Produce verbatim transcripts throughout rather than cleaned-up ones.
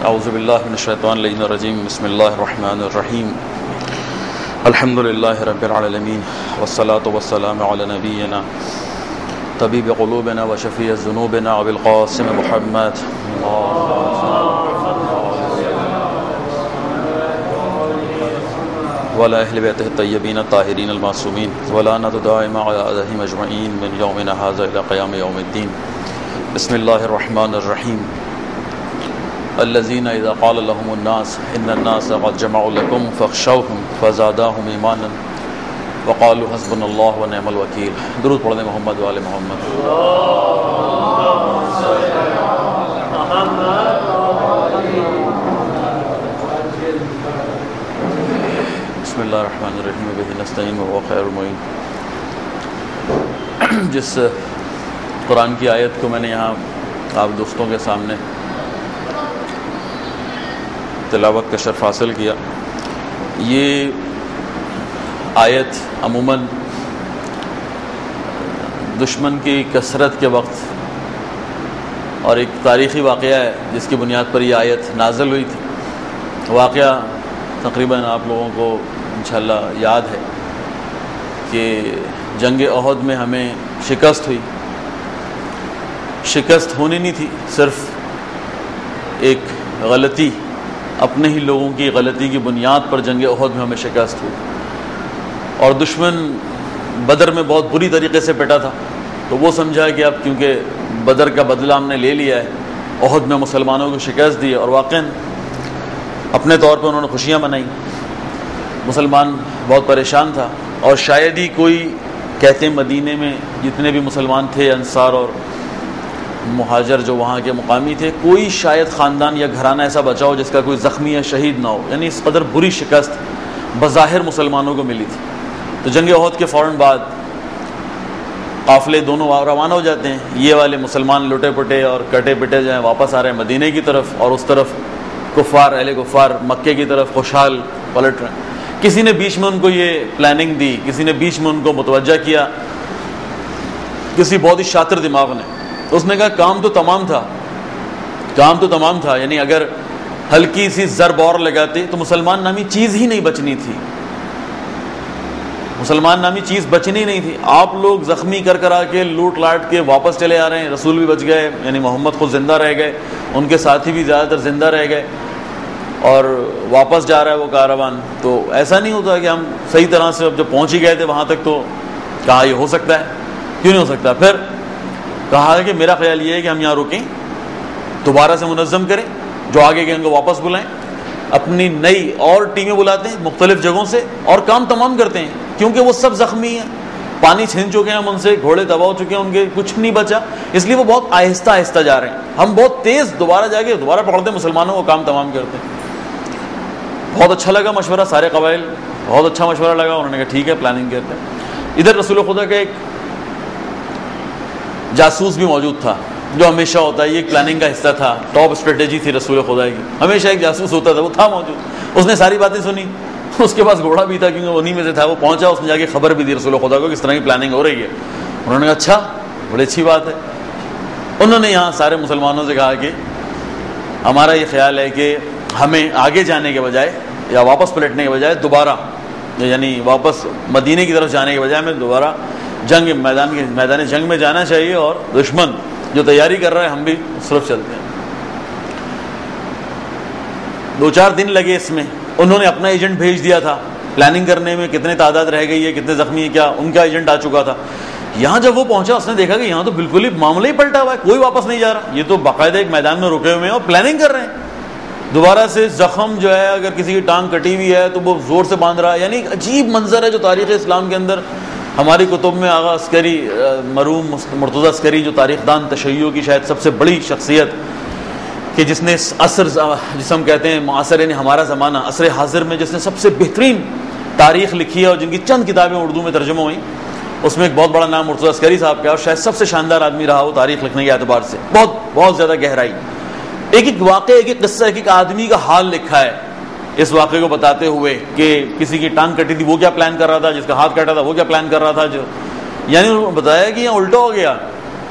اعوذ باللہ من الشیطان اللعین الرجیم بسم اللہ الرحمن الرحیم الحمد للہ رب العالمین والصلاة والسلام علی نبینا طبیب قلوبنا وشفیع ذنوبنا ابی القاسم محمد وعلی اہل بیتہ الطیبین الطاہرین المعصومین ولعنۃ دائمہ علی اعدائہم اجمعین من یومنا ھذا الی قیام یوم الدین بسم اللہ الرحمن الرحیم الذین اذا قال لهم الناس ان الناس قد جمعوا لكم فاخشوهم فزادهم ایمانا وقالوا حسبنا اللہ ونعم الوکیل. درود پڑھیں محمد وآل محمد. بسم اللہ الرحمن الرحیم بہ نستعین وهو خیر المعین. جس قرآن کی آیت کو میں نے یہاں آپ دوستوں کے سامنے تلاوت کا شرف حاصل کیا، یہ آیت عموماً دشمن کی کثرت کے وقت اور ایک تاریخی واقعہ ہے جس کی بنیاد پر یہ آیت نازل ہوئی تھی. واقعہ تقریباً آپ لوگوں کو انشاءاللہ یاد ہے کہ جنگ احد میں ہمیں شکست ہوئی. شکست ہونی نہیں تھی، صرف ایک غلطی، اپنے ہی لوگوں کی غلطی کی بنیاد پر جنگ احد میں ہمیں شکست ہوئی، اور دشمن بدر میں بہت بری طریقے سے پٹا تھا. تو وہ سمجھا کہ اب کیونکہ بدر کا بدلہ ہم نے لے لیا ہے، احد میں مسلمانوں کو شکست دی، اور واقعاً اپنے طور پر انہوں نے خوشیاں منائیں. مسلمان بہت پریشان تھا، اور شاید ہی کوئی، کہتے ہیں مدینے میں جتنے بھی مسلمان تھے، انصار اور مہاجر جو وہاں کے مقامی تھے، کوئی شاید خاندان یا گھرانہ ایسا بچا ہو جس کا کوئی زخمی یا شہید نہ ہو. یعنی اس قدر بری شکست بظاہر مسلمانوں کو ملی تھی. تو جنگ احد کے فوراً بعد قافلے دونوں روانہ ہو جاتے ہیں. یہ والے مسلمان لٹے پٹے اور کٹے پٹے جو ہیں واپس آ رہے ہیں مدینے کی طرف، اور اس طرف کفار، اہل کفار مکے کی طرف خوشحال پلٹ رہے ہیں. کسی نے بیچ میں ان کو یہ پلاننگ دی، کسی نے بیچ میں ان کو متوجہ کیا، کسی بہت ہی شاطر دماغ نے. اس نے کہا کام تو تمام تھا، کام تو تمام تھا یعنی اگر ہلکی سی ضرب اور لگاتے تو مسلمان نامی چیز ہی نہیں بچنی تھی، مسلمان نامی چیز بچنی نہیں تھی. آپ لوگ زخمی کر کر آ کے لوٹ لاٹ کے واپس چلے آ رہے ہیں، رسول بھی بچ گئے، یعنی محمد خود زندہ رہ گئے، ان کے ساتھی بھی زیادہ تر زندہ رہ گئے، اور واپس جا رہا ہے وہ کاروان. تو ایسا نہیں ہوتا کہ ہم صحیح طرح سے اب جب پہنچ ہی گئے تھے وہاں تک، تو کہا یہ ہو سکتا ہے، کیوں نہیں ہو سکتا. پھر کہا کہ میرا خیال یہ ہے کہ ہم یہاں رکیں، دوبارہ سے منظم کریں، جو آگے گئے ان کو واپس بلائیں، اپنی نئی اور ٹیمیں بلاتے ہیں مختلف جگہوں سے، اور کام تمام کرتے ہیں، کیونکہ وہ سب زخمی ہیں، پانی چھین چکے ہیں ہم ان سے، گھوڑے تباہ ہو چکے ہیں ان کے، کچھ نہیں بچا. اس لیے وہ بہت آہستہ آہستہ جا رہے ہیں، ہم بہت تیز دوبارہ جا کے دوبارہ پکڑتے ہیں مسلمانوں کو، کام تمام کرتے ہیں. بہت اچھا لگا مشورہ، سارے قبائل بہت اچھا مشورہ لگا، انہوں نے کہا ٹھیک ہے پلاننگ کرتے ہیں. ادھر رسول خدا کا ایک جاسوس بھی موجود تھا، جو ہمیشہ ہوتا ہے، یہ ایک پلاننگ کا حصہ تھا، ٹاپ اسٹریٹجی تھی رسول خدا کی، ہمیشہ ایک جاسوس ہوتا تھا، وہ تھا موجود. اس نے ساری باتیں سنی، اس کے پاس گھوڑا بھی تھا کیونکہ انہی میں سے تھا. وہ پہنچا، اس نے جا کے خبر بھی دی رسول خدا کو کس طرح کی پلاننگ ہو رہی ہے. انہوں نے کہا اچھا، بڑی اچھی بات ہے. انہوں نے یہاں سارے مسلمانوں سے کہا کہ ہمارا یہ خیال ہے کہ ہمیں آگے جانے کے بجائے یا واپس پلٹنے کے بجائے دوبارہ، یعنی واپس مدینے کی طرف جانے کے بجائے ہمیں دوبارہ جنگ میدان کے میدان جنگ میں جانا چاہیے، اور دشمن جو تیاری کر رہا ہے ہم بھی اس طرف چلتے ہیں. دو چار دن لگے اس میں. انہوں نے اپنا ایجنٹ بھیج دیا تھا پلاننگ کرنے میں، کتنے تعداد رہ گئی ہے، کتنے زخمی ہیں، کیا ان کا ایجنٹ آ چکا تھا. یہاں جب وہ پہنچا اس نے دیکھا کہ یہاں تو بالکل ہی معاملہ ہی پلٹا ہوا ہے، کوئی واپس نہیں جا رہا. یہ تو باقاعدہ ایک میدان میں رکے ہوئے ہیں اور پلاننگ کر رہے ہیں. دوبارہ سے زخم جو ہے، اگر کسی کی ٹانگ کٹی ہوئی ہے تو وہ زور سے باندھ رہا ہے. یعنی عجیب منظر ہے جو تاریخ اسلام کے اندر ہماری کتب میں آغا عسکری، مرحوم مرتضی عسکری جو تاریخ دان تشیع کی شاید سب سے بڑی شخصیت، کہ جس نے عصر، جس ہم کہتے ہیں معاصر یعنی ہمارا زمانہ، عصر حاضر میں جس نے سب سے بہترین تاریخ لکھی ہے اور جن کی چند کتابیں اردو میں ترجمہ ہوئیں، اس میں ایک بہت بڑا نام مرتضی عسکری صاحب کا ہے، اور شاید سب سے شاندار آدمی رہا وہ تاریخ لکھنے کے اعتبار سے، بہت بہت زیادہ گہرائی. ایک ایک واقعہ، ایک ایک قصہ، ایک ایک آدمی کا حال لکھا ہے اس واقعے کو بتاتے ہوئے کہ کسی کی ٹانگ کٹی تھی وہ کیا پلان کر رہا تھا، جس کا ہاتھ کٹا تھا وہ کیا پلان کر رہا تھا. جو یعنی انہوں نے بتایا کہ یہ الٹا ہو گیا.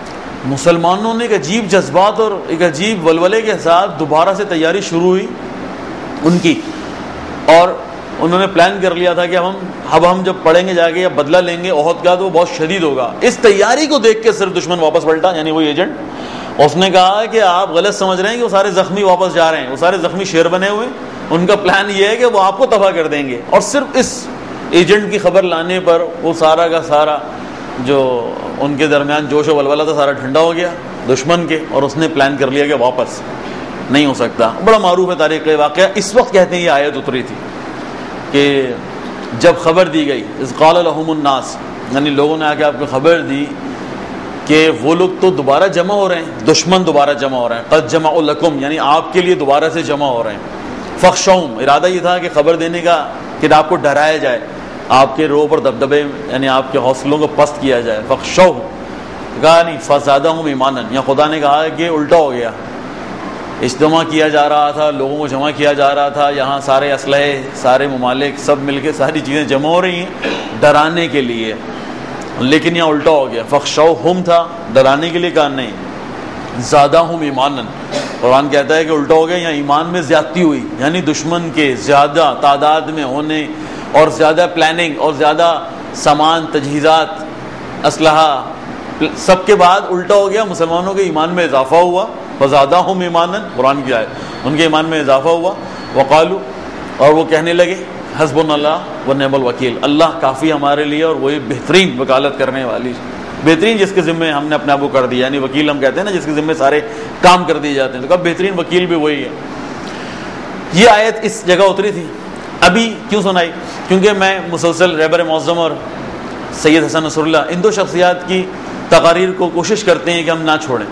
مسلمانوں نے ایک عجیب جذبات اور ایک عجیب ولولے کے ساتھ دوبارہ سے تیاری شروع ہوئی ان کی، اور انہوں نے پلان کر لیا تھا کہ اب ہم اب ہم جب پڑھیں گے جا کے یا بدلہ لیں گے احد کا تو وہ بہت شدید ہوگا۔ اس تیاری کو دیکھ کے صرف دشمن واپس پلٹا، یعنی وہ ایجنٹ، اس نے کہا کہ آپ غلط سمجھ رہے ہیں کہ وہ سارے زخمی واپس جا رہے ہیں، وہ سارے زخمی شیر بنے ہوئے، ان کا پلان یہ ہے کہ وہ آپ کو تباہ کر دیں گے۔ اور صرف اس ایجنٹ کی خبر لانے پر وہ سارا کا سارا جو ان کے درمیان جوش و ولولہ تھا سارا ٹھنڈا ہو گیا دشمن کے، اور اس نے پلان کر لیا کہ واپس نہیں ہو سکتا۔ بڑا معروف ہے تاریخ کا واقعہ۔ اس وقت کہتے ہیں یہ آیت اتری تھی کہ جب خبر دی گئی اذ قال لهم الناس، یعنی لوگوں نے آ کے آپ کو خبر دی کہ وہ لوگ تو دوبارہ جمع ہو رہے ہیں، دشمن دوبارہ جمع ہو رہے ہیں، قد جمعوا لکم، یعنی آپ کے لیے دوبارہ سے جمع ہو رہے ہیں، فخشوہم، ارادہ یہ تھا کہ خبر دینے کا کہ آپ کو ڈرایا جائے، آپ کے روح پر دبدبے یعنی آپ کے حوصلوں کو پست کیا جائے، فخشوہم، کہا نہیں فزادہم ایمانا، یا خدا نے کہا کہ الٹا ہو گیا، اجتماع کیا جا رہا تھا، لوگوں کو جمع کیا جا رہا تھا، یہاں سارے اسلحے سارے ممالک سب مل کے ساری چیزیں جمع ہو رہی ہیں ڈرانے کے لیے، لیکن یہاں الٹا ہو گیا، فخشوہم تھا ڈرانے کے لیے، کہا نہیں زادہم ایمانا، قرآن کہتا ہے کہ الٹا ہو گیا، یہاں ایمان میں زیادتی ہوئی، یعنی دشمن کے زیادہ تعداد میں ہونے اور زیادہ پلاننگ اور زیادہ سامان تجہیزات اسلحہ سب کے بعد الٹا ہو گیا، مسلمانوں کے ایمان میں اضافہ ہوا، فزادہم ایمانا، قرآن کی آیت، ان کے ایمان میں اضافہ ہوا، وقالو، اور وہ کہنے لگے حسبنا اللہ ونعم الوکیل، اللہ کافی ہمارے لیے اور وہی بہترین وکالت کرنے والی، بہترین جس کے ذمے ہم نے اپنے آپ کو کر دیا، یعنی وکیل ہم کہتے ہیں نا جس کے ذمے سارے کام کر دیے جاتے ہیں، تو کب بہترین وکیل بھی وہی ہے۔ یہ آیت اس جگہ اتری تھی۔ ابھی کیوں سنائی؟ کیونکہ میں مسلسل رہبر معظم اور سید حسن نصر اللہ ان دو شخصیات کی تقاریر کو کوشش کرتے ہیں کہ ہم نہ چھوڑیں،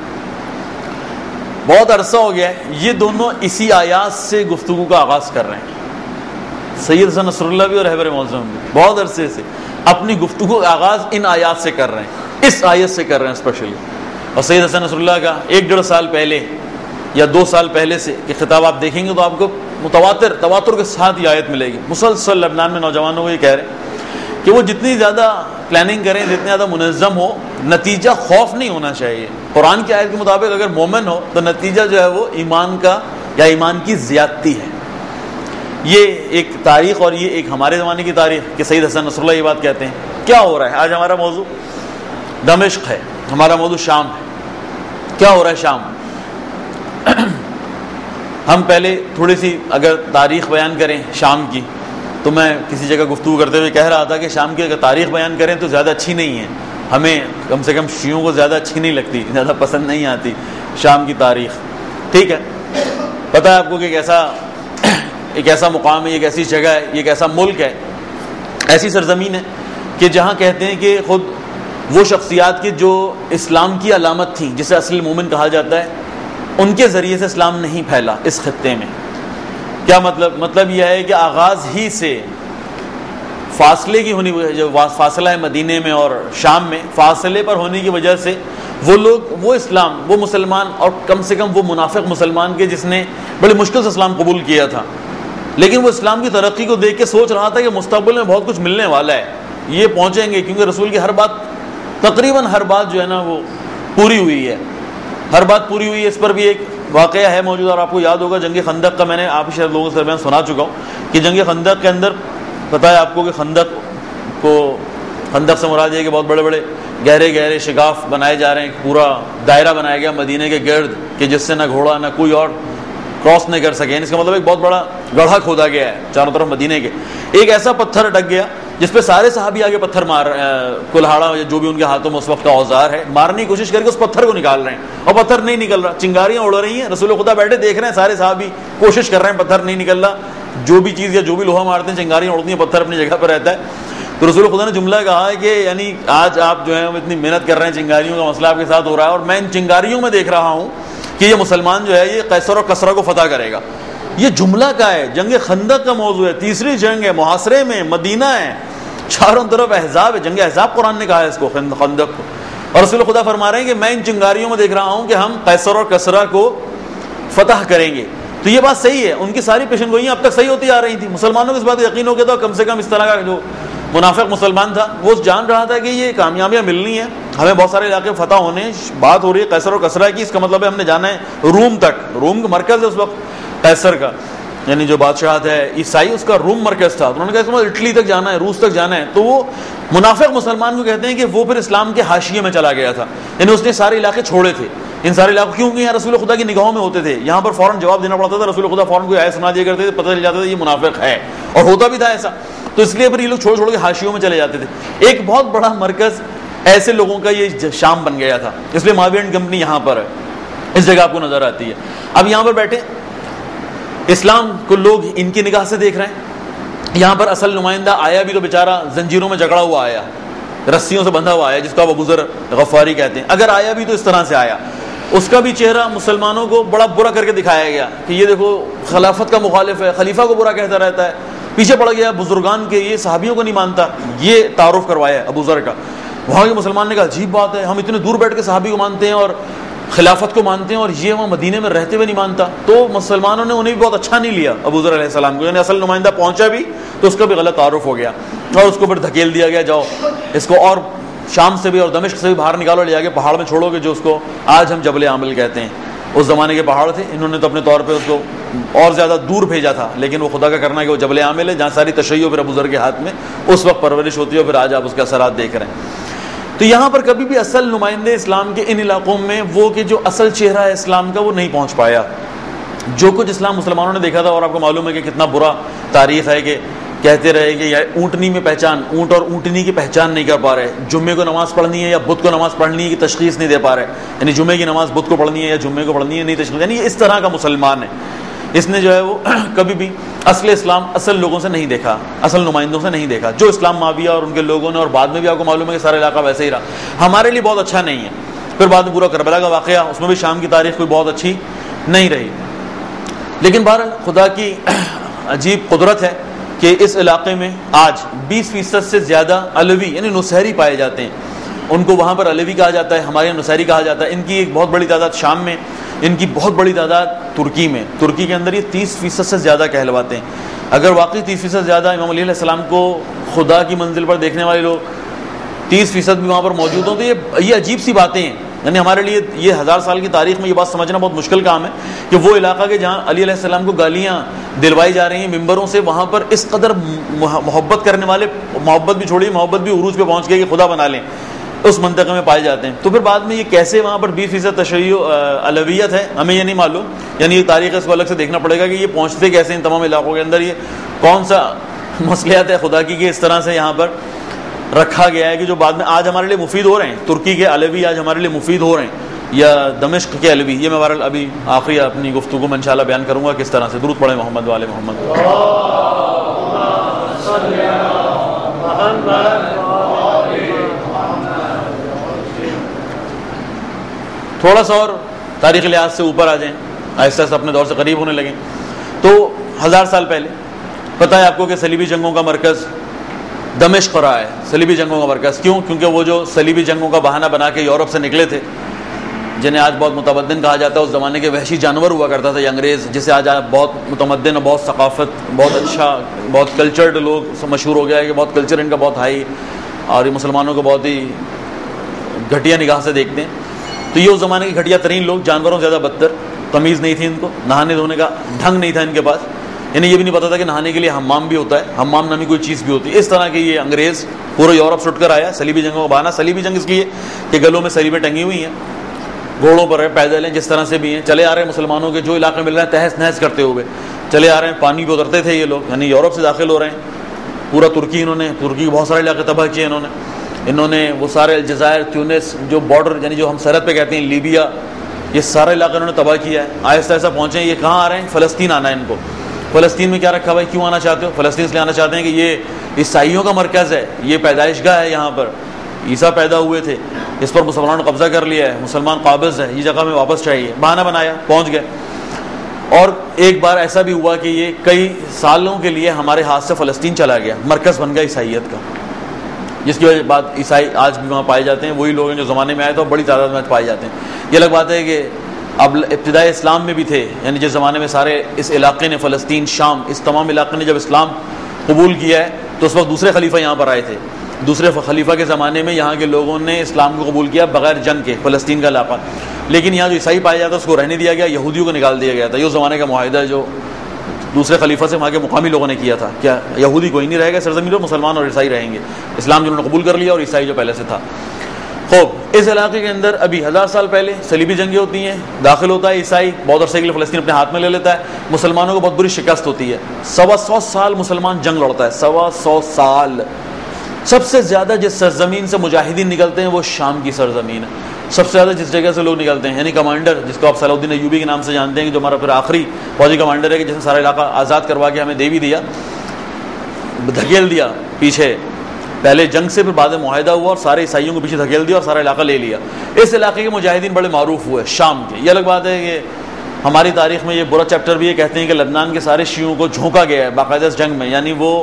بہت عرصہ ہو گیا ہے، یہ دونوں اسی آیات سے گفتگو کا آغاز کر رہے ہیں، سید حسن نصر اللہ بھی اور رہبر معظم بھی بہت عرصے سے اپنی گفتگو کا آغاز ان آیات سے کر رہے ہیں، اس آیت سے کر رہے ہیں اسپیشلی۔ اور سید حسن نصر اللہ کا ایک ڈیڑھ سال پہلے یا دو سال پہلے سے کہ خطاب آپ دیکھیں گے تو آپ کو متواتر تواتر کے ساتھ یہ آیت ملے گی، مسلسل لبنان میں نوجوانوں کو یہ کہہ رہے ہیں کہ وہ جتنی زیادہ پلاننگ کریں، جتنے زیادہ منظم ہو، نتیجہ خوف نہیں ہونا چاہیے۔ قرآن کی آیت کے مطابق اگر مومن ہو تو نتیجہ جو ہے وہ ایمان کا یا ایمان کی زیادتی ہے۔ یہ ایک تاریخ اور یہ ایک ہمارے زمانے کی تاریخ کہ سید حسن نصر اللہ یہ بات کہتے ہیں۔ کیا ہو رہا ہے؟ آج ہمارا موضوع دمشق ہے، ہمارا موضوع شام ہے۔ کیا ہو رہا ہے شام؟ ہم پہلے تھوڑی سی اگر تاریخ بیان کریں شام کی، تو میں کسی جگہ گفتگو کرتے ہوئے کہہ رہا تھا کہ شام کی اگر تاریخ بیان کریں تو زیادہ اچھی نہیں ہے، ہمیں کم سے کم شیعوں کو زیادہ اچھی نہیں لگتی، زیادہ پسند نہیں آتی شام کی تاریخ، ٹھیک ہے؟ پتہ ہے آپ کو کہ ایک ایسا ایک ایسا مقام ہے، ایک ایسی جگہ ہے، ایک ایسا ملک ہے، ایسی سرزمین ہے کہ جہاں کہتے ہیں کہ خود وہ شخصیات کی جو اسلام کی علامت تھیں، جسے اصل مومن کہا جاتا ہے، ان کے ذریعے سے اسلام نہیں پھیلا اس خطے میں۔ کیا مطلب؟ مطلب یہ ہے کہ آغاز ہی سے فاصلے کی ہونی، جو فاصلہ ہے مدینے میں اور شام میں، فاصلے پر ہونے کی وجہ سے وہ لوگ وہ اسلام وہ مسلمان اور کم سے کم وہ منافق مسلمان کے جس نے بڑی مشکل سے اسلام قبول کیا تھا، لیکن وہ اسلام کی ترقی کو دیکھ کے سوچ رہا تھا کہ مستقبل میں بہت کچھ ملنے والا ہے، یہ پہنچیں گے، کیونکہ رسول کی ہر بات تقریباً ہر بات جو ہے نا وہ پوری ہوئی ہے، ہر بات پوری ہوئی ہے۔ اس پر بھی ایک واقعہ ہے موجود، اور آپ کو یاد ہوگا جنگ خندق کا، میں نے آپ ہی شاید لوگوں سے درمیان سنا چکا ہوں کہ جنگ خندق کے اندر پتہ ہے آپ کو کہ خندق کو خندق سے مراد ہے کہ بہت بڑے بڑے گہرے گہرے شگاف بنائے جا رہے ہیں، پورا دائرہ بنایا گیا مدینے کے گرد کہ جس سے نہ گھوڑا نہ کوئی اور کراس نہیں کر سکے، اس کا مطلب ایک بہت بڑا گڑھا کھودا گیا ہے چاروں طرف مدینے کے۔ ایک ایسا پتھر اٹک گیا جس پہ سارے صحابی آگے پتھر مار کلہاڑا جو بھی ان کے ہاتھوں میں اس وقت کا اوزار ہے مارنے کی کوشش کر کے اس پتھر کو نکال رہے ہیں، اور پتھر نہیں نکل رہا، چنگاریاں اڑ رہی ہیں، رسول خدا بیٹھے دیکھ رہے ہیں، سارے صحابی کوشش کر رہے ہیں، پتھر نہیں نکل رہا، جو بھی چیز یا جو بھی لوہا مارتے ہیں چنگاریاں اڑتی ہیں، پتھر اپنی جگہ پہ رہتا ہے۔ تو رسول خدا نے جملہ کہا ہے کہ یعنی آج آپ جو ہیں اتنی محنت کر رہے ہیں، چنگاریوں کا مسئلہ آپ کے ساتھ ہو رہا ہے، اور میں ان چنگاریوں میں دیکھ رہا ہوں کہ یہ مسلمان جو ہے یہ قیصر اور کسرا کو فتح کرے گا۔ یہ جملہ کا ہے، جنگ خندق کا موضوع ہے، تیسری جنگ ہے، محاصرے میں مدینہ ہے، چاروں طرف احزاب ہے، جنگ احزاب قرآن نے کہا ہے اس کو، خندق کو، اور رسول خدا فرما رہے ہیں کہ میں ان چنگاریوں میں دیکھ رہا ہوں کہ ہم قیصر اور کسرا کو فتح کریں گے۔ تو یہ بات صحیح ہے، ان کی ساری پیشن گوئیاں اب تک صحیح ہوتی آ رہی تھیں، مسلمانوں کو اس بات کا یقین ہو گیا تھا، کم سے کم اس طرح کا جو منافق مسلمان تھا وہ جان رہا تھا کہ یہ کامیابیاں ملنی ہیں، ہمیں بہت سارے علاقے فتح ہونے، بات ہو رہی ہے قیصر اور کسرا کی، اس کا مطلب ہے ہم نے جانا ہے روم تک. روم کا مرکز ہے اس وقت قیصر کا، یعنی جو بادشاہت ہے عیسائی، اس کا روم مرکز تھا. انہوں نے کہا اس کا مطلب اٹلی تک جانا ہے، روس تک جانا ہے. تو وہ منافق مسلمان کو کہتے ہیں کہ وہ پھر اسلام کے حاشیے میں چلا گیا تھا، یعنی اس نے سارے علاقے چھوڑے تھے. ان سارے علاقوں کیونکہ یہاں رسول خدا کی نگاہوں میں ہوتے تھے، یہاں پر فوراً جواب دینا پڑتا تھا. رسول خدا فوراً کوئی آیت سنا دیا کرتے تھے، پتہ چل جاتا تھا یہ منافق ہے، اور ہوتا بھی تھا ایسا. تو اس لیے پھر یہ لوگ چھوڑ چھوڑ کے حاشیوں میں چلے جاتے تھے. ایک بہت بڑا مرکز ایسے لوگوں کا یہ شام بن گیا تھا، اس لیے معاویہ اینڈ کمپنی یہاں پر ہے، اس جگہ آپ کو نظر آتی ہے. اب یہاں پر بیٹھے اسلام کو لوگ ان کی نگاہ سے دیکھ رہے ہیں. یہاں پر اصل نمائندہ آیا بھی تو بیچارہ زنجیروں میں جکڑا ہوا آیا، رسیوں سے بندھا ہوا آیا، جس کو آپ ابو ذر غفاری کہتے ہیں. اگر آیا بھی تو اس طرح سے آیا. اس کا بھی چہرہ مسلمانوں کو بڑا برا کر کے دکھایا گیا کہ یہ دیکھو خلافت کا مخالف ہے، خلیفہ کو برا کہتا رہتا ہے، پیچھے پڑ گیا بزرگان کے، یہ صحابیوں کو نہیں مانتا. یہ تعارف کروایا ابو ذر کا. وہاں کے مسلمان نے کہا عجیب بات ہے، ہم اتنے دور بیٹھ کے صحابی کو مانتے ہیں اور خلافت کو مانتے ہیں، اور یہ وہاں مدینے میں رہتے ہوئے نہیں مانتا. تو مسلمانوں نے انہیں بھی بہت اچھا نہیں لیا ابو ذر علیہ السلام کو، یعنی اصل نمائندہ پہنچا بھی تو اس کا بھی غلط تعارف ہو گیا، اور اس کو پھر دھکیل دیا گیا، جاؤ اس کو اور شام سے بھی اور دمشق سے بھی باہر نکالو، لے جا کے پہاڑ میں چھوڑو گے، جو اس کو آج ہم جبل عامل کہتے ہیں. اس زمانے کے پہاڑ تھے، انہوں نے تو اپنے طور پہ اس کو اور زیادہ دور بھیجا تھا، لیکن وہ خدا کا کرنا ہے کہ وہ جبل عامل ہے، جہاں ساری تشیع پھر ابو ذر کے ہاتھ میں اس وقت پرورش ہوتی ہے، اور پھر آج آپ اس کے اثرات دیکھ رہے ہیں. تو یہاں پر کبھی بھی اصل نمائندے اسلام کے ان علاقوں میں وہ کہ جو اصل چہرہ ہے اسلام کا وہ نہیں پہنچ پایا. جو کچھ اسلام مسلمانوں نے دیکھا تھا، اور آپ کو معلوم ہے کہ کتنا برا تاریخ ہے کہ کہتے رہے کہ یہ اونٹنی میں پہچان، اونٹ اور اونٹنی کی پہچان نہیں کر پا رہے، جمعے کو نماز پڑھنی ہے یا بدھ کو نماز پڑھنی ہے کی تشخیص نہیں دے پا رہے، یعنی جمعے کی نماز بدھ کو پڑھنی ہے یا جمعے کو پڑھنی ہے نہیں تشخیص، یعنی اس طرح کا مسلمان ہے. اس نے جو ہے وہ کبھی بھی اصل اسلام اصل لوگوں سے نہیں دیکھا، اصل نمائندوں سے نہیں دیکھا. جو اسلام معاویہ اور ان کے لوگوں نے، اور بعد میں بھی آپ کو معلوم ہے کہ سارا علاقہ ویسے ہی رہا، ہمارے لیے بہت اچھا نہیں ہے. پھر بعد میں پورا کربلا کا واقعہ، اس میں بھی شام کی تاریخ کوئی بہت اچھی نہیں رہی. لیکن بہرحال خدا کی عجیب قدرت ہے کہ اس علاقے میں آج بیس فیصد سے زیادہ علوی یعنی نصیری پائے جاتے ہیں. ان کو وہاں پر علوی کہا جاتا ہے، ہمارے یہاں نصیری کہا جاتا ہے. ان کی ایک بہت بڑی تعداد شام میں، ان کی بہت بڑی تعداد ترکی میں. ترکی کے اندر یہ تیس فیصد سے زیادہ کہلواتے ہیں. اگر واقعی تیس فیصد زیادہ امام علی علیہ السلام کو خدا کی منزل پر دیکھنے والے لوگ تیس فیصد بھی وہاں پر موجود ہوں تو یہ یہ عجیب سی باتیں ہیں. یعنی ہمارے لیے یہ ہزار سال کی تاریخ میں یہ بات سمجھنا بہت مشکل کام ہے کہ وہ علاقہ کہ جہاں علی علیہ السلام کو گالیاں دلوائی جا رہی ہیں ممبروں سے، وہاں پر اس قدر محبت کرنے والے، محبت بھی چھوڑی، محبت بھی عروج پہ پہنچ گئی کہ خدا بنا لیں، اس منطقے میں پائے جاتے ہیں. تو پھر بعد میں یہ کیسے وہاں پر بیس فیصد تشیع علویت ہے ہمیں یہ نہیں معلوم. یعنی یہ تاریخ اس کو الگ سے دیکھنا پڑے گا کہ یہ پہنچتے کیسے ان تمام علاقوں کے اندر، یہ کون سا مصلحت ہے خدا کی کہ اس طرح سے یہاں پر رکھا گیا ہے کہ جو بعد میں آج ہمارے لیے مفید ہو رہے ہیں. ترکی کے علوی آج ہمارے لیے مفید ہو رہے ہیں، یا دمشق کے علوی. یہ میں بہرحال ابھی آخری اپنی گفتگو میں انشاءاللہ بیان کروں گا کس طرح سے. درود پڑھیں محمد والے محمد. تھوڑا سا اور تاریخ لحاظ سے اوپر آ جائیں، آہستہ آہستہ اپنے دور سے قریب ہونے لگیں. تو ہزار سال پہلے پتہ ہے آپ کو کہ صلیبی جنگوں کا مرکز دمشق رہا ہے. صلیبی جنگوں کا مرکز کیوں؟ کیونکہ وہ جو صلیبی جنگوں کا بہانہ بنا کے یورپ سے نکلے تھے، جنہیں آج بہت متمدن کہا جاتا ہے، اس زمانے کے وحشی جانور ہوا کرتا تھا یہ انگریز، جسے آج بہت متمدن اور بہت ثقافت، بہت اچھا، بہت کلچرڈ لوگ مشہور ہو گیا ہے کہ بہت کلچر ان کا بہت ہائی، اور یہ مسلمانوں کو بہت ہی گھٹیا نگاہ سے دیکھتے ہیں. تو یہ اس زمانے کے گھٹیا ترین لوگ، جانوروں سے زیادہ بدتر، تمیز نہیں تھی ان کو، نہانے دھونے کا ڈھنگ نہیں تھا ان کے پاس، یعنی یہ بھی نہیں پتا تھا کہ نہانے کے لیے حمام بھی ہوتا ہے، حمام نامی کوئی چیز بھی ہوتی ہے. اس طرح کے یہ انگریز پورے یورپ سے اٹھ کر آیا. صلیبی جنگوں کا بہانہ، صلیبی جنگ اس لیے کہ گلوں میں صلیبیں ٹنگی ہوئی ہیں، گھوڑوں پر ہے، پیدل ہیں، جس طرح سے بھی ہیں، چلے آ رہے ہیں مسلمانوں کے جو علاقے مل رہے ہیں تہس نہس کرتے ہوئے چلے آ رہے ہیں. پانی پہ اترتے تھے یہ لوگ، یعنی یورپ سے داخل ہو رہے ہیں. پورا ترکی انہوں نے، ترکی کے بہت سارے علاقے تباہ کیے انہوں نے. انہوں نے وہ سارے الجزائر، تیونس، جو بارڈر یعنی جو ہم سرحد پہ کہتے ہیں، لیبیا، یہ سارا علاقہ انہوں نے تباہ کیا ہے. آہستہ آہستہ پہنچے. یہ کہاں آ رہے ہیں؟ فلسطین آنا ہے ان کو. فلسطین میں کیا رکھا بھائی؟ کیوں آنا چاہتے ہو؟ فلسطین اس لیے آنا چاہتے ہیں کہ یہ عیسائیوں کا مرکز ہے، یہ پیدائش گاہ ہے، یہاں پر عیسیٰ پیدا ہوئے تھے، اس پر مسلمانوں نے قبضہ کر لیا ہے، مسلمان قابض ہے، یہ جگہ میں واپس چاہیے. بہانہ بنایا، پہنچ گئے. اور ایک بار ایسا بھی ہوا کہ یہ کئی سالوں کے لیے ہمارے ہاتھ سے فلسطین چلا گیا، مرکز بن گیا عیسائیت کا، جس کی وجہ بعد عیسائی آج بھی وہاں پائے جاتے ہیں. وہی لوگ ہیں جو زمانے میں آئے تو بڑی تعداد میں پائے جاتے ہیں. یہ الگ بات ہے کہ اب ابتدائی اسلام میں بھی تھے، یعنی جس زمانے میں سارے اس علاقے نے، فلسطین، شام، اس تمام علاقے نے جب اسلام قبول کیا ہے تو اس وقت دوسرے خلیفہ یہاں پر آئے تھے. دوسرے خلیفہ کے زمانے میں یہاں کے لوگوں نے اسلام کو قبول کیا بغیر جنگ کے، فلسطین کا علاقہ، لیکن یہاں جو عیسائی پایا جاتا ہے اس کو رہنے دیا گیا، یہودیوں کو نکال دیا گیا تھا۔ یہ اس زمانے کا معاہدہ ہے جو دوسرے خلیفہ سے وہاں کے مقامی لوگوں نے کیا تھا، کیا یہودی کوئی نہیں رہے گا سرزمین پر، مسلمان اور عیسائی رہیں گے، اسلام جنہوں نے قبول کر لیا اور عیسائی جو پہلے سے تھا۔ خوب اس علاقے کے اندر ابھی ہزار سال پہلے صلیبی جنگیں ہوتی ہیں، داخل ہوتا ہے عیسائی، بہت عرصے کے لیے فلسطین اپنے ہاتھ میں لے لیتا ہے، مسلمانوں کو بہت بری شکست ہوتی ہے، سوا سو سال مسلمان جنگ لڑتا ہے، سوا سو سال۔ سب سے زیادہ جس سرزمین سے مجاہدین نکلتے ہیں وہ شام کی سرزمین ہے، سب سے زیادہ جس جگہ سے لوگ نکلتے ہیں، یعنی کمانڈر جس کو آپ صلاح الدین ایوبی کے نام سے جانتے ہیں کہ جو ہمارا پھر آخری فوجی کمانڈر ہے کہ جس نے سارا علاقہ آزاد کروا کے ہمیں دے بھی دیا، دھکیل دیا پیچھے، پہلے جنگ سے پھر بعد میں معاہدہ ہوا اور سارے عیسائیوں کو پیچھے دھکیل دیا اور سارا علاقہ لے لیا۔ اس علاقے کے مجاہدین بڑے معروف ہوئے شام کے۔ یہ الگ بات ہے کہ ہماری تاریخ میں یہ برا چیپٹر بھی ہے، کہتے ہیں کہ لبنان کے سارے شیعوں کو جھونکا گیا ہے باقاعدہ اس جنگ میں، یعنی وہ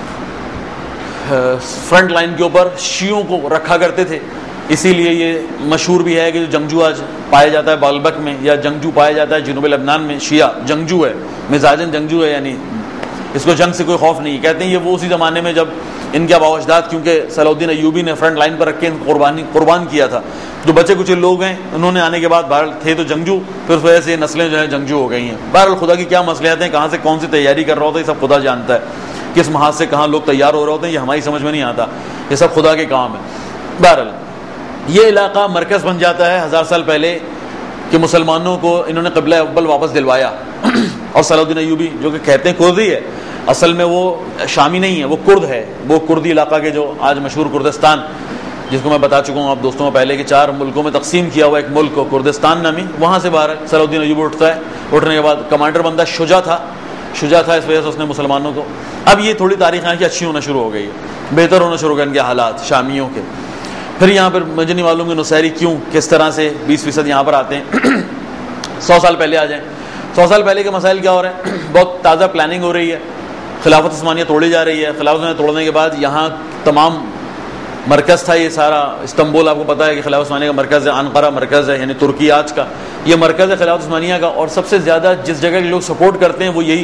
فرنٹ لائن کے اوپر شیعوں کو رکھا کرتے تھے، اسی لیے یہ مشہور بھی ہے کہ جو جنگجو آج پایا جاتا ہے بالبک میں، یا جنگجو پایا جاتا ہے جنوب لبنان میں، شیعہ جنگجو ہے، مزاجن جنگجو ہے، یعنی اس کو جنگ سے کوئی خوف نہیں۔ کہتے ہیں یہ وہ اسی زمانے میں جب ان کے آباء و اجداد، کیونکہ صلاح الدین ایوبی نے فرنٹ لائن پر رکھ کے ان کو قربانی قربان کیا تھا، جو بچے کچھ لوگ ہیں انہوں نے آنے کے بعد بہرحال تھے تو جنگجو، پھر اس وجہ سے نسلیں جو ہیں جنگجو ہو گئی ہیں۔ بہرحال خدا کی کیا مصلحت ہیں، کہاں سے کون سی تیاری کر رہا ہوتا ہے یہ سب خدا جانتا ہے، کس محاذ سے کہاں لوگ تیار ہو رہے ہوتے ہیں یہ ہماری سمجھ میں نہیں آتا، یہ سب خدا کے کام ہے۔ بہرحال یہ علاقہ مرکز بن جاتا ہے ہزار سال پہلے کہ مسلمانوں کو انہوں نے قبلہ اول واپس دلوایا، اور صلاح الدین ایوبی جو کہ کہتے ہیں کردی ہے، اصل میں وہ شامی نہیں ہے، وہ کرد ہے، وہ کردی علاقہ کے جو آج مشہور کردستان، جس کو میں بتا چکا ہوں آپ دوستوں میں پہلے کہ چار ملکوں میں تقسیم کیا ہوا ایک ملک کو کردستان نامی، وہاں سے باہر صلاح الدین ایوبی اٹھتا ہے، اٹھنے کے بعد کمانڈر بندہ شجاع تھا، شجاع تھا اس وجہ سے اس نے مسلمانوں کو، اب یہ تھوڑی تاریخ یہاں کی اچھی ہونا شروع ہو گئی ہے، بہتر ہونا شروع ہو گئے ان کے حالات شامیوں کے۔ پھر یہاں پر مجھے نہیں معلوم کہ نصیری کیوں کس طرح سے بیس فیصد یہاں پر آتے ہیں، سو سال پہلے آ جائیں، سو سال پہلے کے مسائل کیا ہو رہے ہیں، بہت تازہ پلاننگ ہو رہی ہے، خلافت عثمانیہ توڑی جا رہی ہے، خلافت عثمانیہ توڑنے کے بعد یہاں تمام مرکز تھا یہ سارا استنبول، آپ کو پتہ ہے کہ خلافت عثمانیہ کا مرکز ہے، انقرہ مرکز ہے، یعنی ترکی آج کا یہ مرکز ہے خلافت عثمانیہ کا، اور سب سے زیادہ جس جگہ کے لوگ سپورٹ کرتے ہیں وہ یہی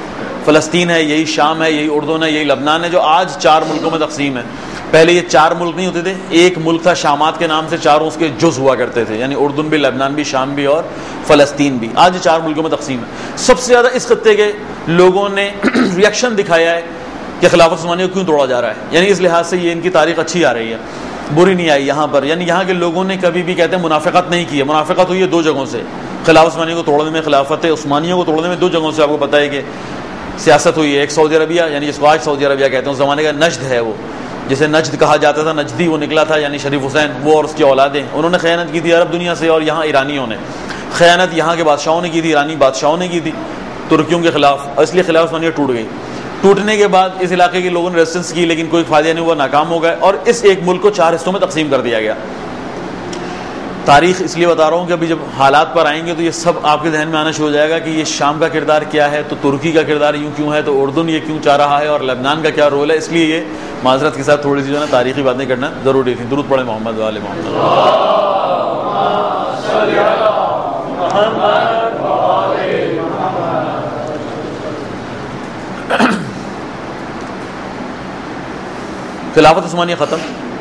فلسطین ہے، یہی شام ہے، یہی اردن ہے، یہی لبنان ہے، جو آج چار ملکوں میں تقسیم ہے۔ پہلے یہ چار ملک نہیں ہوتے تھے، ایک ملک تھا شامات کے نام سے، چاروں اس کے جز ہوا کرتے تھے، یعنی اردن بھی، لبنان بھی، شام بھی اور فلسطین بھی، آج یہ چار ملکوں میں تقسیم ہے۔ سب سے زیادہ اس خطے کے لوگوں نے ریئیکشن دکھایا ہے کہ خلافت عثمانیہ کو کیوں توڑا جا رہا ہے، یعنی اس لحاظ سے یہ ان کی تاریخ اچھی آ رہی ہے، بری نہیں آئی یہاں پر، یعنی یہاں کے لوگوں نے کبھی بھی کہتے ہیں منافقت نہیں کی ہے، منافقت ہوئی ہے دو جگہوں سے، خلافت عثمانیہ کو توڑنے میں، خلافت عثمانیہ کو توڑنے میں دو جگہوں سے، آپ کو پتہ ہے کہ سیاست ہوئی ہے، ایک سعودی عربیہ یعنی جس کو آج سعودی عربیہ کہتے ہیں، اس زمانے کا نجد ہے وہ، جسے نجد کہا جاتا تھا، نجدی وہ نکلا تھا، یعنی شریف حسین وہ اور اس کی اولادیں، انہوں نے خیانت کی تھی عرب دنیا سے، اور یہاں ایرانیوں نے خیانت یہاں کے بادشاہوں نے کی تھی، ایرانی بادشاہوں نے کی تھی ترکیوں کے خلاف، اور اس لیے خلافت عثمانیہ ٹوٹ گئی۔ ٹوٹنے کے بعد اس علاقے کے لوگوں نے ریزسٹنس کی لیکن کوئی فائدہ نہیں ہوا، ناکام ہو گئے، اور اس ایک ملک کو چار حصوں میں تقسیم کر دیا گیا۔ تاریخ اس لیے بتا رہا ہوں کہ ابھی جب حالات پر آئیں گے تو یہ سب آپ کے ذہن میں آنا شروع ہو جائے گا کہ یہ شام کا کردار کیا ہے، تو ترکی کا کردار یوں کیوں ہے، تو اردن یہ کیوں چاہ رہا ہے، اور لبنان کا کیا رول ہے، اس لیے یہ معذرت کے ساتھ تھوڑی سی جو ہے نا تاریخی باتیں کرنا ضروری تھی۔ درود پڑھیں محمد وآل محمد۔ خلافت عثمانیہ ختم،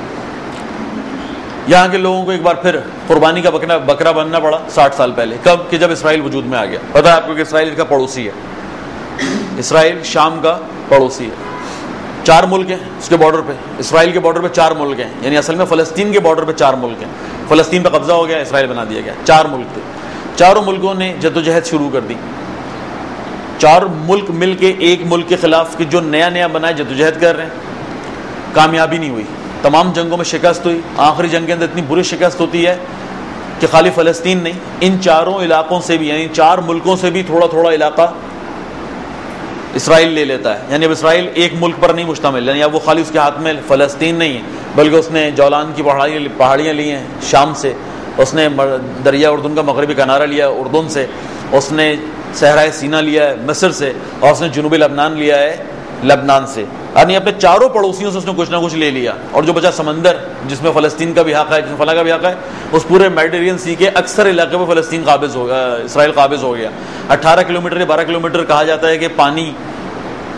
یہاں کے لوگوں کو ایک بار پھر قربانی کا بکرا بکرا بننا پڑا ساٹھ سال پہلے، کب کہ جب اسرائیل وجود میں آ گیا۔ پتہ ہے آپ کو کہ اسرائیل کا پڑوسی ہے، اسرائیل شام کا پڑوسی ہے، چار ملک ہیں اس کے بارڈر پہ، اسرائیل کے بارڈر پہ چار ملک ہیں، یعنی اصل میں فلسطین کے بارڈر پہ چار ملک ہیں، فلسطین پہ قبضہ ہو گیا، اسرائیل بنا دیا گیا، چار ملک تھے، چاروں ملکوں نے جدوجہد شروع کر دی، چار ملک مل کے ایک ملک کے خلاف کہ جو نیا نیا بنا ہے جدوجہد کر رہے ہیں، کامیابی نہیں ہوئی، تمام جنگوں میں شکست ہوئی، آخری جنگ کے اندر اتنی بری شکست ہوتی ہے کہ خالی فلسطین نہیں، ان چاروں علاقوں سے بھی، یعنی چار ملکوں سے بھی تھوڑا تھوڑا علاقہ اسرائیل لے لیتا ہے، یعنی اب اسرائیل ایک ملک پر نہیں مشتمل، یعنی اب وہ خالی اس کے ہاتھ میں فلسطین نہیں ہے، بلکہ اس نے جولان کی پہاڑیاں پہاڑیاں لی ہیں شام سے، اس نے دریا اردن کا مغربی کنارہ لیا ہے اردن سے، اس نے صحرائے سینا لیا ہے مصر سے، اور اس نے جنوبی لبنان لیا ہے لبنان سے، یعنی اپنے چاروں پڑوسیوں سے اس نے کچھ نہ کچھ لے لیا، اور جو بچا سمندر جس میں فلسطین کا بھی حق ہے، جس میں فلاں کا بھی حق ہے، اس پورے میڈیٹرین سی کے اکثر علاقے میں فلسطین قابض ہو گیا، اسرائیل قابض ہو گیا۔ اٹھارہ کلومیٹر یا بارہ کلومیٹر کہا جاتا ہے کہ پانی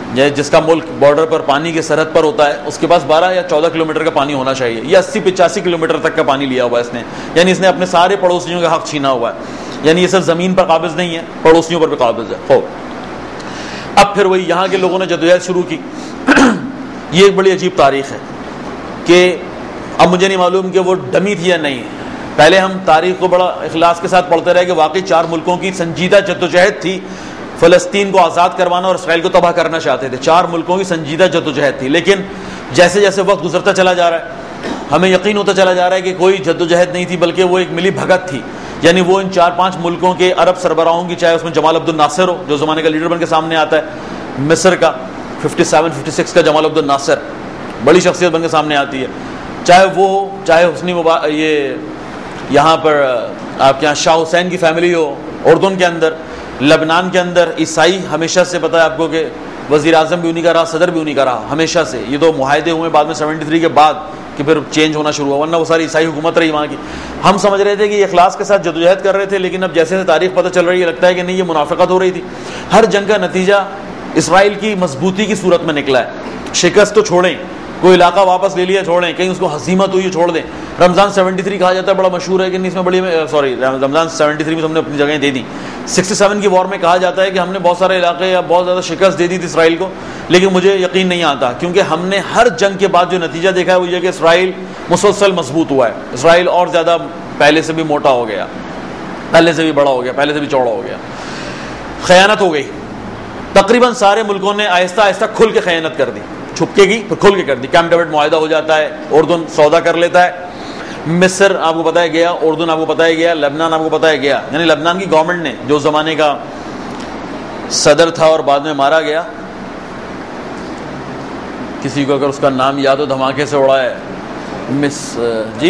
جس کا ملک بارڈر پر پانی کی سرحد پر ہوتا ہے, اس کے پاس بارہ یا چودہ کلومیٹر کا پانی ہونا چاہیے, یا اسی پچاسی کلومیٹر تک کا پانی لیا ہوا ہے اس نے, یعنی اس نے اپنے سارے پڑوسیوں کا حق چھینا ہوا ہے. یعنی یہ صرف زمین پر قابض نہیں ہے, پڑوسیوں پر بھی قابض ہے. ہو اب پھر وہی یہاں کے لوگوں نے جدوجہد شروع کی. یہ ایک بڑی عجیب تاریخ ہے کہ اب مجھے نہیں معلوم کہ وہ ڈمی تھی یا نہیں. پہلے ہم تاریخ کو بڑا اخلاص کے ساتھ پڑھتے رہے کہ واقعی چار ملکوں کی سنجیدہ جدوجہد تھی, فلسطین کو آزاد کروانا اور اسرائیل کو تباہ کرنا چاہتے تھے. چار ملکوں کی سنجیدہ جدوجہد تھی. لیکن جیسے جیسے وقت گزرتا چلا جا رہا ہے, ہمیں یقین ہوتا چلا جا رہا ہے کہ کوئی جدوجہد نہیں تھی, بلکہ وہ ایک ملی بھگت تھی. یعنی وہ ان چار پانچ ملکوں کے عرب سربراہوں کی, چاہے اس میں جمال عبد الناصر ہو جو زمانے کا لیڈر بن کے سامنے آتا ہے, مصر کا ففٹی سیون ففٹی سکس کا جمال عبد الناصر بڑی شخصیت بن کے سامنے آتی ہے, چاہے وہ چاہے حسنی مبا یہ یہاں پر آپ کے یہاں شاہ حسین کی فیملی ہو اردن کے اندر, لبنان کے اندر عیسائی ہمیشہ سے پتہ ہے آپ کو کہ وزیر اعظم بھی انہی کا رہا, صدر بھی انہی کا رہا ہمیشہ سے. یہ تو معاہدے ہوئے بعد میں سیونٹی تھری کے بعد کہ پھر چینج ہونا شروع ہوا, ورنہ وہ ساری عیسائی حکومت رہی وہاں کی. ہم سمجھ رہے تھے کہ یہ اخلاص کے ساتھ جدوجہد کر رہے تھے, لیکن اب جیسے تاریخ پتہ چل رہی ہے لگتا ہے کہ نہیں, یہ منافقت ہو رہی تھی. ہر جنگ کا نتیجہ اسرائیل کی مضبوطی کی صورت میں نکلا ہے. شکست تو چھوڑیں, کوئی علاقہ واپس لے لیا چھوڑیں, کہیں اس کو ہزیمت ہوئی چھوڑ دیں. رمضان سیونٹی تھری کہا جاتا ہے, بڑا مشہور ہے کہ اس میں بڑی سوری رمضان سیونٹی تھری میں ہم نے اپنی جگہیں دے دی. سکسٹی سیون کی وار میں کہا جاتا ہے کہ ہم نے بہت سارے علاقے یا بہت زیادہ شکست دے دی تھی اسرائیل کو, لیکن مجھے یقین نہیں آتا, کیونکہ ہم نے ہر جنگ کے بعد جو نتیجہ دیکھا ہے وہ یہ کہ اسرائیل مسلسل مضبوط ہوا ہے. اسرائیل اور زیادہ پہلے سے بھی موٹا ہو گیا, پہلے سے بھی بڑا ہو گیا, پہلے سے بھی چوڑا ہو گیا. خیانت ہو گئی, تقریباً سارے ملکوں نے آہستہ آہستہ کھل کے خیانت کر دی, چھپکے کی پھر کھل کے کر دی. کیمپ ڈیوڈ معاہدہ ہو جاتا ہے, اردن سودا کر لیتا ہے, مصر آپ کو بتایا گیا, اردن آپ کو بتایا گیا, لبنان آپ کو بتایا گیا. یعنی لبنان کی گورنمنٹ نے, جو زمانے کا صدر تھا اور بعد میں مارا گیا, کسی کو اگر اس کا نام یاد ہو دھماکے سے اڑا ہے, مس جی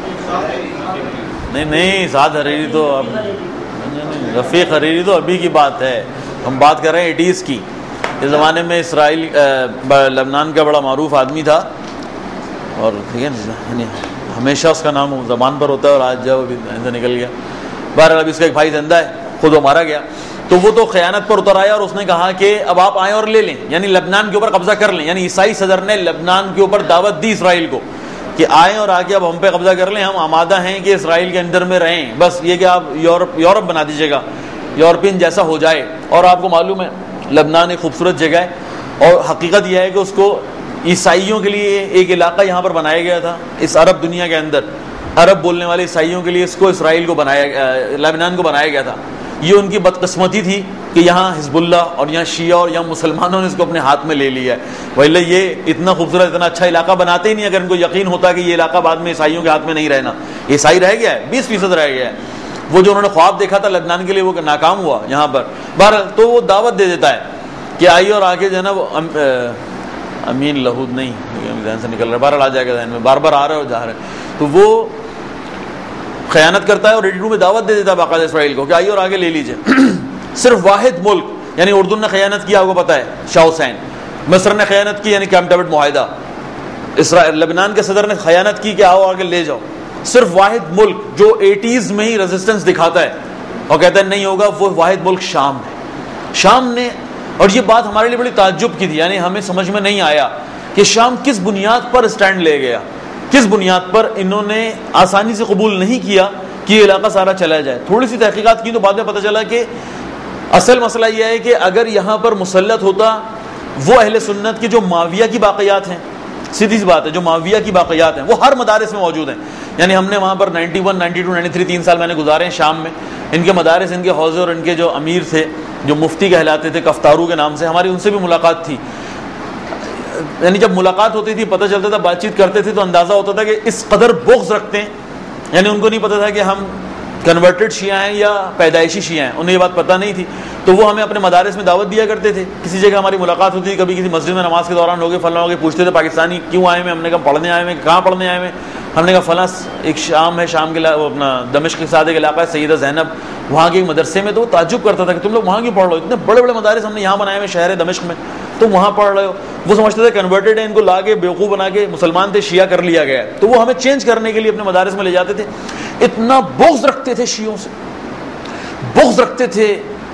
نہیں نہیں سعد حریری تو اب, رفیق حریری تو ابھی کی بات ہے, ہم بات کر رہے ہیں ایٹیز کی. اس زمانے میں اسرائیل لبنان کا بڑا معروف آدمی تھا, اور ٹھیک ہے ہمیشہ اس کا نام زبان پر ہوتا ہے, اور آج جب ابھی نکل گیا. بہرحال ابھی اس کا ایک بھائی زندہ ہے, خود وہ مارا گیا. تو وہ تو خیانت پر اتر آیا, اور اس نے کہا کہ اب آپ آئیں اور لے لیں, یعنی لبنان کے اوپر قبضہ کر لیں. یعنی عیسائی صدر نے لبنان کے اوپر دعوت دی اسرائیل کو کہ آئیں اور آ کے اب ہم پہ قبضہ کر لیں, ہم آمادہ ہیں کہ اسرائیل کے اندر میں رہیں, بس یہ کہ آپ یورپ یورپ بنا دیجیے گا, یورپین جیسا ہو جائے. اور آپ کو معلوم ہے لبنان ایک خوبصورت جگہ ہے, اور حقیقت یہ ہے کہ اس کو عیسائیوں کے لیے ایک علاقہ یہاں پر بنایا گیا تھا, اس عرب دنیا کے اندر عرب بولنے والے عیسائیوں کے لیے اس کو اسرائیل کو بنایا, لبنان کو بنایا گیا تھا. یہ ان کی بدقسمتی تھی کہ یہاں حزب اللہ اور یہاں شیعہ اور یہاں مسلمانوں نے اس کو اپنے ہاتھ میں لے لیا ہے. ویسے یہ اتنا خوبصورت اتنا اچھا علاقہ بناتے ہی نہیں اگر ان کو یقین ہوتا کہ یہ علاقہ بعد میں عیسائیوں کے ہاتھ میں نہیں رہنا. عیسائی رہ گیا ہے, بیس فیصد رہ گیا ہے. وہ جو انہوں نے خواب دیکھا تھا لبنان کے لیے وہ ناکام ہوا یہاں پر. بہرحال تو وہ دعوت دے دیتا ہے کہ آئیے اور آگے جو ہے نا وہ امین لہود نہیں ذہن سے نکل رہا, بہرحال آ جائے گا ذہن میں, بار بار آ رہے اور جا رہے. تو وہ خیانت کرتا ہے اور ریڈی ٹو میں دعوت دے دیتا ہے باقاعدہ اسرائیل کو کہ آئیے اور آگے لے لیجیے. صرف واحد ملک, یعنی اردن نے خیانت کیا, آپ کو پتہ ہے شاہ حسین. مصر نے خیانت کی, یعنی کیمپ ڈیوڈ معاہدہ. اسرائیل لبنان کے صدر نے خیانت کی کہ آؤ آگے لے جاؤ. صرف واحد ملک جو ایٹیز میں ہی ریزسٹنس دکھاتا ہے اور کہتا ہے نہیں ہوگا, وہ واحد ملک شام ہے. شام نے, اور یہ بات ہمارے لیے بڑی تعجب کی تھی, یعنی ہمیں سمجھ میں نہیں آیا کہ شام کس بنیاد پر اسٹینڈ لے گیا, کس بنیاد پر انہوں نے آسانی سے قبول نہیں کیا کہ یہ علاقہ سارا چلا جائے. تھوڑی سی تحقیقات کی تو بعد میں پتہ چلا کہ اصل مسئلہ یہ ہے کہ اگر یہاں پر مسلط ہوتا وہ اہل سنت کے جو معاویہ کی باقیات ہیں, سیدھی سی بات ہے, جو معاویہ کی باقیات ہیں وہ ہر مدارس میں موجود ہیں. یعنی ہم نے وہاں پر ninety one ninety two ninety three تین سال میں نے گزارے ہیں شام میں. ان کے مدارس, ان کے حوضے اور ان کے جو امیر تھے جو مفتی کہلاتے تھے کفتارو کے نام سے, ہماری ان سے بھی ملاقات تھی. یعنی جب ملاقات ہوتی تھی پتہ چلتا تھا, بات چیت کرتے تھے تو اندازہ ہوتا تھا کہ اس قدر بغض رکھتے ہیں. یعنی ان کو نہیں پتہ تھا کہ ہم کنورٹڈ شیعہ ہیں یا پیدائشی شیعہ ہیں, انہیں یہ بات پتہ نہیں تھی. تو وہ ہمیں اپنے مدارس میں دعوت دیا کرتے تھے. کسی جگہ ہماری ملاقات ہوتی تھی, کبھی کسی مسجد میں نماز کے دوران لوگ فلاں لوگ پوچھتے تھے پاکستانی کیوں آئے ہیں, ہم نے کہا پڑھنے آئے ہیں. کہاں پڑھنے آئے ہیں؟ ہم نے کہا فلاں ایک شام ہے, شام کے وہ اپنا دمشق کے ساتھ ایک علاقہ ہے سیدہ زینب, وہاں کے ایک مدرسے میں. تو وہ تعجب کرتا تھا کہ تم لوگ وہاں کیوں پڑھ رہے ہو, اتنے بڑے بڑے مدارس ہم نے یہاں بنائے ہوئے شہر دمشق میں, تم وہاں پڑھ رہے ہو. وہ سمجھتے تھے کنورٹڈ ہیں, ان کو لا کے بیوقوف بنا کے مسلمان تھے شیعہ کر لیا گیا. تو وہ ہمیں چینج کرنے کے لیے اپنے مدارس میں لے جاتے تھے. اتنا بغض رکھتے تھے شیعوں سے, بغض رکھتے تھے.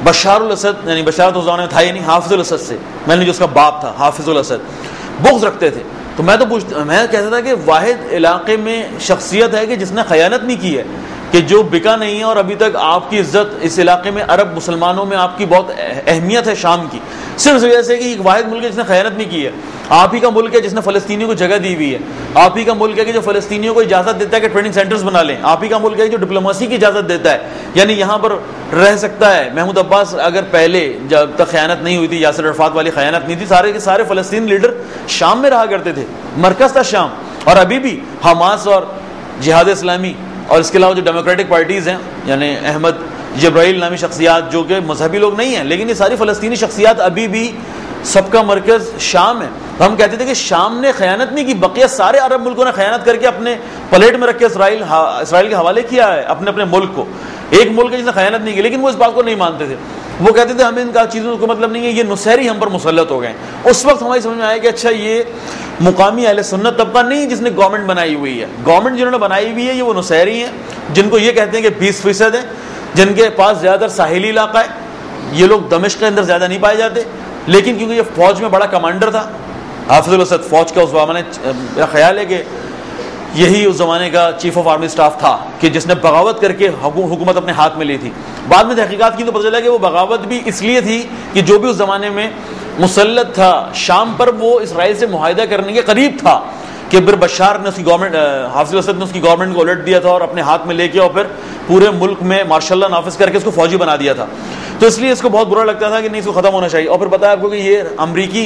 بشار الاسد یعنی بشار تو اس زمانے میں تھا ہی نہیں, حافظ الاسد سے, میں نے جو اس کا باپ تھا حافظ الاسد, بغض رکھتے تھے. تو میں تو پوچھتا میں کہتا تھا کہ واحد علاقے میں شخصیت ہے کہ جس نے خیانت نہیں کی ہے, کہ جو بکا نہیں ہے, اور ابھی تک آپ کی عزت اس علاقے میں عرب مسلمانوں میں آپ کی بہت اہمیت ہے شام کی, صرف اس وجہ سے کہ ایک واحد ملک ہے جس نے خیانت نہیں کی ہے. آپ ہی کا ملک ہے جس نے فلسطینیوں کو جگہ دی ہوئی ہے, آپ ہی کا ملک ہے کہ جو فلسطینیوں کو اجازت دیتا ہے کہ ٹریننگ سینٹرز بنا لیں, آپ ہی کا ملک ہے جو ڈپلومیسی کی اجازت دیتا ہے, یعنی یہاں پر رہ سکتا ہے. محمود عباس اگر پہلے جب تک خیانت نہیں ہوئی تھی, یاسر عرفات والی خیانت نہیں تھی, سارے کے سارے فلسطین لیڈر شام میں رہا کرتے تھے, مرکز تھا شام. اور ابھی بھی حماس اور جہاد اسلامی اور اس کے علاوہ جو ڈیموکریٹک پارٹیز ہیں, یعنی احمد جبرائیل نامی شخصیات جو کہ مذہبی لوگ نہیں ہیں, لیکن یہ ساری فلسطینی شخصیات ابھی بھی سب کا مرکز شام ہے. ہم کہتے تھے کہ شام نے خیانت نہیں کی, بقیہ سارے عرب ملکوں نے خیانت کر کے اپنے پلیٹ میں رکھ کے اسرائیل اسرائیل کے حوالے کیا ہے اپنے اپنے ملک کو. ایک ملک ہے جس نے خیانت نہیں کی, لیکن وہ اس بات کو نہیں مانتے تھے. وہ کہتے تھے ہمیں ان کا چیزوں کو مطلب نہیں ہے, یہ نصیری ہم پر مسلط ہو گئے. اس وقت ہماری سمجھ میں آیا کہ اچھا یہ مقامی اہل سنت طبقہ نہیں جس نے گورنمنٹ بنائی ہوئی ہے, گورنمنٹ جنہوں نے بنائی ہوئی ہے یہ وہ نصیری ہیں, جن کو یہ کہتے ہیں کہ بیس فیصد ہیں, جن کے پاس زیادہ تر ساحلی علاقہ ہے. یہ لوگ دمشق کے اندر زیادہ نہیں پائے جاتے, لیکن کیونکہ یہ فوج میں بڑا کمانڈر تھا, حافظ الاسد فوج کا اس زمانے, میرا خیال ہے کہ یہی اس زمانے کا چیف آف آرمی اسٹاف تھا کہ جس نے بغاوت کر کے حکومت اپنے ہاتھ میں لی تھی. بعد میں تحقیقات کی تو پتہ چلا کہ وہ بغاوت بھی اس لیے تھی کہ جو بھی اس زمانے میں مسلط تھا شام پر, وہ اسرائیل سے معاہدہ کرنے کے قریب تھا, کہ پھر بشار نے اس کی گورنمنٹ, حافظ الاسد نے اس کی گورنمنٹ کو الٹ دیا تھا اور اپنے ہاتھ میں لے کے اور پھر پورے ملک میں مارشل لا نافذ کر کے اس کو فوجی بنا دیا تھا. تو اس لیے اس کو بہت برا لگتا تھا کہ نہیں اس کو ختم ہونا چاہیے. اور پھر پتا ہے آپ کو کہ یہ امریکی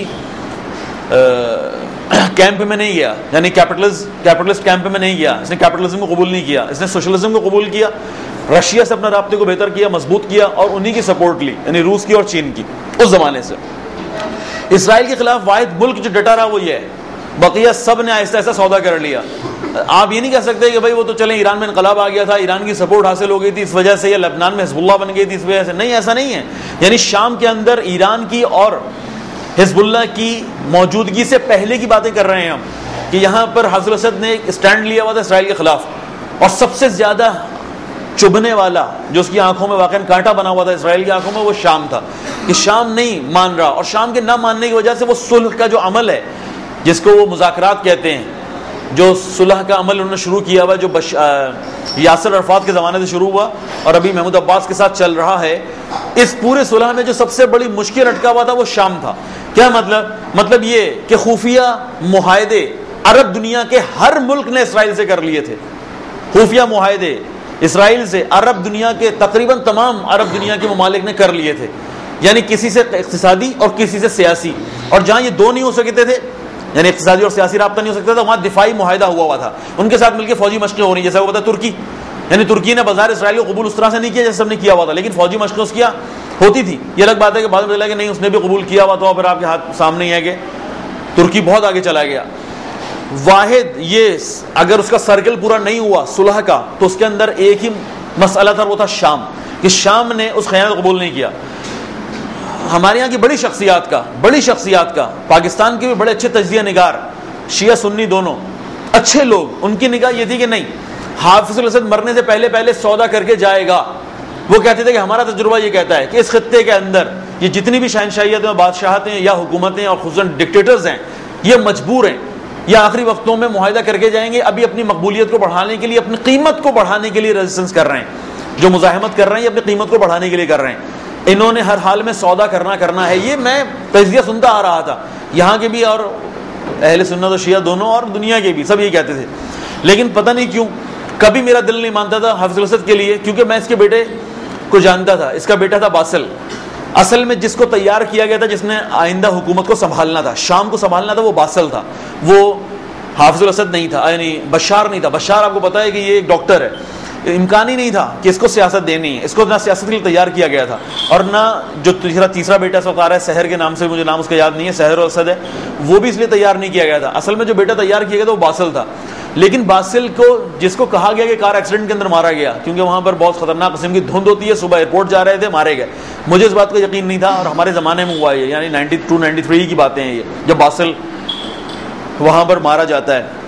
کیمپ میں نہیں گیا, یعنی کیپٹلسٹ کیپٹلسٹ کیمپ میں نہیں گیا, اس نے کیپٹلزم کو قبول نہیں کیا, اس نے سوشلزم کو قبول کیا, رشیا سے اپنے رابطے کو بہتر کیا, مضبوط کیا, اور انہی کی سپورٹ لی, یعنی روس کی اور چین کی اس زمانے سے. اسرائیل کے خلاف واحد ملک جو ڈٹا رہا وہ یہ ہے, بقیہ سب نے آہستہ آہستہ سودا کر لیا. آپ یہ نہیں کہہ سکتے کہ بھائی وہ تو چلیں ایران میں انقلاب آ گیا تھا, ایران کی سپورٹ حاصل ہو گئی تھی اس وجہ سے, یا لبنان میں حزب اللہ بن گئی تھی اس وجہ سے. نہیں, ایسا نہیں ہے. یعنی شام کے اندر ایران کی اور حزب اللہ کی موجودگی سے پہلے کی باتیں کر رہے ہیں ہم, کہ یہاں پر حافظ الاسد نے ایک اسٹینڈ لیا ہوا تھا اسرائیل کے خلاف, اور سب سے زیادہ چبھنے والا جو اس کی آنکھوں میں واقعا کانٹا بنا ہوا تھا اسرائیل کی آنکھوں میں, وہ شام تھا. کہ شام نہیں مان رہا, اور شام کے نہ ماننے کی وجہ سے وہ صلح کا جو عمل ہے جس کو وہ مذاکرات کہتے ہیں, جو صلح کا عمل انہوں نے شروع کیا ہوا, جو بش... یاسر عرفات کے زمانے سے شروع ہوا اور ابھی محمود عباس کے ساتھ چل رہا ہے, اس پورے صلح میں جو سب سے بڑی مشکل اٹکا ہوا تھا وہ شام تھا. کیا مطلب؟ مطلب یہ کہ خفیہ معاہدے عرب دنیا کے ہر ملک نے اسرائیل سے کر لیے تھے. خفیہ معاہدے اسرائیل سے عرب دنیا کے تقریباً تمام عرب دنیا کے ممالک نے کر لیے تھے, یعنی کسی سے اقتصادی اور کسی سے سیاسی. اور جہاں یہ دو نہیں ہو سکتے تھے, یعنی اقتصادی اور سیاسی رابطہ نہیں ہو سکتا تھا, وہاں دفاعی معاہدہ ہوا ہوا تھا. ان کے ساتھ مل کے فوجی مشقیں ہو رہی ہیں, جیسا وہ پتا ترکی, یعنی ترکی نے بظاہر اسرائیل کو قبول اس طرح سے نہیں کیا جیسے سب نے کیا ہوا تھا, لیکن فوجی مشقیں اس کیا ہوتی تھی. یہ الگ بات ہے کہ بعد میں چلا کہ نہیں اس نے بھی قبول کیا ہوا تھا, اور پھر آپ کے ہاتھ سامنے ہی ہے کہ ترکی بہت آگے چلا گیا. واحد یہ اگر اس کا سرکل پورا نہیں ہوا صلح کا, تو اس کے اندر ایک ہی مسئلہ تھا, وہ تھا شام, کہ شام نے اس خیانت قبول نہیں کیا. ہمارے یہاں کی بڑی شخصیات کا بڑی شخصیات کا پاکستان کے بھی بڑے اچھے تجزیہ نگار, شیعہ سنی دونوں اچھے لوگ, ان کی نگاہ یہ تھی کہ نہیں حافظ الاسد مرنے سے پہلے پہلے سودا کر کے جائے گا. وہ کہتے تھے کہ ہمارا تجربہ یہ کہتا ہے کہ اس خطے کے اندر یہ جتنی بھی شہنشاہیتیں, بادشاہتیں یا حکومتیں اور خصوصاً ڈکٹیٹرز ہیں, یہ مجبور ہیں یا آخری وقتوں میں معاہدہ کر کے جائیں گے, ابھی اپنی مقبولیت کو بڑھانے کے لیے, اپنی قیمت کو بڑھانے کے لیے ریزسٹنس کر رہے ہیں, جو مزاحمت کر رہے ہیں یہ اپنی قیمت کو بڑھانے کے لیے کر رہے ہیں. انہوں نے ہر حال میں سودا کرنا کرنا ہے. یہ میں تجزیہ سنتا آ رہا تھا, یہاں کے بھی اور اہل سنت و شیعہ دونوں, اور دنیا کے بھی سب یہ کہتے تھے. لیکن پتہ نہیں کیوں کبھی میرا دل نہیں مانتا تھا حافظ الاسد کے لیے, کیونکہ میں اس کے بیٹے کو جانتا تھا. اس کا بیٹا تھا باسل, اصل میں جس کو تیار کیا گیا تھا, جس نے آئندہ حکومت کو سنبھالنا تھا, شام کو سنبھالنا تھا, وہ باسل تھا, وہ حافظ الاسد نہیں تھا, یعنی بشار نہیں تھا. بشار آپ کو پتا ہے کہ یہ ایک ڈاکٹر ہے, امکان ہی نہیں تھا کہ اس کو سیاست دینی ہے, اس کو نہ سیاست کے لیے تیار کیا گیا تھا, اور نہ جو تیسرا تیسرا بیٹا اس وقت آ رہا ہے سحر کے نام سے, مجھے نام اس کا یاد نہیں ہے, سحر الاسد ہے, وہ بھی اس لیے تیار نہیں کیا گیا تھا. اصل میں جو بیٹا تیار کیا گیا تھا وہ باسل تھا. لیکن باسل کو جس کو کہا گیا کہ کار ایکسیڈنٹ کے اندر مارا گیا, کیونکہ وہاں پر بہت خطرناک قسم کی دھند ہوتی ہے, صبح ایئرپورٹ جا رہے تھے, مارے گئے. مجھے اس بات کا یقین نہیں تھا, اور ہمارے زمانے میں ہوا ہے, یعنی نائنٹی ٹو نائنٹی تھری کی باتیں ہیں یہ, جب باسل وہاں پر مارا جاتا ہے.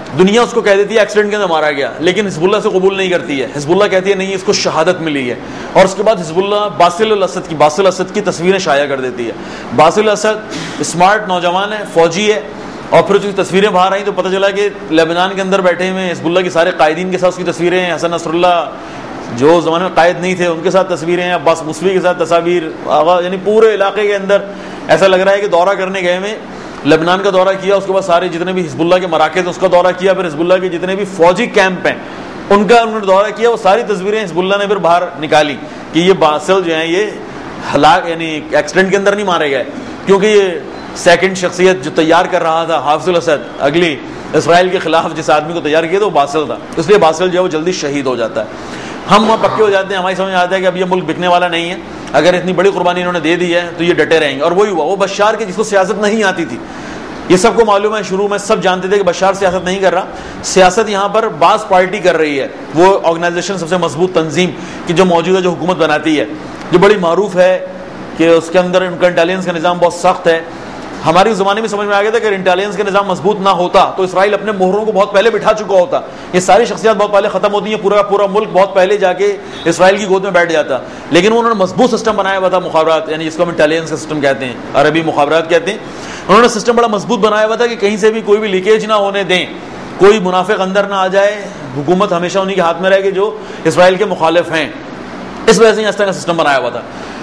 دنیا اس کو کہہ دیتی ہے ایکسیڈنٹ کے اندر مارا گیا، لیکن حزب اللہ سے قبول نہیں کرتی ہے. حزب اللہ کہتی ہے نہیں اس کو شہادت ملی ہے. اور اس کے بعد حزب اللہ باسل الاسد کی باسل اسد کی تصویریں شائع کر دیتی ہے. باسل اسد اسمارٹ نوجوان ہے، فوجی ہے، اور پھر اس کی تصویریں باہر آئیں تو پتہ چلا کہ لبنان کے اندر بیٹھے ہوئے حزب اللہ کے سارے قائدین کے ساتھ اس کی تصویریں ہیں. حسن نصر اللہ جو زمانے میں قائد نہیں تھے ان کے ساتھ تصویریں ہیں، عباس موسوی کے ساتھ تصاویر، آغا یعنی پورے علاقے کے اندر ایسا لگ رہا ہے کہ دورہ کرنے گئے میں لبنان کا دورہ کیا، اس کے بعد سارے جتنے بھی حزب اللہ کے مراکز ہیں اس کا دورہ کیا، پھر حزب اللہ کے جتنے بھی فوجی کیمپ ہیں ان کا انہوں نے دورہ کیا. وہ ساری تصویریں حزب اللہ نے پھر باہر نکالی کہ یہ باسل جو ہیں یہ ہلاک یعنی ایکسیڈنٹ کے اندر نہیں مارے گئے، کیونکہ یہ سیکنڈ شخصیت جو تیار کر رہا تھا حافظ الاسد اگلی اسرائیل کے خلاف جس آدمی کو تیار کیا تھا وہ باسل تھا، اس لیے باسل جو ہے وہ جلدی شہید ہو جاتا ہے. ہم وہاں پکے ہو جاتے ہیں، ہماری سمجھ میں آتا ہے کہ اب یہ ملک بکنے والا نہیں ہے، اگر اتنی بڑی قربانی انہوں نے دے دی ہے تو یہ ڈٹے رہیں گے. اور وہی ہوا، وہ بشار کے جس کو سیاست نہیں آتی تھی، یہ سب کو معلوم ہے، شروع میں سب جانتے تھے کہ بشار سیاست نہیں کر رہا، سیاست یہاں پر بعض پارٹی کر رہی ہے. وہ آرگنائزیشن سب سے مضبوط تنظیم کہ جو موجودہ جو حکومت بناتی ہے، جو بڑی معروف ہے کہ اس کے اندر ان کا انٹیلیجنس کا نظام بہت سخت ہے. ہمارے زمانے میں سمجھ میں آ گیا تھا کہ انٹیلیجنس کا نظام مضبوط نہ ہوتا تو اسرائیل اپنے مہروں کو بہت پہلے بٹھا چکا ہوتا. یہ ساری شخصیات بہت پہلے ختم ہوتی ہیں، پورا پورا ملک بہت پہلے جا کے اسرائیل کی گود میں بیٹھ جاتا. لیکن انہوں نے مضبوط سسٹم بنایا ہوا تھا، مخابرات یعنی جس کو ہم انٹیلیجنس کا سسٹم کہتے ہیں، عربی مخابرات کہتے ہیں. انہوں نے سسٹم بڑا مضبوط بنایا ہوا تھا کہ کہیں سے بھی کوئی بھی لیکیج نہ ہونے دیں، کوئی منافق اندر نہ آ جائے. حکومت ہمیشہ انہی کے ہاتھ میں رہے گی جو اسرائیل کے مخالف ہیں. اس وجہ سے اس طرح کا سسٹم بنایا ہوا تھا.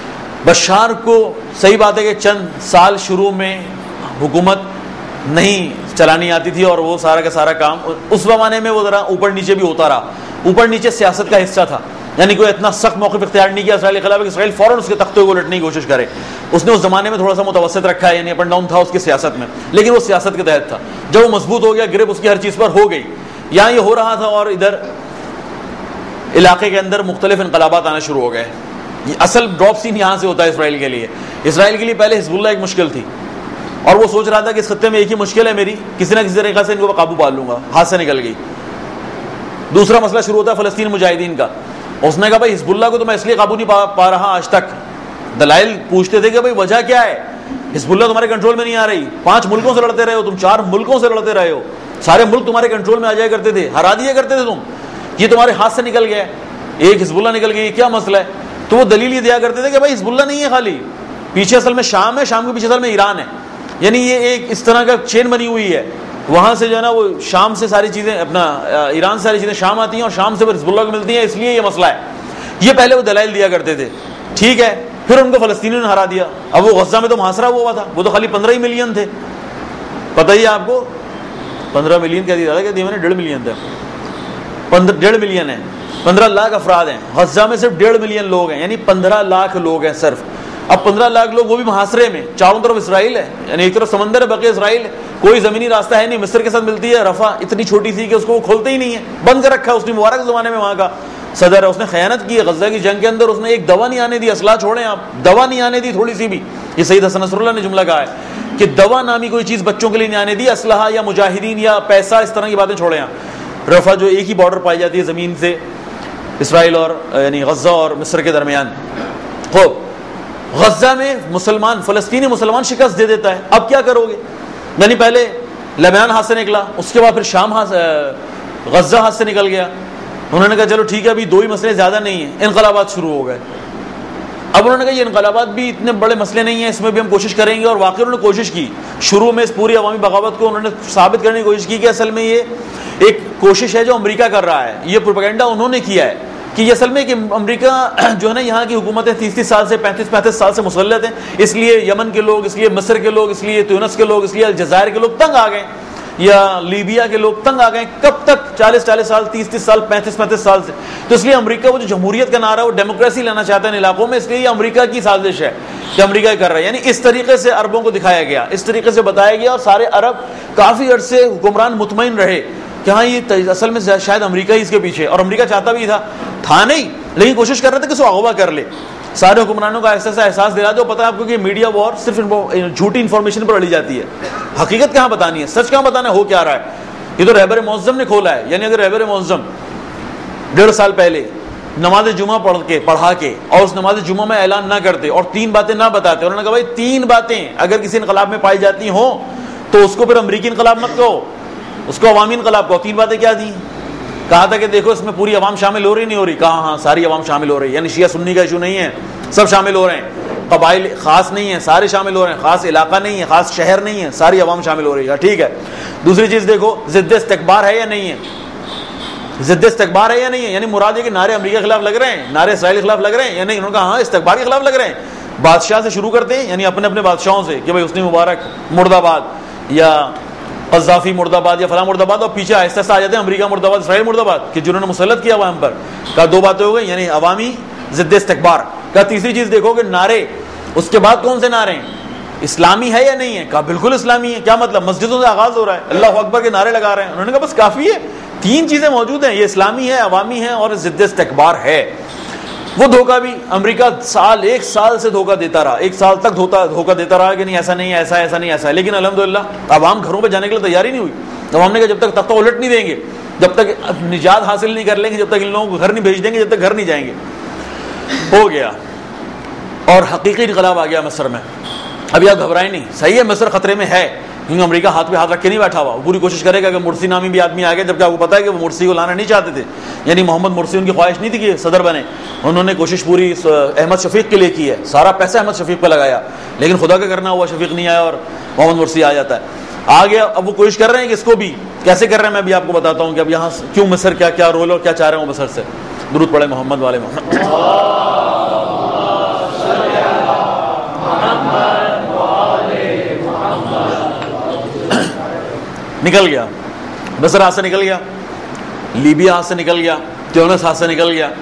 بشار کو صحیح بات ہے کہ چند سال شروع میں حکومت نہیں چلانی آتی تھی اور وہ سارا کا سارا کام اس زمانے میں وہ ذرا اوپر نیچے بھی ہوتا رہا، اوپر نیچے سیاست کا حصہ تھا. یعنی کوئی اتنا سخت موقف اختیار نہیں کیا اسرائیل کے خلاف کہ اسرائیل فوراً اس کے تختے کو الٹنے کی کوشش کرے. اس نے اس زمانے میں تھوڑا سا متوسط رکھا ہے، یعنی اپ اینڈ ڈاؤن تھا اس کی سیاست میں، لیکن وہ سیاست کے تحت تھا. جب وہ مضبوط ہو گیا، گرپ اس کی ہر چیز پر ہو گئی. یہاں یہ ہو رہا تھا اور ادھر علاقے کے اندر مختلف انقلابات آنا شروع ہو گئے. یہ اصل ڈراپ سین یہاں سے ہوتا ہے اسرائیل کے لیے. اسرائیل کے لیے پہلے حزب اللہ ایک مشکل تھی اور وہ سوچ رہا تھا کہ اس خطے میں ایک ہی مشکل ہے میری، کسی نہ کسی طریقے سے ان کو قابو پا لوں گا. ہاتھ سے نکل گئی. دوسرا مسئلہ شروع ہوتا ہے فلسطین مجاہدین کا. اس نے کہا بھائی حزب اللہ کو تو میں اس لیے قابو نہیں پا, پا رہا آج تک. دلائل پوچھتے تھے کہ بھائی وجہ کیا ہے، حزب اللہ تمہارے کنٹرول میں نہیں آ رہی، پانچ ملکوں سے لڑتے رہے ہو تم، چار ملکوں سے لڑتے رہے ہو، سارے ملک تمہارے کنٹرول میں آ جایا کرتے تھے، ہرا دیا کرتے تھے تم، یہ تمہارے ہاتھ سے نکل گیا، ایک حزب اللہ نکل گئی، کیا مسئلہ ہے؟ تو وہ دلیل یہ دیا کرتے تھے کہ بھائی حزب اللہ نہیں ہے خالی، پیچھے اصل میں شام ہے، شام کے پیچھے اصل میں ایران ہے. یعنی یہ ایک اس طرح کا چین بنی ہوئی ہے، وہاں سے جو ہے نا وہ شام سے ساری چیزیں اپنا ایران سے ساری چیزیں شام آتی ہیں اور شام سے پھر حزب اللہ کو ملتی ہیں، اس لیے یہ مسئلہ ہے. یہ پہلے وہ دلائل دیا کرتے تھے. ٹھیک ہے، پھر ان کو فلسطینیوں نے ہرا دیا. اب وہ غزہ میں تو محاصرہ ہوا تھا، وہ تو خالی پندرہ ہی ملین تھے. پتہ ہی ہے آپ کو، پندرہ ملین کہہ دیا کہ میں نے ڈیڑھ ملین تھے، پندرہ ڈیڑھ ملین ہے، پندرہ لاکھ افراد ہیں. غزہ میں صرف ڈیڑھ ملین لوگ ہیں، یعنی پندرہ لاکھ لوگ ہیں صرف. اب پندرہ لاکھ لوگ وہ بھی محاصرے میں، چاروں طرف اسرائیل ہے، یعنی ایک طرف سمندر ہے بقیہ اسرائیل ہے، کوئی زمینی راستہ ہے نہیں. مصر کے ساتھ ملتی ہے رفح، اتنی چھوٹی سی کہ اس کو وہ کھولتے ہی نہیں ہے، بند کر رکھا ہے. اس نے مبارک زمانے میں وہاں کا صدر ہے، اس نے خیانت کی ہے غزہ کی جنگ کے اندر. اس نے ایک دوا نہیں آنے دی، اسلحہ چھوڑیں آپ، دوا نہیں آنے دی تھوڑی سی بھی. یہ سید حسن نصر اللہ نے جملہ کہا ہے کہ دوا نامی کوئی چیز بچوں کے لیے نہیں آنے دی، اسلحہ یا مجاہدین یا پیسہ اس طرح کی باتیں چھوڑیں آپ. رفح جو ایک ہی بارڈر پائی جاتی ہے زمین سے اسرائیل اور یعنی غزہ اور مصر کے درمیان. خوب غزہ میں مسلمان فلسطینی مسلمان شکست دے دیتا ہے. اب کیا کرو گے؟ یعنی پہلے لبنان ہاتھ سے نکلا، اس کے بعد پھر شام ہاتھ غزہ ہاتھ سے نکل گیا. انہوں نے کہا چلو ٹھیک ہے، ابھی دو ہی مسئلے زیادہ نہیں ہیں. انقلابات شروع ہو گئے. اب انہوں نے کہا یہ انقلابات بھی اتنے بڑے مسئلے نہیں ہیں، اس میں بھی ہم کوشش کریں گے. اور واقعی انہوں نے کوشش کی. شروع میں اس پوری عوامی بغاوت کو انہوں نے ثابت کرنے کی کوشش کی کہ اصل میں یہ ایک کوشش ہے جو امریکہ کر رہا ہے. یہ پروپیگنڈا انہوں نے کیا ہے کہ یہ اصل میں کہ امریکہ جو ہے نا یہاں کی حکومتیں تیس تیس سال سے پینتیس پینتیس سال سے مسلط ہیں، اس لیے یمن کے لوگ، اس لیے مصر کے لوگ، اس لیے تیونس کے لوگ، اس لیے الجزائر کے لوگ تنگ آ گئے، یا لیبیا کے لوگ تنگ آ گئے. کب تک؟ چالیس چالیس سال، تیس تیس سال، پینتیس پینتیس سال سے. تو اس لیے امریکہ وہ جو جمہوریت کا نعرہ ہے وہ ڈیموکریسی لانا چاہتا ہے ان علاقوں میں، اس لیے یہ امریکہ کی سازش ہے کہ امریکہ کر رہا ہے. یعنی اس طریقے سے عربوں کو دکھایا گیا، اس طریقے سے بتایا گیا، اور سارے عرب کافی عرصے حکمران مطمئن رہے کہ ہاں یہ اصل میں شاید امریکہ ہی اس کے پیچھے. اور امریکہ چاہتا بھی تھا تھا نہیں، لیکن کوشش کر رہا تھا کہ اس کو اغوا کر لے. سارے حکمرانوں کا ایسا ایسا احساس دلا دو. پتہ ہے آپ کو کہ میڈیا وار صرف جھوٹی انفارمیشن پر لڑی جاتی ہے، حقیقت کہاں بتانی ہے، سچ کہاں بتانا ہے، ہو کیا رہا ہے. یہ تو رہبر معظم نے کھولا ہے. یعنی اگر رہبر معظم ڈیڑھ سال پہلے نماز جمعہ پڑھ کے پڑھا کے اور اس نماز جمعہ میں اعلان نہ کرتے اور تین باتیں نہ بتاتے، انہوں نے کہا بھائی تین باتیں اگر کسی انقلاب میں پائی جاتی ہوں تو اس کو پھر امریکی انقلاب مت کہو، اس کو عوامی انقلاب کو تین باتیں کیا دی؟ کہا تھا کہ دیکھو اس میں پوری عوام شامل ہو رہی نہیں ہو رہی؟ کہا ہاں ساری عوام شامل ہو رہی ہے، یعنی شیعہ سنی کا ایشو نہیں ہے، سب شامل ہو رہے ہیں، قبائل خاص نہیں ہیں، سارے شامل ہو رہے ہیں، خاص علاقہ نہیں ہے، خاص شہر نہیں ہے، ساری عوام شامل ہو رہی ہے، ٹھیک ہے۔ دوسری چیز دیکھو ضد استکبار ہے یا نہیں ہے؟ ضد استکبار ہے یا نہیں ہے؟ یعنی مراد ہے کہ نعرے امریکہ کے خلاف لگ رہے ہیں، نعرے اسرائیل کے خلاف لگ رہے ہیں یا نہیں؟ انہوں نے کہا ہاں استکبار کے خلاف لگ رہے ہیں۔ بادشاہ سے شروع کرتے ہیں، یعنی اپنے اپنے بادشاہوں سے کہ بھائی حسنی مبارک مرد آباد یا قذافی مرد آباد یا فلاں مرد آباد، اور پیچھے آہستہ آہستہ آ جاتے ہیں امریکہ مرد آباد، اسرائیل مرد آباد، کہ جنہوں نے مسلط کیا عوام پر۔ کہا دو باتیں ہو گئی، یعنی عوامی ضد استکبار۔ کہا تیسری چیز دیکھو کہ نعرے اس کے بعد کون سے نعرے ہیں؟ اسلامی ہے یا نہیں ہے؟ کہا بالکل اسلامی ہے۔ کیا مطلب؟ مسجدوں سے آغاز ہو رہا ہے، اللہ اکبر کے نعرے لگا رہے ہیں۔ انہوں نے کہا بس کافی ہے، تین چیزیں موجود ہیں، یہ اسلامی ہے، عوامی ہے اور ضد استکبار ہے۔ وہ دھوکہ بھی امریکہ سال ایک سال سے دھوکہ دیتا رہا، ایک سال تک دھوکہ دیتا رہا کہ نہیں ایسا نہیں ہے، ایسا ایسا نہیں ایسا ہے، لیکن الحمدللہ عوام گھروں پہ جانے کے لیے تیار ہی نہیں ہوئی۔ عوام نے کہا جب تک تختہ الٹ نہیں دیں گے، جب تک نجات حاصل نہیں کر لیں گے، جب تک ان لوگوں کو گھر نہیں بھیج دیں گے، جب تک گھر نہیں جائیں گے۔ ہو گیا، اور حقیقی انقلاب آ گیا مصر میں۔ ابھی آپ گھبرائیں نہیں، صحیح ہے مصر خطرے میں ہے، کیونکہ امریکہ ہاتھ پہ ہاتھ رکھ کے نہیں بیٹھا ہوا، وہ پوری کوشش کرے گا کہ مرسی نامی بھی آدمی آ گیا، جبکہ آپ کو پتا ہے کہ وہ مرسی کو لانا نہیں چاہتے تھے، یعنی محمد مرسی ان کی خواہش نہیں تھی کہ صدر بنے۔ انہوں نے کوشش پوری احمد شفیق کے لیے کی ہے، سارا پیسہ احمد شفیق پہ لگایا، لیکن خدا کا کرنا ہوا شفیق نہیں آیا اور محمد مرسی آ جاتا ہے، آ گیا۔ اب وہ کوشش کر رہے ہیں کہ اس کو بھی کیسے کر رہے ہیں، میں بھی آپ کو بتاتا ہوں کہ اب یہاں کیوں مصر کیا کیا رول اور کیا چاہ رہے ہیں وہ مصر سے۔ درود پڑھے محمد والے محمد۔ نکل گیا مصر ہاتھ سے، نکل گیا لیبیا ہاتھ سے، نکل گیا تیونس ہاتھ سے، نکل گیا۔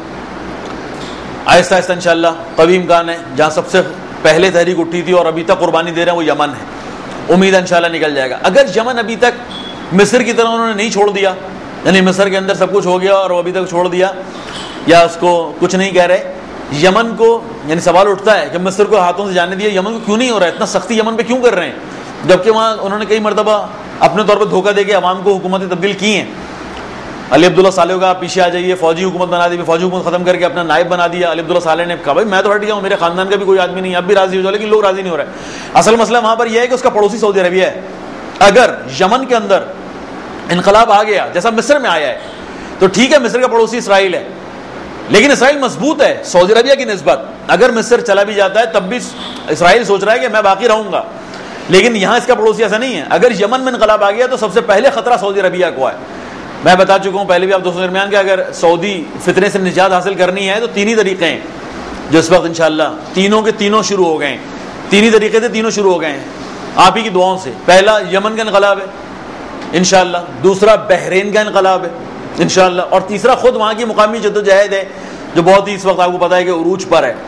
آہستہ آہستہ انشاءاللہ قوی امکان ہے جہاں سب سے پہلے تحریک اٹھی تھی اور ابھی تک قربانی دے رہے ہیں وہ یمن ہے، امید ہے انشاءاللہ نکل جائے گا۔ اگر یمن ابھی تک مصر کی طرح انہوں نے نہیں چھوڑ دیا، یعنی مصر کے اندر سب کچھ ہو گیا اور وہ ابھی تک چھوڑ دیا یا اس کو کچھ نہیں کہہ رہے، یمن کو یعنی سوال اٹھتا ہے کہ مصر کو ہاتھوں سے جانے دیا، یمن کو کیوں نہیں ہو رہا ہے، اتنا سختی یمن پہ کیوں کر رہے ہیں، جبکہ وہاں انہوں نے کئی مرتبہ اپنے طور پر دھوکہ دے کے عوام کو حکومتیں تبدیل کی ہیں۔ علی عبداللہ صالح کا پیچھے آ جائیے، فوجی حکومت بنا دی، فوجی حکومت ختم کر کے اپنا نائب بنا دیا۔ علی عبداللہ صالح نے کہا بھائی میں تو ہٹ گیا ہوں، میرے خاندان کا بھی کوئی آدمی نہیں، اب بھی راضی ہو جاؤ، لیکن لوگ راضی نہیں ہو رہے۔ اصل مسئلہ وہاں پر یہ ہے کہ اس کا پڑوسی سعودی عربیہ ہے۔ اگر یمن کے اندر انقلاب آ گیا جیسا مصر میں آیا ہے تو ٹھیک ہے، مصر کا پڑوسی اسرائیل ہے، لیکن اسرائیل مضبوط ہے سعودی عربیہ کی نسبت۔ اگر مصر چلا بھی جاتا ہے تب بھی اسرائیل سوچ رہا ہے کہ میں باقی رہوں گا، لیکن یہاں اس کا پڑوسی ایسا نہیں ہے۔ اگر یمن میں انقلاب آ گیا تو سب سے پہلے خطرہ سعودی عربیہ کو ہے۔ میں بتا چکا ہوں پہلے بھی آپ دوستوں کے درمیان کہ اگر سعودی فتنے سے نجات حاصل کرنی ہے تو تین ہی طریقے ہیں جو اس وقت انشاءاللہ تینوں کے تینوں شروع ہو گئے ہیں، تین ہی طریقے سے تینوں شروع ہو گئے ہیں آپ ہی کی دعاؤں سے۔ پہلا یمن کا انقلاب ہے انشاءاللہ، دوسرا بحرین کا انقلاب ہے انشاءاللہ، اور تیسرا خود وہاں کی مقامی جدوجہد ہے جو بہت ہی اس وقت آپ کو پتا ہے کہ عروج پر ہے۔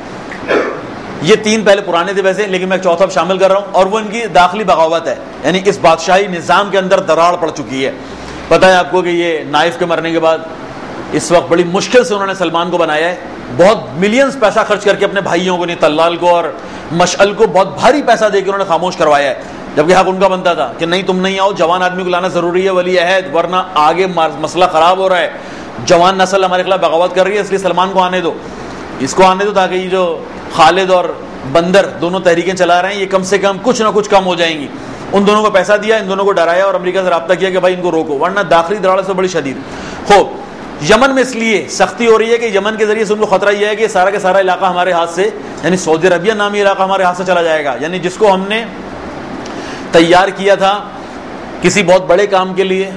یہ تین پہلے پرانے تھے ویسے، لیکن میں چوتھا شامل کر رہا ہوں، اور وہ ان کی داخلی بغاوت ہے، یعنی اس بادشاہی نظام کے اندر دراڑ پڑ چکی ہے۔ پتہ ہے آپ کو کہ یہ نائف کے مرنے کے بعد اس وقت بڑی مشکل سے انہوں نے سلمان کو بنایا ہے، بہت ملینز پیسہ خرچ کر کے اپنے بھائیوں کو، نہیں طلال کو اور مشعل کو بہت بھاری پیسہ دے کے انہوں نے خاموش کروایا ہے، جبکہ حق ان کا بنتا تھا کہ نہیں تم نہیں آؤ، جوان آدمی کو لانا ضروری ہے ولی عہد، ورنہ آگے مسئلہ خراب ہو رہا ہے، جوان نسل ہمارے خلاف بغاوت کر رہی ہے، اس لیے سلمان کو آنے دو، اس کو آنے دو تاکہ یہ جو خالد اور بندر دونوں تحریکیں چلا رہے ہیں یہ کم سے کم کچھ نہ کچھ کم ہو جائیں گی۔ ان دونوں کو پیسہ دیا، ان دونوں کو ڈرایا اور امریکہ سے رابطہ کیا کہ بھائی ان کو روکو، ورنہ داخلی دراڑ سے بڑی شدید۔ خوب یمن میں اس لیے سختی ہو رہی ہے کہ یمن کے ذریعے سے ان کو خطرہ یہ ہے کہ سارا کا سارا علاقہ ہمارے ہاتھ سے، یعنی سعودی عربیہ نامی علاقہ ہمارے ہاتھ سے چلا جائے گا، یعنی جس کو ہم نے تیار کیا تھا کسی بہت بڑے کام کے لیے،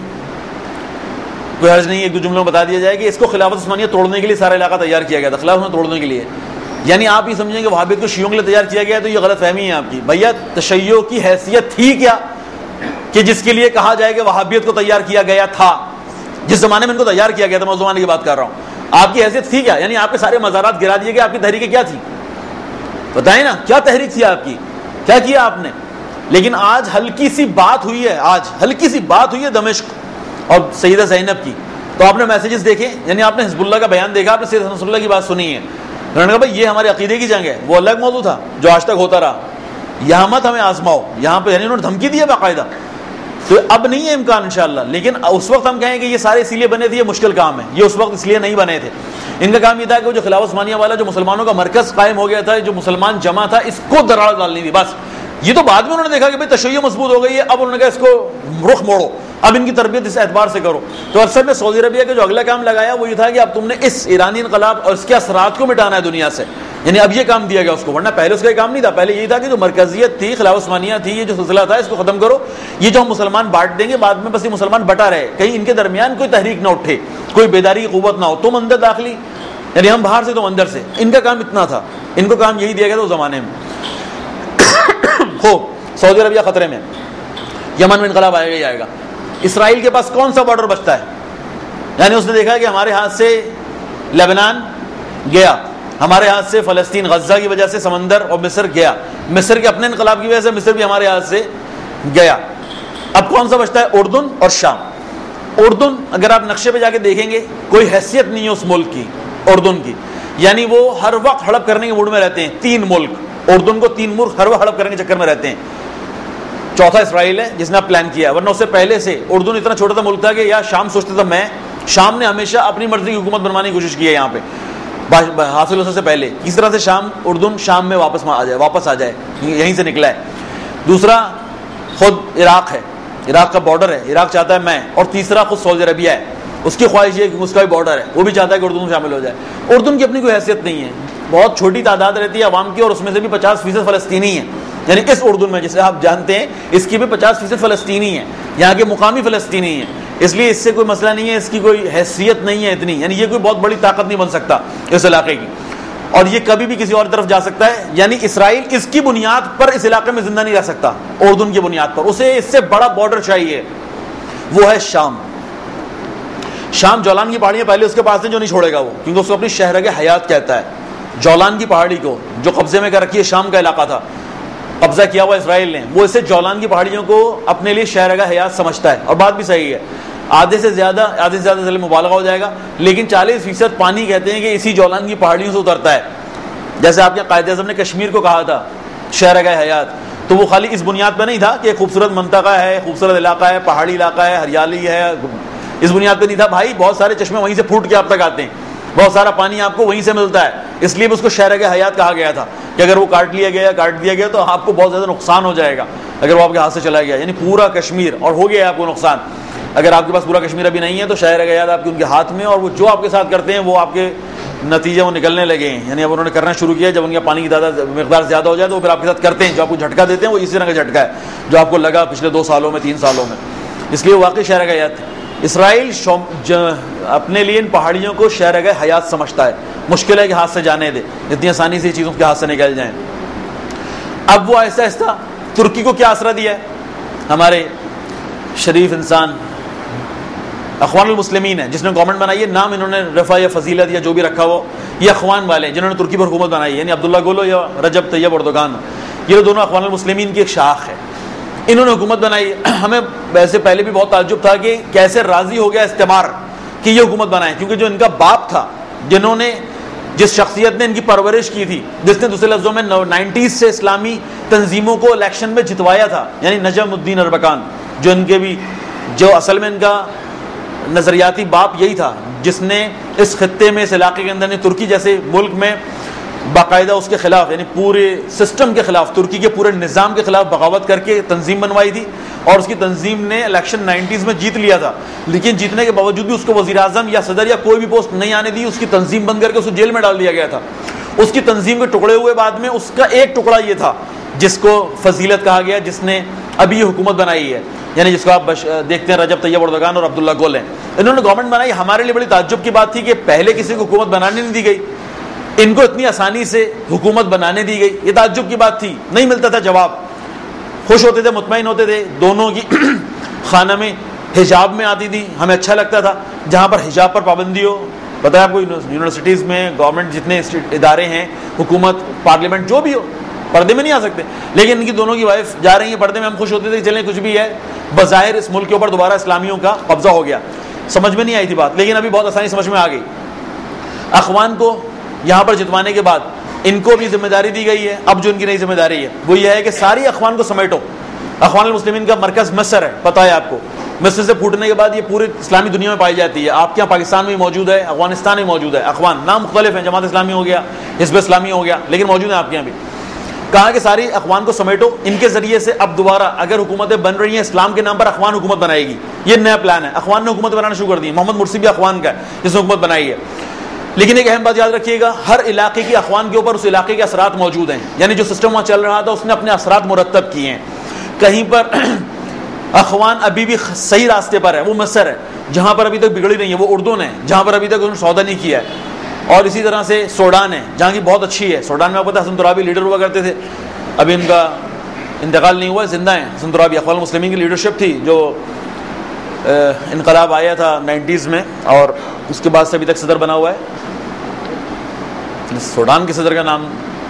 کوئی حرج نہیں ایک دو جملوں میں بتا دیا جائے کہ اس کو خلافت عثمانیہ توڑنے کے لیے سارا علاقہ تیار کیا گیا تھا، خلافت عثمانیہ توڑنے کے لیے، یعنی آپ یہ سمجھیں کہ وہابیت کو شیعوں کے لیے تیار کیا گیا ہے تو یہ غلط فہمی ہے آپ کی۔ بھیا تشیع کی حیثیت تھی کیا کہ جس کے لیے کہا جائے کہ وہابیت کو تیار کیا گیا تھا، جس زمانے میں ان کو تیار کیا گیا تھا، میں اس زمانے کی بات کر رہا ہوں، آپ کی حیثیت تھی کیا؟ یعنی آپ کے سارے مزارات گرا دیے گئے، آپ کی تحریکیں کیا تھی بتائیں نا، کیا تحریک تھی آپ کی، کیا کیا آپ نے؟ لیکن آج ہلکی سی بات ہوئی ہے، آج ہلکی سی بات ہوئی ہے دمشق اور سیدہ زینب کی، تو آپ نے میسیجز دیکھے، یعنی آپ نے حزب اللہ کا بیان دیکھا، آپ نے سید حسن اللہ کی بات سنی ہے، انہوں نے کہا بھائی یہ ہمارے عقیدے کی جنگ ہے، وہ الگ موضوع تھا جو آج تک ہوتا رہا، یہاں مت ہمیں آزماؤ، یہاں پہ یعنی انہوں نے دھمکی دی ہے باقاعدہ، تو اب نہیں ہے امکان انشاءاللہ، لیکن اس وقت ہم کہیں کہ یہ سارے اسی لیے بنے تھے، یہ مشکل کام ہے، یہ اس وقت اس لیے نہیں بنے تھے، ان کا کام یہ تھا کہ وہ جو خلافت عثمانیہ والا جو مسلمانوں کا مرکز قائم ہو گیا تھا، جو مسلمان جمع تھا، اس کو دراڑ ڈالنی تھی بس۔ یہ تو بعد میں انہوں نے دیکھا کہ بھائی تشیع مضبوط ہو گئی ہے، اب انہوں نے کہا اس کو رخ موڑو، اب ان کی تربیت اس اعتبار سے کرو. تو اصل میں سعودی عربیہ کا جو اگلا کام لگایا وہ یہ تھا کہ اب تم نے اس ایرانی انقلاب اور اس کے اثرات کو مٹانا ہے دنیا سے, یعنی اب یہ کام دیا گیا اس کو, ورنہ پہلے اس کا یہ کام نہیں تھا. پہلے یہی تھا کہ جو مرکزیت تھی, خلافت عثمانیہ تھی, یہ جو سلسلہ تھا اس کو ختم کرو. یہ جو ہم مسلمان بانٹ دیں گے بعد میں, بس یہ مسلمان بٹا رہے, کہیں ان کے درمیان کوئی تحریک نہ اٹھے, کوئی بیداری کی قوت نہ ہو. تم اندر داخلی, یعنی ہم باہر سے تم اندر سے. ان کا کام اتنا تھا, ان کو کام یہی دیا گیا تھا اس زمانے میں. خوب, سعودی عربیہ خطرے میں, یمن میں انقلاب آئے گا ہی آئے گا. اسرائیل کے پاس کون سا بارڈر بچتا ہے؟ یعنی اس نے دیکھا کہ ہمارے ہاتھ سے لبنان گیا, ہمارے ہاتھ سے فلسطین غزہ کی وجہ سے سمندر اور مصر گیا, مصر کے اپنے انقلاب کی وجہ سے مصر بھی ہمارے ہاتھ سے گیا. اب کون سا بچتا ہے؟ اردن اور شام. اردن اگر آپ نقشے پہ جا کے دیکھیں گے کوئی حیثیت نہیں ہے اس ملک کی, اردن کی, یعنی وہ ہر وقت ہڑپ کرنے کے موڈ میں رہتے ہیں. تین ملک, اردن کو تین ملک ہر وقت ہڑپ کرنے کے چکر میں رہتے ہیں. چوتھا اسرائیل ہے جس نے اب پلان کیا, ورنہ اس سے پہلے سے اردن اتنا چھوٹا سا ملک تھا کہ یا شام سوچتا تھا میں, شام نے ہمیشہ اپنی مرضی کی حکومت بنوانے کی کوشش کی ہے یہاں پہ حاصل ہونے سے پہلے. کس طرح سے شام اردن شام میں واپس آ جائے, واپس آ جائے, یہیں سے نکلا ہے. دوسرا خود عراق ہے, عراق کا بارڈر ہے, عراق چاہتا ہے میں. اور تیسرا خود سعودی عربیہ ہے, اس کی خواہش ہے کہ اس کا بھی بارڈر ہے, وہ بھی چاہتا ہے کہ اردن میں شامل ہو جائے. اردن کی اپنی کوئی حیثیت نہیں ہے, بہت چھوٹی تعداد رہتی ہے عوام کی, اور اس میں سے بھی پچاس فیصد فلسطینی ہیں. یعنی اس اردن میں جسے آپ جانتے ہیں اس کی بھی پچاس فیصد فلسطینی ہیں, یہاں کے مقامی فلسطینی ہیں. اس لیے اس سے کوئی مسئلہ نہیں ہے, اس کی کوئی حیثیت نہیں ہے اتنی, یعنی یہ کوئی بہت بڑی طاقت نہیں بن سکتا اس علاقے کی, اور یہ کبھی بھی کسی اور طرف جا سکتا ہے. یعنی اسرائیل اس کی بنیاد پر اس علاقے میں زندہ نہیں رہ سکتا, اردن کی بنیاد پر. اسے اس سے بڑا بارڈر چاہیے, وہ ہے شام. شام جولان کی پہاڑیاں پہلے اس کے پاس ہیں جو نہیں چھوڑے گا وہ, کیونکہ اس کو اپنی شہرگہ حیات کہتا ہے. جولان کی پہاڑی کو جو قبضے میں کر رکھی ہے, شام کا علاقہ تھا, قبضہ کیا ہوا اسرائیل نے, وہ اسے جولان کی پہاڑیوں کو اپنے لیے شہرگاہ حیات سمجھتا ہے. اور بات بھی صحیح ہے, آدھے سے زیادہ آدھے سے زیادہ ضلع مبالغہ ہو جائے گا, لیکن چالیس فیصد پانی کہتے ہیں کہ اسی جولان کی پہاڑیوں سے اترتا ہے. جیسے آپ کے قائد اعظم نے کشمیر کو کہا تھا شہرگاہ حیات, تو وہ خالی اس بنیاد پہ نہیں تھا کہ خوبصورت منطقہ ہے, خوبصورت علاقہ ہے, پہاڑی علاقہ ہے, ہریالی ہے, اس بنیاد پہ نہیں تھا بھائی. بہت سارے چشمے وہیں سے پھوٹ کے آپ تک آتے ہیں, بہت سارا پانی آپ کو وہیں سے ملتا ہے, اس لیے اس کو شہرگہ حیات کہا گیا تھا کہ اگر وہ کاٹ لیا گیا کاٹ دیا گیا تو آپ کو بہت زیادہ نقصان ہو جائے گا اگر وہ آپ کے ہاتھ سے چلا گیا. یعنی پورا کشمیر, اور ہو گیا ہے آپ کو نقصان. اگر آپ کے پاس پورا کشمیر ابھی نہیں ہے تو شہرگہ حیات آپ کے ان کے ہاتھ میں, اور وہ جو آپ کے ساتھ کرتے ہیں وہ آپ کے نتیجے وہ نکلنے لگے ہیں. یعنی اب انہوں نے کرنا شروع کیا, جب ان کے پانی کی تعداد مقدار زیادہ ہو جائے تو وہ پھر آپ کے ساتھ کرتے ہیں, جو آپ کو جھٹکا دیتے ہیں وہ اسی طرح کا جھٹکا ہے جو آپ کو لگا پچھلے دو سالوں میں, تین سالوں میں. اس لیے واقعی شہرگہ حیات. اسرائیل اپنے لیے ان پہاڑیوں کو شہرگہ حیات سمجھتا ہے. مشکل ہے کہ ہاتھ سے جانے دے, اتنی آسانی سے چیزوں کے ہاتھ سے نکل جائیں. اب وہ آہستہ آہستہ ترکی کو کیا آسرا دیا ہے, ہمارے شریف انسان اخوان المسلمین ہے جس نے گورنمنٹ بنائی ہے, نام انہوں نے رفع یا فضیلت یا جو بھی رکھا وہ, یہ اخوان والے ہیں جنہوں نے ترکی پر حکومت بنائی ہے, یعنی عبداللہ گولو یا رجب طیب اردوغان, یہ دونوں اخوان المسلمین کی ایک شاخ ہے. انہوں نے حکومت بنائی. ہمیں ویسے پہلے بھی بہت تعجب تھا کہ کیسے راضی ہو گیا استعمار کہ یہ حکومت بنائے, کیونکہ جو ان کا باپ تھا, جنہوں نے جس شخصیت نے ان کی پرورش کی تھی, جس نے دوسرے لفظوں میں نائنٹیز سے اسلامی تنظیموں کو الیکشن میں جتوایا تھا, یعنی نجم الدین اربکان, جو ان کے بھی جو اصل میں ان کا نظریاتی باپ یہی تھا جس نے اس خطے میں, اس علاقے کے اندر, ترکی جیسے ملک میں باقاعدہ اس کے خلاف, یعنی پورے سسٹم کے خلاف, ترکی کے پورے نظام کے خلاف بغاوت کر کے تنظیم بنوائی تھی. اور اس کی تنظیم نے الیکشن نائنٹیز میں جیت لیا تھا, لیکن جیتنے کے باوجود بھی اس کو وزیر اعظم یا صدر یا کوئی بھی پوسٹ نہیں آنے دی. اس کی تنظیم بند کر کے اس کو جیل میں ڈال دیا گیا تھا. اس کی تنظیم کے ٹکڑے ہوئے بعد میں اس کا ایک ٹکڑا یہ تھا جس کو فضیلت کہا گیا, جس نے ابھی یہ حکومت بنائی ہے, یعنی جس کو آپ دیکھتے ہیں رجب طیب اردوغان اور عبداللہ گول ہیں. انہوں نے گورنمنٹ بنائی. ہمارے لیے بڑی تعجب کی بات تھی کہ پہلے کسی کو حکومت بنانے نہیں دی گئی, ان کو اتنی آسانی سے حکومت بنانے دی گئی. یہ تعجب کی بات تھی, نہیں ملتا تھا جواب. خوش ہوتے تھے, مطمئن ہوتے تھے. دونوں کی خانہ میں حجاب میں آتی تھی, ہمیں اچھا لگتا تھا جہاں پر حجاب پر پابندی ہو. پتہ ہے آپ کو یونیورسٹیز میں گورنمنٹ جتنے ادارے ہیں, حکومت, پارلیمنٹ, جو بھی ہو, پردے میں نہیں آ سکتے, لیکن ان کی دونوں کی وائف جا رہی ہیں پردے میں. ہم خوش ہوتے تھے چلیں کچھ بھی ہے, بظاہر اس ملک کے اوپر دوبارہ اسلامیوں کا قبضہ ہو گیا. سمجھ میں نہیں آئی تھی بات, لیکن ابھی بہت آسانی سمجھ میں آ گئی. اخوان کو یہاں پر جتوانے کے بعد ان کو بھی ذمہ داری دی گئی ہے. اب جو ان کی نئی ذمہ داری ہے وہ یہ ہے کہ ساری اخوان کو سمیٹو. اخوان المسلمین کا مرکز مصر ہے, پتہ ہے آپ کو. مصر سے پھوٹنے کے بعد یہ پورے اسلامی دنیا میں پائی جاتی ہے. آپ کے یہاں پاکستان میں موجود ہے, افغانستان میں موجود ہے. اخوان نام مختلف ہیں, جماعت اسلامی ہو گیا, حزب اسلامی ہو گیا, لیکن موجود ہیں آپ کے یہاں بھی. کہا کہ ساری اخوان کو سمیٹو, ان کے ذریعے سے اب دوبارہ اگر حکومتیں بن رہی ہیں اسلام کے نام پر, اخوان حکومت بنائے گی. یہ نیا پلان ہے. اخوان نے حکومت بنانا شروع کر دی. محمد مرسی بھی اخوان کا ہے جس نے حکومت بنائی ہے. لیکن ایک اہم بات یاد رکھیے گا, ہر علاقے کی اخوان کے اوپر اس علاقے کے اثرات موجود ہیں. یعنی جو سسٹم وہاں چل رہا تھا اس نے اپنے اثرات مرتب کیے ہیں. کہیں پر اخوان ابھی بھی صحیح راستے پر ہے, وہ مصر ہے جہاں پر ابھی تک بگڑی نہیں ہے, وہ اردن ہے جہاں پر ابھی تک انہوں نے سودا نہیں کیا ہے, اور اسی طرح سے سوڈان ہے جہاں کی بہت اچھی ہے. سوڈان میں آپ کو پتہ ہے حسن ترابی لیڈر ہوا کرتے تھے, ابھی ان کا انتقال نہیں ہوا, زندہ ہیں حسن ترابی. اخوان المسلمین کی لیڈرشپ تھی جو انقلاب آیا تھا نائنٹیز میں, اور اس کے بعد سے ابھی تک صدر بنا ہوا ہے. سوڈان کے صدر کا نام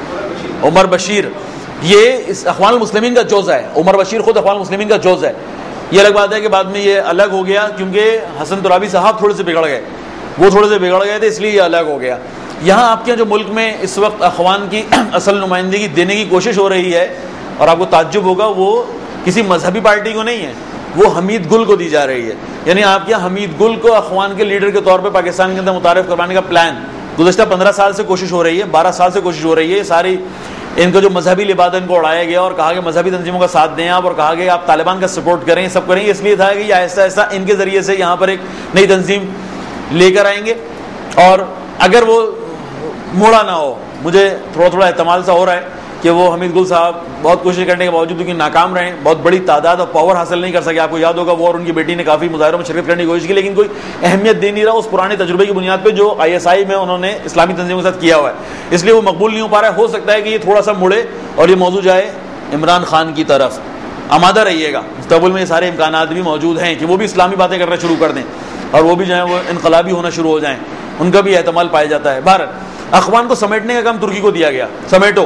عمر بشیر. یہ اس اخوان المسلمین کا جوز ہے. عمر بشیر خود اخوان المسلمین کا جوز ہے. یہ الگ بات ہے کہ بعد میں یہ الگ ہو گیا کیونکہ حسن ترابی صاحب تھوڑے سے بگڑ گئے, وہ تھوڑے سے بگڑ گئے تھے, اس لیے یہ الگ ہو گیا. یہاں آپ کے جو ملک میں اس وقت اخوان کی اصل نمائندگی دینے کی کوشش ہو رہی ہے, اور آپ کو تعجب ہوگا وہ کسی مذہبی پارٹی کو نہیں ہے, وہ حمید گل کو دی جا رہی ہے. یعنی آپ کے حمید گل کو اخوان کے لیڈر کے طور پہ پاکستان کے اندر متعارف کروانے کا پلان گزشتہ پندرہ سال سے کوشش ہو رہی ہے, بارہ سال سے کوشش ہو رہی ہے. ساری ان کا جو مذہبی لبادہ ان کو اڑایا گیا اور کہا کہ مذہبی تنظیموں کا ساتھ دیں آپ, اور کہا کہ آپ طالبان کا سپورٹ کریں, سب کریں. اس لیے تھا کہ یہ آہستہ آہستہ ان کے ذریعے سے یہاں پر ایک نئی تنظیم لے کر آئیں گے, اور اگر وہ موڑا نہ ہو, مجھے تھوڑا تھوڑا احتمال سا ہو رہا ہے کہ وہ حمید گل صاحب بہت کوشش کرنے کے باوجود کہ ناکام رہے, بہت بڑی تعداد اور پاور حاصل نہیں کر سکے. آپ کو یاد ہوگا وہ اور ان کی بیٹی نے کافی مظاہروں میں شرکت کرنے کی کوشش کی, لیکن کوئی اہمیت دے نہیں رہا اس پرانے تجربے کی بنیاد پہ جو آئی ایس آئی میں انہوں نے اسلامی تنظیموں کے ساتھ کیا ہوا ہے. اس لیے وہ مقبول نہیں ہو پا رہا ہے. ہو سکتا ہے کہ یہ تھوڑا سا مڑے اور یہ موضوع جائے عمران خان کی طرف. آمادہ رہیے گا, مستقبل میں یہ سارے امکانات بھی موجود ہیں کہ وہ بھی اسلامی باتیں کرنا شروع کر دیں اور وہ بھی جو ہے وہ انقلابی ہونا شروع ہو جائیں, ان کا بھی احتمال پایا جاتا ہے. بہر اخوان کو سمیٹنے کا کام ترکی کو دیا گیا, سمیٹو.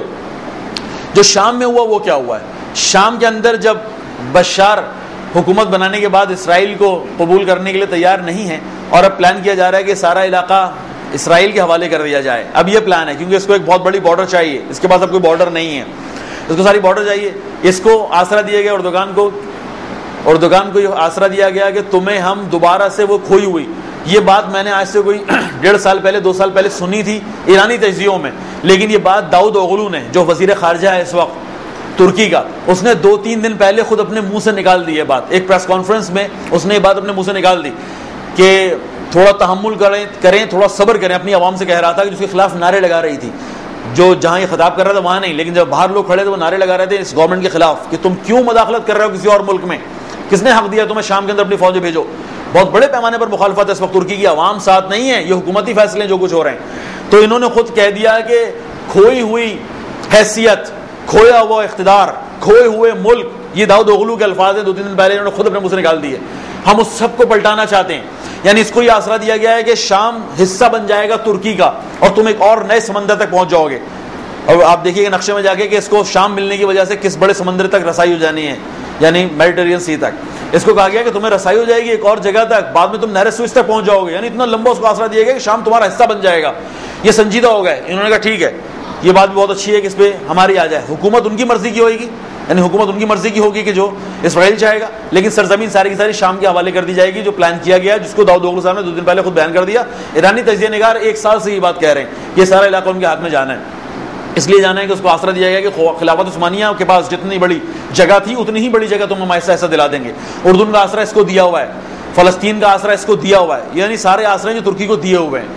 جو شام میں ہوا وہ کیا ہوا ہے, شام کے اندر جب بشار حکومت بنانے کے بعد اسرائیل کو قبول کرنے کے لیے تیار نہیں ہے, اور اب پلان کیا جا رہا ہے کہ سارا علاقہ اسرائیل کے حوالے کر دیا جائے. اب یہ پلان ہے کیونکہ اس کو ایک بہت بڑی بارڈر چاہیے, اس کے پاس اب کوئی بارڈر نہیں ہے, اس کو ساری بارڈر چاہیے. اس کو آسرا دیا گیا اردوغان کو, اردوغان کو یہ آسرا دیا گیا کہ تمہیں ہم دوبارہ سے وہ کھوئی ہوئی, یہ بات میں نے آج سے کوئی ڈیڑھ سال پہلے دو سال پہلے سنی تھی ایرانی تجزیوں میں, لیکن یہ بات داؤد اوغلو نے جو وزیر خارجہ ہے اس وقت ترکی کا, اس نے دو تین دن پہلے خود اپنے منہ سے نکال دی یہ بات. ایک پریس کانفرنس میں اس نے یہ بات اپنے منہ سے نکال دی کہ تھوڑا تحمل کریں کریں تھوڑا صبر کریں. اپنی عوام سے کہہ رہا تھا کہ جس کے خلاف نعرے لگا رہی تھی, جو جہاں یہ خطاب کر رہا تھا وہاں نہیں, لیکن جب باہر لوگ کھڑے تھے وہ نعرے لگا رہے تھے اس گورنمنٹ کے خلاف کہ تم کیوں مداخلت کر رہے ہو کسی اور ملک میں, کس نے حق دیا تمہیں شام کے اندر اپنی فوجیں بھیجو. بہت بڑے پیمانے پر مخالفت ہے اس وقت, ترکی کی عوام ساتھ نہیں ہے, یہ حکومتی فیصلے جو کچھ ہو رہے ہیں. تو انہوں نے خود کہہ دیا کہ کھوئی ہوئی حیثیت, کھویا ہوا اقتدار, کھوئے ہوئے ملک, یہ داؤد اوغلو کے الفاظ ہیں, دو تین دن پہلے انہوں نے خود اپنے منہ سے نکال دیے. ہم اس سب کو پلٹانا چاہتے ہیں. یعنی اس کو یہ آسرا دیا گیا ہے کہ شام حصہ بن جائے گا ترکی کا, اور تم ایک اور نئے سمندر تک پہنچ جاؤ گے. اور آپ دیکھیے گا نقشے میں جا کے کہ اس کو شام ملنے کی وجہ سے کس بڑے سمندر تک رسائی ہو جانی ہے, یعنی میڈیٹرین سی تک. اس کو کہا گیا کہ تمہیں رسائی ہو جائے گی ایک اور جگہ تک, بعد میں تم نہر سوئس تک پہنچ جاؤ گے. یعنی اتنا لمبا اس کو آسرا دیا گیا کہ شام تمہارا حصہ بن جائے گا. یہ سنجیدہ ہو گئے, انہوں نے کہا ٹھیک ہے, یہ بات بھی بہت اچھی ہے کہ اس پہ ہماری آ جائے. حکومت ان کی مرضی کی ہوئے گی, یعنی حکومت ان کی مرضی کی ہوگی کہ جو اسرائیل چاہے گا, لیکن سرزمین ساری کی ساری شام کے حوالے کر دی جائے گی, جو پلان کیا گیا جس کو داؤد اوغلو صاحب نے دو دن پہلے خود بیان کر دیا. ایرانی تجزیہ نگار ایک سال سے یہ بات کہہ رہے ہیں کہ یہ سارا علاقہ ان کے ہاتھ میں جانا ہے. اس لیے جانا ہے کہ اس کو آسرا دیا گیا کہ خلافت عثمانیہ کے پاس جتنی بڑی جگہ تھی اتنی ہی بڑی جگہ تم ہم ایسا ایسا دلا دیں گے. اردن کا آسرا اس کو دیا ہوا ہے, فلسطین کا آسرا اس کو دیا ہوا ہے, یعنی سارے آسرے جو ترکی کو دیے ہوئے ہیں.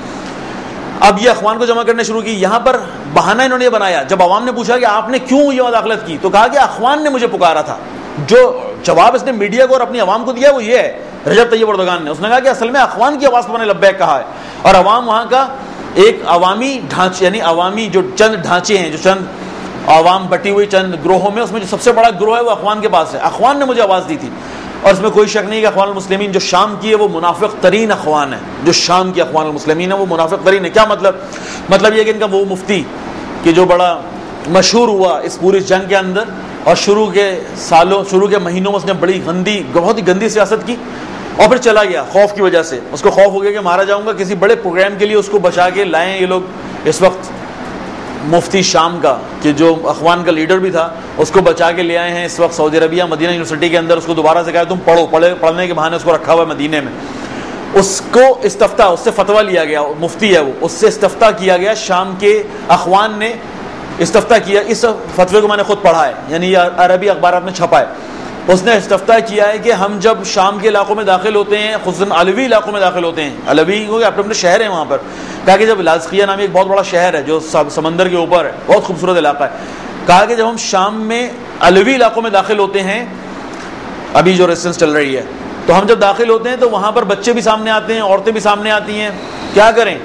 اب یہ اخوان کو جمع کرنے شروع کی. یہاں پر بہانہ انہوں نے بنایا, جب عوام نے پوچھا کہ آپ نے کیوں یہ مداخلت کی, تو کہا کہ اخوان نے مجھے پکارا تھا. جو جواب اس نے میڈیا کو اور اپنی عوام کو دیا وہ یہ ہے, رجب طیب اردوغان نے. اس نے کہا کہ اصل میں اخوان کی آواز پر میں نے لبیک کہا ہے, اور عوام وہاں کا ایک عوامی ڈھانچے, یعنی عوامی جو چند ڈھانچے ہیں, جو چند عوام بٹی ہوئی چند گروہوں میں, اس میں جو سب سے بڑا گروہ ہے وہ اخوان کے پاس ہے. اخوان نے مجھے آواز دی تھی, اور اس میں کوئی شک نہیں کہ اخوان المسلمین جو شام کی ہے وہ منافق ترین اخوان ہے. جو شام کی اخوان المسلمین ہے وہ منافق ترین ہے. کیا مطلب؟ مطلب یہ کہ ان کا وہ مفتی کہ جو بڑا مشہور ہوا اس پوری جنگ کے اندر, اور شروع کے سالوں شروع کے مہینوں میں اس نے بڑی گندی بہت ہی گندی سیاست کی, اور پھر چلا گیا خوف کی وجہ سے. اس کو خوف ہو گیا کہ مارا جاؤں گا, کسی بڑے پروگرام کے لیے اس کو بچا کے لائیں یہ لوگ. اس وقت مفتی شام کا کہ جو اخوان کا لیڈر بھی تھا اس کو بچا کے لے آئے ہیں اس وقت سعودی عربیہ مدینہ یونیورسٹی کے اندر. اس کو دوبارہ سے کہا تم پڑھو, پڑھے پڑھنے کے بہانے اس کو رکھا ہوا ہے مدینے میں. اس کو استفتاء, اس سے فتویٰ لیا گیا, مفتی ہے وہ, اس سے استفتاء کیا گیا. شام کے اخوان نے استفتاء کیا, اس فتوے کو میں نے خود پڑھا ہے, یعنی یہ عربی اخبارات میں چھپا ہے. اس نے استفتاء کیا ہے کہ ہم جب شام کے علاقوں میں داخل ہوتے ہیں, خصوصاً علوی علاقوں میں داخل ہوتے ہیں, علوی کیونکہ اپنے اپنے شہر ہیں وہاں پر, کہا کہ جب لاذقیہ نامی ایک بہت بڑا شہر ہے جو سمندر کے اوپر ہے, بہت خوبصورت علاقہ ہے, کہا کہ جب ہم شام میں علوی علاقوں میں داخل ہوتے ہیں, ابھی جو ریسنس چل رہی ہے, تو ہم جب داخل ہوتے ہیں تو وہاں پر بچے بھی سامنے آتے ہیں, عورتیں بھی سامنے آتی ہیں. کیا کریں,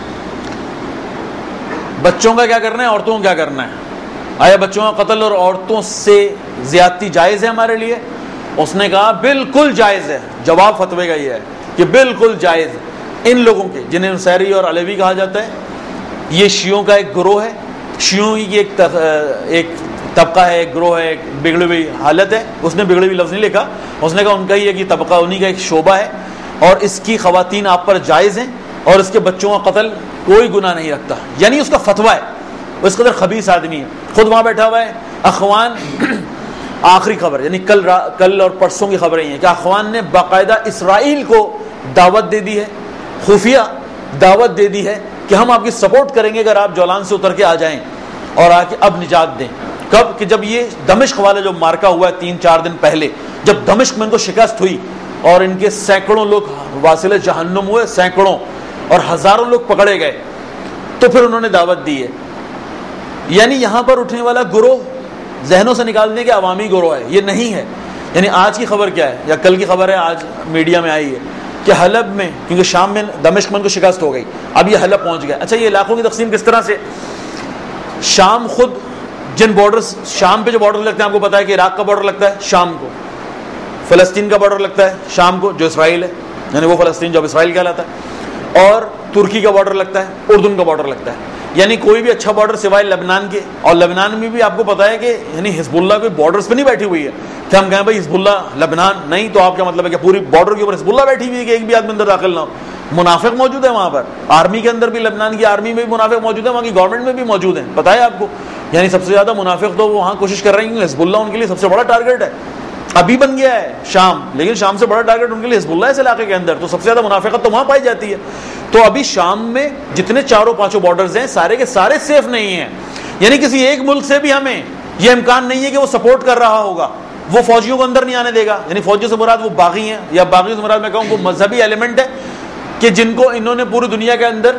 بچوں کا کیا کرنا ہے, عورتوں کا کیا کرنا ہے؟ آیا بچوں کا قتل اور عورتوں سے زیادتی جائز ہے ہمارے لیے؟ اس نے کہا بالکل جائز ہے. جواب فتوے کا یہ ہے کہ بالکل جائز. ان لوگوں کے جنہیں نصیری اور علوی کہا جاتا ہے, یہ شیعوں کا ایک گروہ ہے, شیعوں کی ایک ایک طبقہ ہے, ایک گروہ ہے, ایک بگڑی ہوئی حالت ہے. اس نے بگڑی ہوئی لفظ نہیں لکھا, اس نے کہا ان کا ہی ایک طبقہ, انہیں کا ایک شعبہ ہے, اور اس کی خواتین آپ پر جائز ہیں, اور اس کے بچوں کا قتل کوئی گناہ نہیں رکھتا. یعنی اس کا فتویٰ ہے, اس قدر خبیث آدمی ہے, خود وہاں بیٹھا ہوا ہے. اخوان آخری خبر, یعنی کل کل اور پرسوں کی خبریں ہیں کہ اخوان نے باقاعدہ اسرائیل کو دعوت دے دی ہے, خفیہ دعوت دے دی ہے کہ ہم آپ کی سپورٹ کریں گے اگر آپ جولان سے اتر کے آ جائیں اور آ کے اب نجات دیں. کب کہ جب یہ دمشق والا جو مارکا ہوا ہے تین چار دن پہلے, جب دمشق میں ان کو شکست ہوئی اور ان کے سینکڑوں لوگ واصل جہنم ہوئے, سینکڑوں اور ہزاروں لوگ پکڑے گئے, تو پھر انہوں نے دعوت دی ہے. یعنی یہاں پر اٹھنے والا گروہ ذہنوں سے نکالنے کے عوامی گروہ ہے, یہ نہیں ہے. یعنی آج کی خبر کیا ہے, یا کل کی خبر ہے, آج میڈیا میں آئی ہے کہ حلب میں, کیونکہ شام میں دمشق میں ان کو شکست ہو گئی, اب یہ حلب پہنچ گیا. اچھا, یہ علاقوں کی تقسیم کس طرح سے, شام خود جن بارڈرز, شام پہ جو بارڈر لگتے ہیں آپ کو پتا ہے کہ عراق کا بارڈر لگتا ہے شام کو, فلسطین کا بارڈر لگتا ہے شام کو جو اسرائیل ہے, یعنی وہ فلسطین جو اب اسرائیل کہلاتا ہے, اور ترکی کا بارڈر لگتا ہے, اردن کا بارڈر لگتا ہے. یعنی کوئی بھی اچھا بارڈر سوائے لبنان کے, اور لبنان میں بھی آپ کو پتا ہے کہ یعنی حزب اللہ کوئی بارڈرز پہ نہیں بیٹھی ہوئی ہے کہ ہم کہیں بھائی حزب اللہ لبنان نہیں, تو آپ کا مطلب ہے کہ پوری بارڈر کے اوپر حزب اللہ بیٹھی ہوئی ہے کہ ایک بھی آدمی اندر داخل نہ ہو. منافق موجود ہے وہاں پر, آرمی کے اندر بھی, لبنان کی آرمی میں بھی منافق موجود ہے, وہاں کی گورنمنٹ میں بھی موجود ہیں, پتہ ہے آپ کو. یعنی سب سے زیادہ منافق تو وہاں کوشش کر رہے ہیں, حزب اللہ ان کے لیے سب سے بڑا ٹارگیٹ ہے. ابھی بن گیا ہے شام, لیکن شام سے بڑا ٹارگیٹ ان کے لیے حزب اللہ ہے اس علاقے کے اندر, تو سب سے زیادہ منافقت تو وہاں پائی جاتی ہے. تو ابھی شام میں جتنے چاروں پانچوں بارڈرز ہیں سارے کے سارے سیف نہیں ہیں. یعنی کسی ایک ملک سے بھی ہمیں یہ امکان نہیں ہے کہ وہ سپورٹ کر رہا ہوگا, وہ فوجیوں کو اندر نہیں آنے دے گا. یعنی فوجیوں سے مراد وہ باغی ہیں, یا باغیوں سے مراد میں کہوں وہ مذہبی ایلیمنٹ ہے کہ جن کو انہوں نے پوری دنیا کے اندر,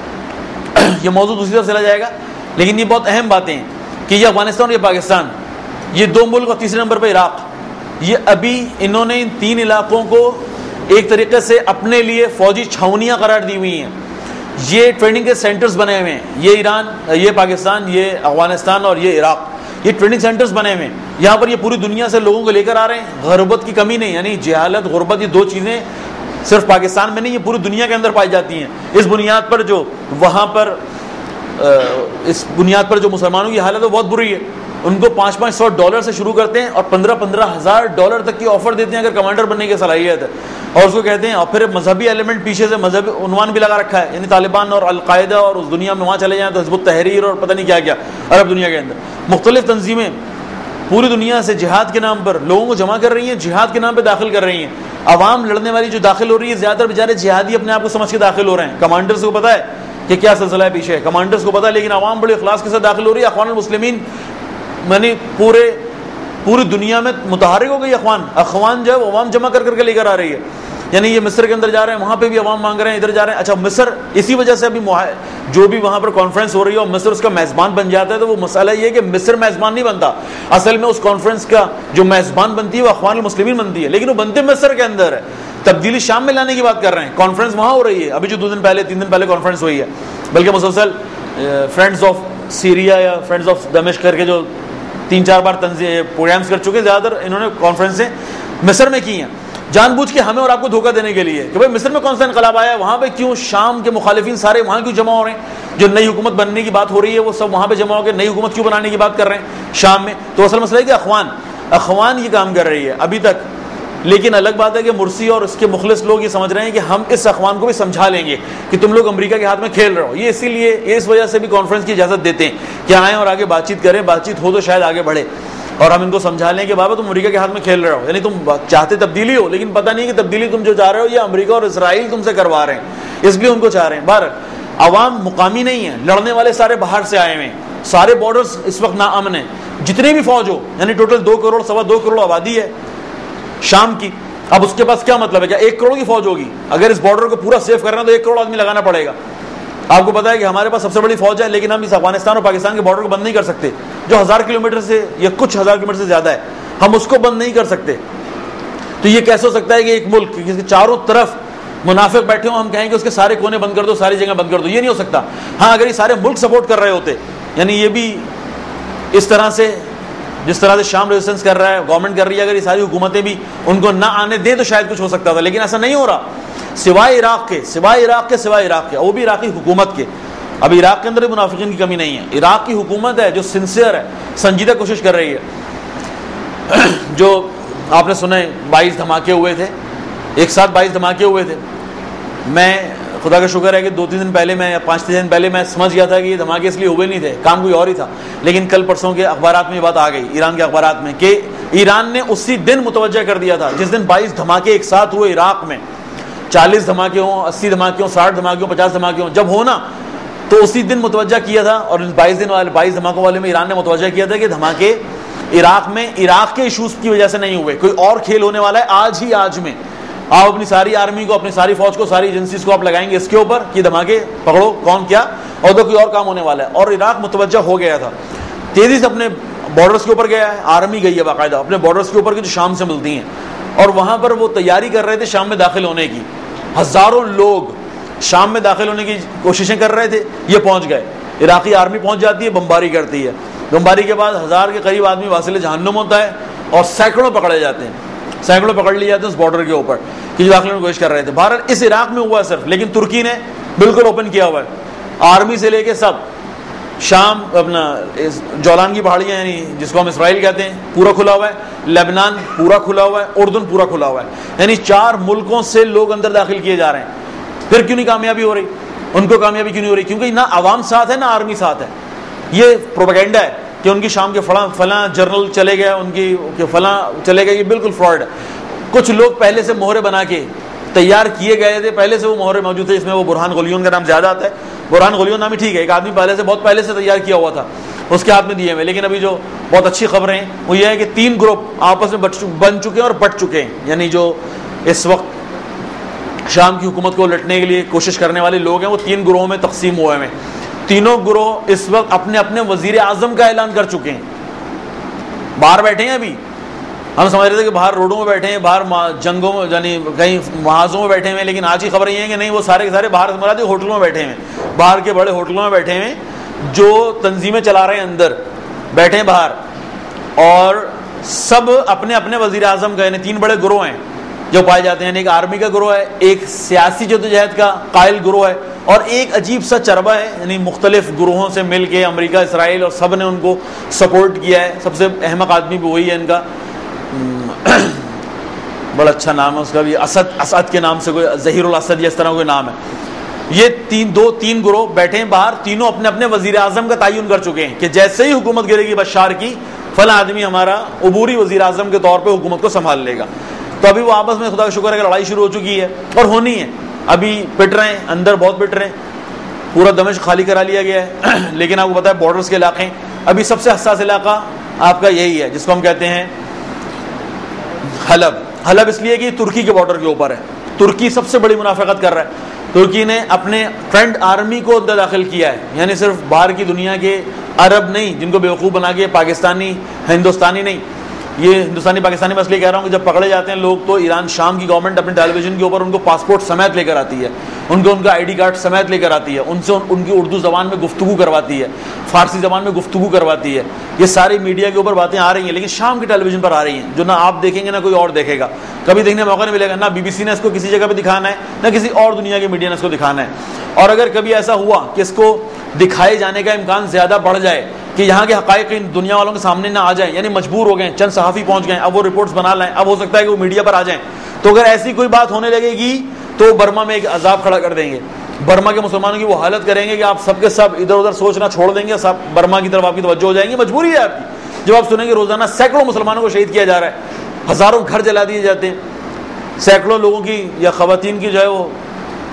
یہ موضوع دوسری طرف چلا جائے گا, لیکن یہ بہت اہم باتیں ہیں کہ یہ افغانستان اور یہ پاکستان, یہ دو ملک, اور تیسرے نمبر پہ عراق, یہ ابھی انہوں نے ان تین علاقوں کو ایک طریقے سے اپنے لیے فوجی چھاونیاں قرار دی ہوئی ہیں. یہ ٹریننگ کے سینٹرز بنے ہوئے ہیں, یہ ایران, یہ پاکستان, یہ افغانستان اور یہ عراق, یہ ٹریننگ سینٹرز بنے ہوئے ہیں. یہاں پر یہ پوری دنیا سے لوگوں کو لے کر آ رہے ہیں. غربت کی کمی نہیں, یعنی جہالت, غربت, یہ دو چیزیں صرف پاکستان میں نہیں, یہ پوری دنیا کے اندر پائی جاتی ہیں. اس بنیاد پر جو وہاں پر اس بنیاد پر جو مسلمانوں کی حالت ہے بہت بری ہے. ان کو پانچ پانچ سو ڈالر سے شروع کرتے ہیں اور پندرہ پندرہ ہزار ڈالر تک کی آفر دیتے ہیں اگر کمانڈر بننے کی صلاحیت ہے, اور اس کو کہتے ہیں, اور پھر مذہبی ایلیمنٹ پیچھے سے مذہبی عنوان بھی لگا رکھا ہے, یعنی طالبان اور القاعدہ, اور اس دنیا میں وہاں چلے جائیں تو حزب التحریر اور پتہ نہیں کیا کیا, عرب دنیا کے اندر مختلف تنظیمیں پوری دنیا سے جہاد کے نام پر لوگوں کو جمع کر رہی ہیں, جہاد کے نام پہ داخل کر رہی ہیں. عوام لڑنے والی جو داخل ہو رہی ہے, زیادہ تر بیچارے جہادی اپنے آپ کو سمجھ کے داخل ہو رہے ہیں. کمانڈرز کو پتہ ہے کہ کیا سلسلہ ہے پیچھے, کمانڈرز کو پتہ ہے, لیکن عوام بڑے اخلاص کے ساتھ داخل ہو رہی ہے. اخوان المسلمین یعنی پورے پوری دنیا میں متحرک ہو گئی. اخوان اخوان جو ہے عوام جمع کر کر کے لے کر آ رہی ہے. یعنی یہ مصر کے اندر جا رہے ہیں, وہاں پہ بھی عوام مانگ رہے ہیں, ادھر جا رہے ہیں. اچھا, مصر اسی وجہ سے ابھی جو بھی وہاں پر کانفرنس ہو رہی ہے اور مصر اس کا میزبان بن جاتا ہے, تو وہ مسئلہ یہ ہے کہ مصر میزبان نہیں بنتا, اصل میں اس کانفرنس کا جو میزبان بنتی ہے وہ اخوان المسلمین بنتی ہے, لیکن وہ بنتے مصر کے اندر ہے. تبدیلی شام میں لانے کی بات کر رہے ہیں, کانفرنس وہاں ہو رہی ہے. ابھی جو دو دن پہلے تین دن پہلے کانفرنس ہوئی ہے, بلکہ مسلسل فرینڈز آف سیریا یا فرینڈز آف دمشق کر کے جو تین چار بار تنظیم پروگرامس کر چکے, زیادہ تر انہوں نے کانفرنسیں مصر میں کی ہیں, جان بوجھ کے ہمیں اور آپ کو دھوکہ دینے کے لیے کہ بھائی مصر میں کون سا انقلاب آیا ہے, وہاں پہ کیوں شام کے مخالفین سارے وہاں کیوں جمع ہو رہے ہیں, جو نئی حکومت بننے کی بات ہو رہی ہے وہ سب وہاں پہ جمع ہو کے نئی حکومت کیوں بنانے کی بات کر رہے ہیں شام میں. تو اصل مسئلہ ہے کہ اخوان اخوان یہ کام کر رہی ہے ابھی تک. لیکن الگ بات ہے کہ مرسی اور اس کے مخلص لوگ یہ سمجھ رہے ہیں کہ ہم اس اخوان کو بھی سمجھا لیں گے کہ تم لوگ امریکہ کے ہاتھ میں کھیل رہے ہو. یہ اسی لیے اس وجہ سے بھی کانفرنس کی اجازت دیتے ہیں کہ آئیں اور آگے بات چیت کریں, بات چیت ہو تو شاید آگے بڑھے, اور ہم ان کو سمجھا لیں کہ بابا تم امریکہ کے ہاتھ میں کھیل رہے ہو. یعنی تم چاہتے تبدیلی ہو, لیکن پتہ نہیں کہ تبدیلی تم جو چاہ رہے ہو یہ امریکہ اور اسرائیل تم سے کروا رہے ہیں, اس لیے ان کو چاہ رہے ہیں. بہر عوام مقامی نہیں ہے, لڑنے والے سارے باہر سے آئے ہوئے ہیں, سارے بارڈرز اس وقت ناامن ہیں. جتنے بھی فوج ہو, یعنی ٹوٹل دو کروڑ سوا دو کروڑ آبادی ہے شام کی. اب اس کے پاس کیا مطلب ہے, کیا ایک کروڑ کی فوج ہوگی؟ اگر اس بارڈر کو پورا سیف کرنا ہے تو ایک کروڑ آدمی لگانا پڑے گا. آپ کو پتا ہے کہ ہمارے پاس سب سے بڑی فوج ہے, لیکن ہم اس افغانستان اور پاکستان کے بارڈر کو بند نہیں کر سکتے, جو ہزار کلو میٹر سے یا کچھ ہزار کلو میٹر سے زیادہ ہے, ہم اس کو بند نہیں کر سکتے. تو یہ کیسے ہو سکتا ہے کہ ایک ملک جس کے چاروں طرف منافق بیٹھے ہوں, ہم کہیں کہ اس کے سارے کونے بند کر دو, ساری جگہ بند کر دو؟ یہ نہیں ہو سکتا. ہاں اگر یہ سارے ملک سپورٹ کر رہے ہوتے, یعنی یہ بھی اس طرح سے جس طرح سے شام ریزسٹنس کر رہا ہے, گورنمنٹ کر رہی ہے, اگر یہ ساری حکومتیں بھی ان کو نہ آنے دیں تو شاید کچھ ہو سکتا تھا, لیکن ایسا نہیں ہو رہا. سوائے عراق کے سوائے عراق کے سوائے عراق کے وہ بھی عراقی حکومت کے. اب عراق کے اندر بھی منافقین کی کمی نہیں ہے. عراق کی حکومت ہے جو سنسیئر ہے, سنجیدہ کوشش کر رہی ہے. جو آپ نے سنا ہے بائیس دھماکے ہوئے تھے, ایک ساتھ بائیس دھماکے ہوئے تھے. میں خدا کا شکر ہے کہ دو تین دن پہلے میں یا پانچ دن پہلے میں سمجھ گیا تھا کہ یہ دھماکے اس لیے ہوئے نہیں تھے, کام کوئی اور ہی تھا. لیکن کل پرسوں کے اخبارات میں یہ بات آ گئی, ایران کے اخبارات میں, کہ ایران نے اسی دن متوجہ کر دیا تھا جس دن بائیس دھماکے ایک ساتھ ہوئے عراق میں. چالیس دھماکے ہوں, اسی دھماکے ہوں, ساٹھ دھماکے ہوں, پچاس دھماکے ہوں, جب ہونا تو اسی دن متوجہ کیا تھا. اور بائیس دن والے بائیس دھماکوں والے میں ایران نے متوجہ کیا تھا کہ دھماکے عراق میں عراق کے ایشوز کی وجہ سے نہیں ہوئے, کوئی اور کھیل ہونے والا ہے آج ہی آج میں. آپ اپنی ساری آرمی کو, اپنی ساری فوج کو, ساری ایجنسیز کو آپ لگائیں گے اس کے اوپر کہ دھماکے پکڑو کون کیا, اور تو کوئی اور کام ہونے والا ہے. اور عراق متوجہ ہو گیا تھا, تیزی سے اپنے بارڈرز کے اوپر گیا ہے, آرمی گئی ہے باقاعدہ اپنے بارڈرز کے اوپر, کی جو شام سے ملتی ہیں, اور وہاں پر وہ تیاری کر رہے تھے شام میں داخل ہونے کی. ہزاروں لوگ شام میں داخل ہونے کی کوششیں کر رہے تھے, یہ پہنچ گئے. عراقی آرمی پہنچ جاتی ہے, بمباری کرتی ہے. بمباری کے بعد ہزار کے قریب آدمی واصل جہنم ہوتا ہے, اور سینکڑوں پکڑے جاتے ہیں, سینکڑوں پکڑ لیے جاتے ہیں اس بارڈر کے اوپر کہ جو داخل ہونے کی کوشش کر رہے تھے. بہرحال اس عراق میں ہوا ہے صرف, لیکن ترکی نے بالکل اوپن کیا ہوا ہے, آرمی سے لے کے سب. شام اپنا جولان کی پہاڑیاں یعنی جس کو ہم اسرائیل کہتے ہیں پورا کھلا ہوا ہے, لبنان پورا کھلا ہوا ہے, اردن پورا کھلا ہوا ہے. یعنی چار ملکوں سے لوگ اندر داخل کیے جا رہے ہیں. پھر کیوں نہیں کامیابی ہو رہی, ان کو کامیابی کیوں نہیں ہو رہی؟ کیونکہ نہ عوام ساتھ ہے نہ آرمی ساتھ ہے. یہ پروپیگنڈا ہے کہ ان کی شام کے فلاں فلاں جرنل چلے گئے, ان کی کہ فلاں چلے گئے, یہ بالکل فراڈ ہے. کچھ لوگ پہلے سے مہرے بنا کے تیار کیے گئے تھے, پہلے سے وہ مہرے موجود تھے, اس میں وہ برہان غلیون کا نام زیادہ آتا ہے. برہان غلیون نام ہی ٹھیک ہے, ایک آدمی پہلے سے بہت پہلے سے تیار کیا ہوا تھا, اس کے ہاتھ میں دیے ہوئے. لیکن ابھی جو بہت اچھی خبریں ہیں وہ یہ ہے کہ تین گروپ آپس میں بن چکے ہیں اور بٹ چکے ہیں. یعنی جو اس وقت شام کی حکومت کو لٹنے کے لیے کوشش کرنے والے لوگ ہیں وہ تین گروہوں میں تقسیم ہوئے ہیں. تینوں گروہ اس وقت اپنے اپنے وزیر اعظم کا اعلان کر چکے ہیں. باہر بیٹھے ہیں, ابھی ہم سمجھ رہے تھے کہ باہر روڈوں میں بیٹھے ہیں, باہر جنگوں میں یعنی کہیں محاذوں میں بیٹھے ہوئے, لیکن آج کی خبر یہ ہے کہ نہیں, وہ سارے کے سارے باہر مراد ہوٹلوں میں بیٹھے ہیں, باہر کے بڑے ہوٹلوں میں بیٹھے ہیں, جو تنظیمیں چلا رہے ہیں اندر بیٹھے ہیں باہر. اور سب اپنے اپنے وزیر اعظم کا, یعنی تین بڑے گروہ ہیں جو پائے جاتے ہیں. ایک آرمی کا گروہ ہے, ایک سیاسی جدوجہد کا قائل گروہ ہے, اور ایک عجیب سا چربا ہے, یعنی مختلف گروہوں سے مل کے امریکہ, اسرائیل, اور سب نے ان کو سپورٹ کیا ہے. سب سے احمق آدمی بھی وہی ہے ان کا, بڑا اچھا نام ہے اس کا بھی, اسد, اسد کے نام سے کوئی ظہیر الاسد یا اس طرح کوئی نام ہے. یہ تین دو تین گروہ بیٹھے ہیں باہر, تینوں اپنے اپنے وزیر اعظم کا تعین کر چکے ہیں کہ جیسے ہی حکومت گرے گی بشار کی, فلاں آدمی ہمارا عبوری وزیر اعظم کے طور پہ حکومت کو سنبھال لے گا. تو ابھی وہ آپس میں خدا کا شکر ہے کہ لڑائی شروع ہو چکی ہے, اور ہونی ہے. ابھی پٹ رہے ہیں اندر, بہت پٹ رہے ہیں, پورا دمشق خالی کرا لیا گیا ہے. لیکن آپ کو پتا ہے بارڈرز کے علاقے, ابھی سب سے حساس علاقہ آپ کا یہی ہے جس کو ہم کہتے ہیں حلب. حلب اس لیے کہ ترکی کے بارڈر کے اوپر ہے. ترکی سب سے بڑی منافقت کر رہا ہے. ترکی نے اپنے فرنٹ آرمی کو اندر داخل کیا ہے, یعنی صرف باہر کی دنیا کے عرب نہیں جن کو بیوقوف بنا کے, پاکستانی ہندوستانی نہیں, یہ ہندوستانی پاکستانی میں اس لیے کہہ رہا ہوں کہ جب پکڑے جاتے ہیں لوگ تو ایران شام کی گورنمنٹ اپنے ٹیلی ویژن کے اوپر ان کو پاسپورٹ سمیت لے کر آتی ہے, ان کو ان کا آئی ڈی کارڈ سمیت لے کر آتی ہے, ان سے ان کی اردو زبان میں گفتگو کرواتی ہے, فارسی زبان میں گفتگو کرواتی ہے. یہ ساری میڈیا کے اوپر باتیں آ رہی ہیں, لیکن شام کی ٹیلی ویژن پر آ رہی ہیں, جو نہ آپ دیکھیں گے نہ کوئی اور دیکھے گا. کبھی دیکھنے کا موقع نہیں ملے گا, نہ بی بی سی نے اس کو کسی جگہ پہ دکھانا ہے, نہ کسی اور دنیا کی میڈیا نے اس کو دکھانا ہے. اور اگر کبھی ایسا ہوا کہ اس کو دکھائے جانے کا امکان زیادہ بڑھ جائے کہ یہاں کے حقائق دنیا والوں کے سامنے نہ آ جائیں, یعنی مجبور ہو گئے, چند صحافی پہنچ گئے, اب وہ رپورٹس بنا لائیں, اب ہو سکتا ہے کہ وہ میڈیا پر آ جائیں, تو اگر ایسی کوئی بات ہونے لگے گی تو برما میں ایک عذاب کھڑا کر دیں گے. برما کے مسلمانوں کی وہ حالت کریں گے کہ آپ سب کے سب ادھر ادھر سوچنا چھوڑ دیں گے, سب برما کی طرف آپ کی توجہ ہو جائیں گی. مجبوری ہے آپ کی, جب آپ سنیں گے روزانہ سینکڑوں مسلمانوں کو شہید کیا جا رہا ہے, ہزاروں گھر جلا دیے جاتے ہیں, سینکڑوں لوگوں کی یا خواتین کی جو ہے وہ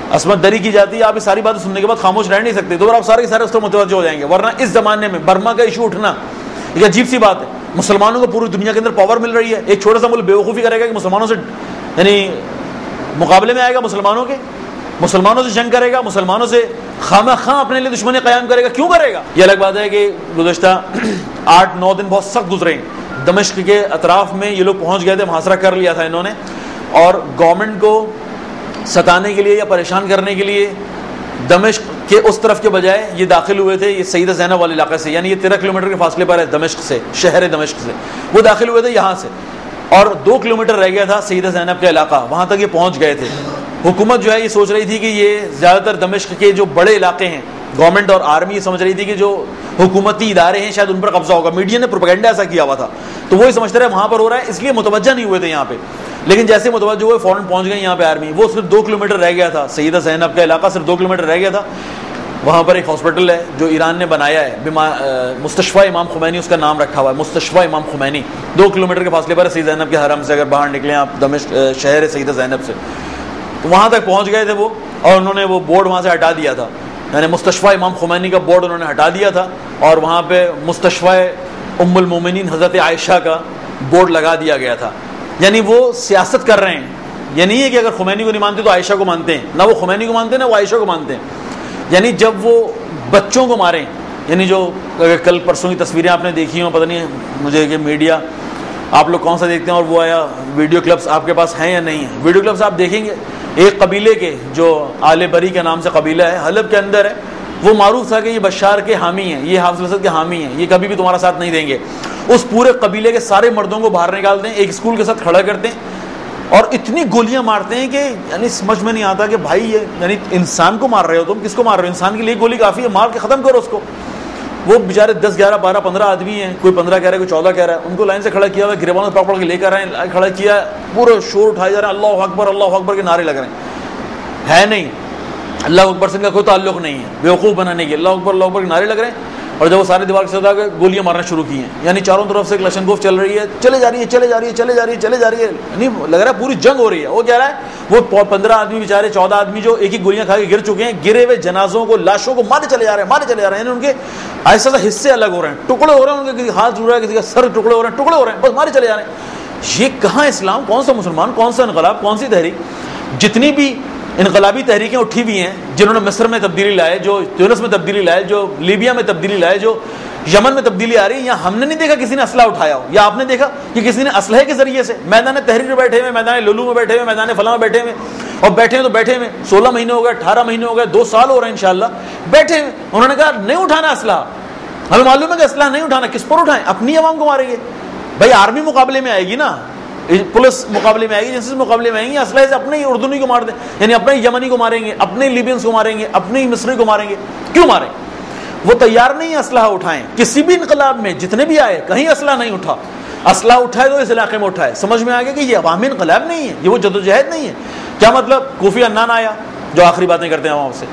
عصمت دری کی جاتی ہے, آپ اس ساری باتیں سننے کے بعد خاموش رہ نہیں سکتے, تو آپ سارے کے سارے اس پر متوجہ ہو جائیں گے. ورنہ اس زمانے میں برما کا ایشو اٹھنا ایک عجیب سی بات ہے. مسلمانوں کو پوری دنیا کے اندر پاور مل رہی ہے, ایک چھوٹا سا ملک بیوقوفی کرے گا کہ مسلمانوں سے یعنی مقابلے میں آئے گا, مسلمانوں کے مسلمانوں سے جنگ کرے گا, مسلمانوں سے خواہ خواہ اپنے لیے دشمنی قیام کرے گا. کیوں کرے گا؟ یہ الگ بات ہے کہ گزشتہ آٹھ نو دن بہت سخت گزرے ہیں. دمشق کے اطراف میں یہ لوگ پہنچ گئے تھے, محاصرہ کر لیا تھا انہوں نے, اور گورنمنٹ کو ستانے کے لیے یا پریشان کرنے کے لیے دمشق کے اس طرف کے بجائے یہ داخل ہوئے تھے یہ سیدہ زینب والے علاقے سے, یعنی یہ تیرہ کلومیٹر کے فاصلے پر ہے دمشق سے, شہر دمشق سے. وہ داخل ہوئے تھے یہاں سے, اور دو کلومیٹر رہ گیا تھا سیدہ زینب کا علاقہ, وہاں تک یہ پہنچ گئے تھے. حکومت جو ہے یہ سوچ رہی تھی کہ یہ زیادہ تر دمشق کے جو بڑے علاقے ہیں, گورنمنٹ اور آرمی یہ سمجھ رہی تھی کہ جو حکومتی ادارے ہیں شاید ان پر قبضہ ہوگا. میڈیا نے پروپیگنڈا ایسا کیا ہوا تھا, تو وہ یہ سمجھتے رہے وہاں پر ہو رہا ہے, اس لیے متوجہ نہیں ہوئے تھے یہاں پہ. لیکن جیسے متوجہ ہوئے فوراً پہنچ گئے یہاں پہ آرمی. وہ صرف دو کلومیٹر رہ گیا تھا, سیدہ زینب کا علاقہ صرف دو کلومیٹر رہ گیا تھا. وہاں پر ایک ہاسپٹل ہے جو ایران نے بنایا ہے, مستشفیٰ امام خمینی اس کا نام رکھا ہوا ہے, مستشفیٰ امام خمینی. دو کلومیٹر کے فاصلے پر سیدہ زینب کے حرم سے اگر باہر نکلیں آپ دمشق شہر سیدہ زینب سے, تو وہاں تک پہنچ گئے تھے وہ, اور انہوں نے وہ بورڈ وہاں سے ہٹا دیا تھا, یعنی مستشفیٰ امام خمینی کا بورڈ انہوں نے ہٹا دیا تھا, اور وہاں پہ مستشفیٰ ام المومنین حضرت عائشہ کا بورڈ لگا دیا گیا تھا. یعنی وہ سیاست کر رہے ہیں, یہ نہیں ہے کہ اگر خمینی کو نہیں مانتے تو عائشہ کو مانتے ہیں, نہ وہ خمینی کو مانتے ہیں نہ وہ عائشہ کو مانتے ہیں. یعنی جب وہ بچوں کو ماریں, یعنی جو کل پرسوں کی تصویریں آپ نے دیکھی ہوں, پتہ نہیں مجھے کہ میڈیا آپ لوگ کون سا دیکھتے ہیں, اور وہ آیا ویڈیو کلپس آپ کے پاس ہیں یا نہیں ہیں. ویڈیو کلپس آپ دیکھیں گے, ایک قبیلے کے جو آل بری کے نام سے قبیلہ ہے, حلب کے اندر ہے, وہ معروف تھا کہ یہ بشار کے حامی ہیں, یہ حافظ الاسد کے حامی ہیں, یہ کبھی بھی تمہارا ساتھ نہیں دیں گے. اس پورے قبیلے کے سارے مردوں کو باہر نکالتے ہیں, ایک اسکول کے ساتھ کھڑا کرتے ہیں, اور اتنی گولیاں مارتے ہیں کہ یعنی سمجھ میں نہیں آتا کہ بھائی یہ یعنی انسان کو مار رہے ہو تم, کس کو مار رہے ہو؟ انسان کے لیے گولی کافی ہے, مار کے ختم کرو اس کو. وہ بیچارے دس گیارہ بارہ پندرہ آدمی ہیں, کوئی پندرہ کہہ رہا ہے کوئی چودہ کہہ رہا ہے, ان کو لائن سے کھڑا کیا ہوا ہے, گریبانوں سے پکڑ کے لے کر آئے ہیں, کھڑا کیا ہے, پورے شور اٹھائے جا رہے ہیں, اللہ اکبر اللہ اکبر کے نعرے لگ رہے ہیں. ہے نہیں, اللہ اکبر سے ان کا کوئی تعلق نہیں ہے, بیوقوف بنانے کے اللہ اکبر اللہ اکبر کے نعرے لگ رہے ہیں. اور جب وہ سارے دیوار کے ساتھ آ کے گولیاں مارنا شروع کی ہیں, یعنی چاروں طرف سے کلشن گوف چل رہی ہے, چلے جا رہی ہے چلے جا رہی ہے چلے جا رہی ہے چلے جا رہی ہے, یعنی لگ رہا ہے پوری جنگ ہو رہی ہے. وہ کہہ رہا ہے وہ پندرہ آدمی بیچارے چودہ آدمی جو ایک ہی گولیاں کھا کے گر چکے ہیں, گرے ہوئے جنازوں کو لاشوں کو مارے چلے جا رہے ہیں مارے چلے جا رہے ہیں. یعنی ان کے ایسا ایسا حصے الگ ہو رہے ہیں, ٹکڑے ہو رہے ہیں, ان کے کسی ہاتھ ٹوٹ رہا ہے, کسی کا سر ٹکڑے ہو رہے ہیں, ٹکڑے ہو رہے ہیں, بس مارے چلے جا رہے ہیں. یہ کہاں اسلام, کون سا مسلمان, کون سا انقلاب, کون سی تحریک؟ جتنی بھی انقلابی تحریکیں اٹھی ہوئی ہیں جنہوں نے مصر میں تبدیلی لائے, جو تیونس میں تبدیلی لائے, جو لیبیا میں تبدیلی لائے, جو یمن میں تبدیلی آ رہی ہے, یہاں ہم نے نہیں دیکھا کسی نے اسلحہ اٹھایا ہو, یا آپ نے دیکھا کہ کسی نے اسلحے کے ذریعے سے میدان تحریر میں بیٹھے ہوئے, میدان لولو میں بیٹھے ہوئے, میدان فلاں میں بیٹھے ہوئے, اور بیٹھے ہیں تو بیٹھے ہوئے سولہ مہینے ہو گئے, اٹھارہ مہینے ہو گئے, دو سال ہو رہے ہیں انشاءاللہ بیٹھے ہوئے. انہوں نے کہا نہیں اٹھانا اسلحہ, ہمیں معلوم ہے کہ اسلحہ نہیں اٹھانا. کس پر اٹھائیں؟ اپنی عوام کو ماریں گے. بھائی آرمی مقابلے میں آئے گی نا, پولیس مقابلے میں آئے گی, جنسز مقابلے میں آئیں گی, اسلحے سے اپنے ہی اردنی کو مار دیں, یعنی اپنے ہی یمنی کو ماریں گے, اپنے ہی لیبینس کو ماریں گے, اپنے ہی مصری کو ماریں گے. کیوں ماریں؟ وہ تیار نہیں اسلحہ اٹھائیں. کسی بھی انقلاب میں جتنے بھی آئے کہیں اسلحہ نہیں اٹھا. اسلحہ اٹھائے تو اس علاقے میں اٹھائے. سمجھ میں آ گیا کہ یہ عوامی انقلاب نہیں ہے, یہ وہ جدوجہد نہیں ہے. کیا مطلب؟ کوفی عنان آیا, جو آخری باتیں کرتے ہیں عوام سے,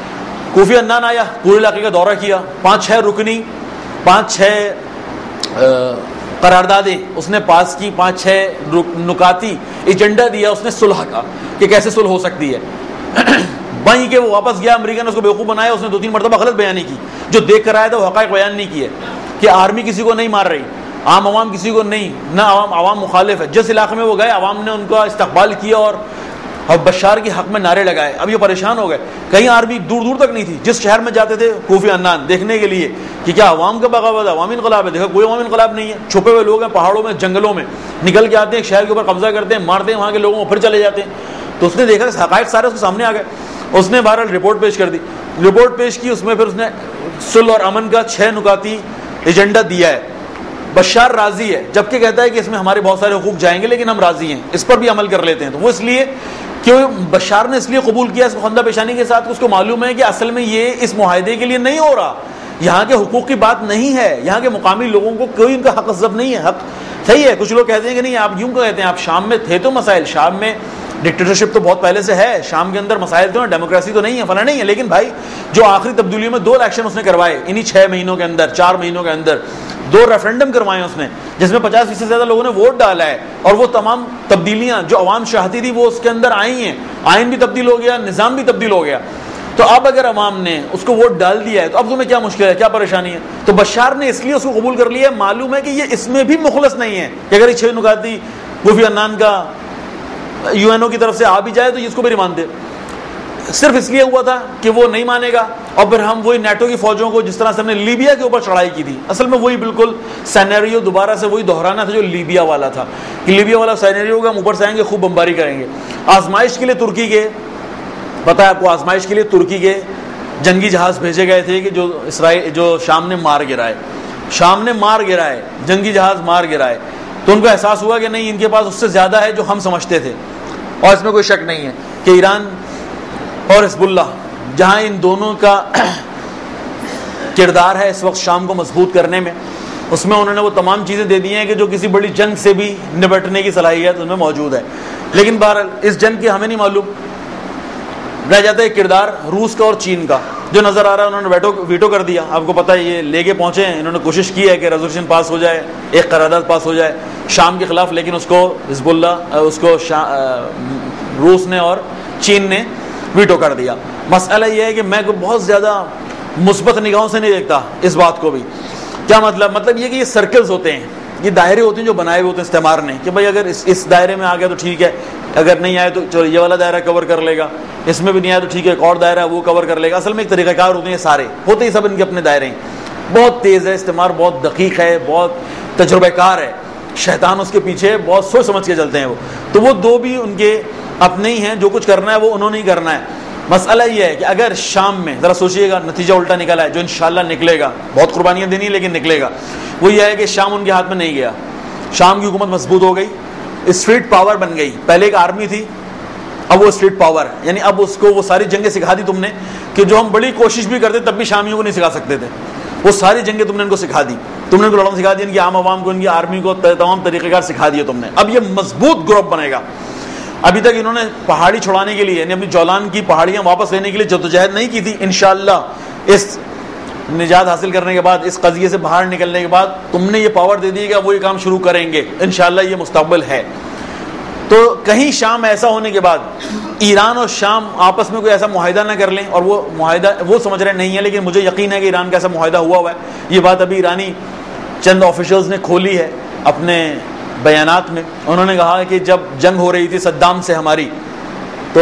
کوفی عنان آیا, پورے علاقے کا دورہ کیا, پانچ چھ رکنی پانچ چھ قراردادیں اس نے پاس کی, پانچ چھ نکاتی ایجنڈا دیا اس نے صلح کا کہ کیسے صلح ہو سکتی ہے. وہیں کہ وہ واپس گیا, امریکہ نے اس کو بیوقوف بنایا, اس نے دو تین مرتبہ غلط بیانی کی, جو دیکھ کر آیا تھا وہ حقائق بیان نہیں کیے کہ آرمی کسی کو نہیں مار رہی, عام عوام کسی کو نہیں, نہ عوام عوام مخالف ہے. جس علاقے میں وہ گئے عوام نے ان کا استقبال کیا اور بشار کے حق میں نعرے لگائے. اب یہ پریشان ہو گئے, کہیں آرمی دور دور تک نہیں تھی. جس شہر میں جاتے تھے کوفی عنان دیکھنے کے لیے کہ کیا عوام کا بغاوت ہے, عوامی انقلاب ہے, دیکھا کوئی عوامی انقلاب نہیں ہے. چھپے ہوئے لوگ ہیں پہاڑوں میں, جنگلوں میں, نکل کے آتے ہیں, شہر کے اوپر قبضہ کرتے ہیں, مارتے ہیں وہاں کے لوگوں کو, پھر چلے جاتے ہیں. تو اس نے دیکھا کہ حقائق سارے اس کے سامنے آ گئے. اس نے بہرحال رپورٹ پیش کر دی, رپورٹ پیش کی, اس میں پھر اس نے صلح اور امن کا چھ نکاتی ایجنڈا دیا ہے. بشار راضی ہے, جبکہ کہتا ہے کہ اس میں ہمارے بہت سارے حقوق جائیں گے لیکن ہم راضی ہیں, اس پر بھی عمل کر لیتے ہیں. تو وہ اس لیے کہ بشار نے اس لیے قبول کیا اس خندہ پیشانی کے ساتھ, اس کو معلوم ہے کہ اصل میں یہ اس معاہدے کے لیے نہیں ہو رہا, یہاں کے حقوق کی بات نہیں ہے, یہاں کے مقامی لوگوں کو کوئی ان کا حق ضبط نہیں ہے. حق صحیح ہے, کچھ لوگ کہتے ہیں کہ نہیں آپ یوں کہتے ہیں, آپ شام میں تھے تو مسائل, شام میں ڈکٹیٹرشپ تو بہت پہلے سے ہے، شام کے اندر مسائل تو ہیں، ڈیموکریسی تو نہیں ہے، فلاں نہیں ہے، لیکن بھائی جو آخری تبدیلیوں میں دو الیکشن اس نے کروائے انہی چھ مہینوں کے اندر، چار مہینوں کے اندر دو ریفرنڈم کروائے اس نے، جس میں پچاس فیصد سے زیادہ لوگوں نے ووٹ ڈالا ہے، اور وہ تمام تبدیلیاں جو عوام چاہتی تھی وہ اس کے اندر آئی ہیں، آئین بھی تبدیل ہو گیا، نظام بھی تبدیل ہو گیا. تو اب اگر عوام نے اس کو ووٹ ڈال دیا ہے تو اب تمہیں کیا مشکل ہے، کیا پریشانی ہے؟ تو بشار نے اس لیے اس کو قبول کر لیا ہے، معلوم ہے کہ یہ اس میں بھی مخلص نہیں ہے کہ اگر یہ چھ نکاتی کوفی عنان کا یو این او کی طرف سے آ بھی جائے تو یہ اس کو بھی نہیں مانتے. صرف اس لیے ہوا تھا کہ وہ نہیں مانے گا، اور پھر ہم وہی نیٹو کی فوجوں کو جس طرح سے ہم نے لیبیا کے اوپر چڑھائی کی تھی، اصل میں وہی بالکل سینیریو دوبارہ سے وہی دہرانا تھا جو لیبیا والا تھا، کہ لیبیا والا سینیریو کا ہم اوپر سے آئیں گے، خوب بمباری کریں گے. آزمائش کے لیے ترکی کے، پتہ ہے آپ کو، آزمائش کے لیے ترکی کے جنگی جہاز بھیجے گئے تھے کہ جو اسرائیل جو شام نے مار گرائے، شام نے مار گرائے جنگی جہاز مار گرائے. تو ان کو احساس ہوا کہ نہیں، ان کے پاس اس سے زیادہ ہے جو ہم سمجھتے تھے. اور اس میں کوئی شک نہیں ہے کہ ایران اور حزب اللہ، جہاں ان دونوں کا کردار ہے اس وقت شام کو مضبوط کرنے میں، اس میں انہوں نے وہ تمام چیزیں دے دی ہیں کہ جو کسی بڑی جنگ سے بھی نپٹنے کی صلاحیت ان میں موجود ہے. لیکن بہرحال اس جنگ کی ہمیں نہیں معلوم، رہ جاتا ہے کردار روس کا اور چین کا جو نظر آ رہا ہے. انہوں نے ویٹو ویٹو کر دیا، آپ کو پتہ ہے یہ لے کے پہنچے ہیں، انہوں نے کوشش کی ہے کہ ریزولوشن پاس ہو جائے، ایک قرارداد پاس ہو جائے شام کے خلاف، لیکن اس کو حزب اللہ اس کو روس نے اور چین نے ویٹو کر دیا. مسئلہ یہ ہے کہ میں بہت زیادہ مثبت نگاہوں سے نہیں دیکھتا اس بات کو بھی. کیا مطلب؟ مطلب یہ کہ یہ سرکلز ہوتے ہیں، یہ دائرے ہوتے ہیں جو بنائے ہوئے ہوتے ہیں استعمار نے، کہ بھائی اگر اس اس دائرے میں آ گیا تو ٹھیک ہے، اگر نہیں آئے تو چلو یہ والا دائرہ کور کر لے گا، اس میں بھی نہیں آیا تو ٹھیک ہے ایک اور دائرہ وہ کور کر لے گا. اصل میں ایک طریقہ کار ہوتے ہیں، سارے ہوتے ہی سب ان کے اپنے دائرے ہیں. بہت تیز ہے استعمار، بہت دقیق ہے، بہت تجربہ کار ہے، شیطان اس کے پیچھے بہت سوچ سمجھ کے چلتے ہیں وہ. تو وہ دو بھی ان کے اپنے ہی ہیں، جو کچھ کرنا ہے وہ انہوں نے ہی کرنا ہے. مسئلہ یہ ہے کہ اگر شام میں ذرا سوچئے گا، نتیجہ الٹا نکلا ہے جو انشاءاللہ نکلے گا، بہت قربانیاں دینی ہے لیکن نکلے گا، وہ یہ ہے کہ شام ان کے ہاتھ میں نہیں گیا. شام کی حکومت مضبوط ہو گئی، اسٹریٹ پاور بن گئی. پہلے ایک آرمی تھی، اب وہ اسٹریٹ پاور، یعنی اب اس کو وہ ساری جنگیں سکھا دی تم نے کہ جو ہم بڑی کوشش بھی کرتے تب بھی شامیوں کو نہیں سکھا سکتے تھے. وہ ساری جنگیں تم نے ان کو سکھا دی، تم نے ان کو لڑنا سکھا دیا، ان کی عام عوام کو، ان کی آرمی کو تمام طریقہ کار سکھا دیے تم نے. اب یہ مضبوط گروپ بنے گا. ابھی تک انہوں نے پہاڑی چھڑانے کے لیے، یعنی اپنی جولان کی پہاڑیاں واپس لینے کے لیے جدوجہد نہیں کی تھی. انشاءاللہ اس نجات حاصل کرنے کے بعد، اس قضیے سے باہر نکلنے کے بعد تم نے یہ پاور دے دی کہ وہ یہ کام شروع کریں گے انشاءاللہ، یہ مستقبل ہے. تو کہیں شام ایسا ہونے کے بعد ایران اور شام آپس میں کوئی ایسا معاہدہ نہ کر لیں، اور وہ معاہدہ وہ سمجھ رہے نہیں ہے، لیکن مجھے یقین ہے کہ ایران کا ایسا معاہدہ ہوا ہوا ہے. یہ بات ابھی ایرانی چند آفیشلز نے کھولی ہے اپنے بیانات میں. انہوں نے کہا کہ جب جنگ ہو رہی تھی صدام سے ہماری، تو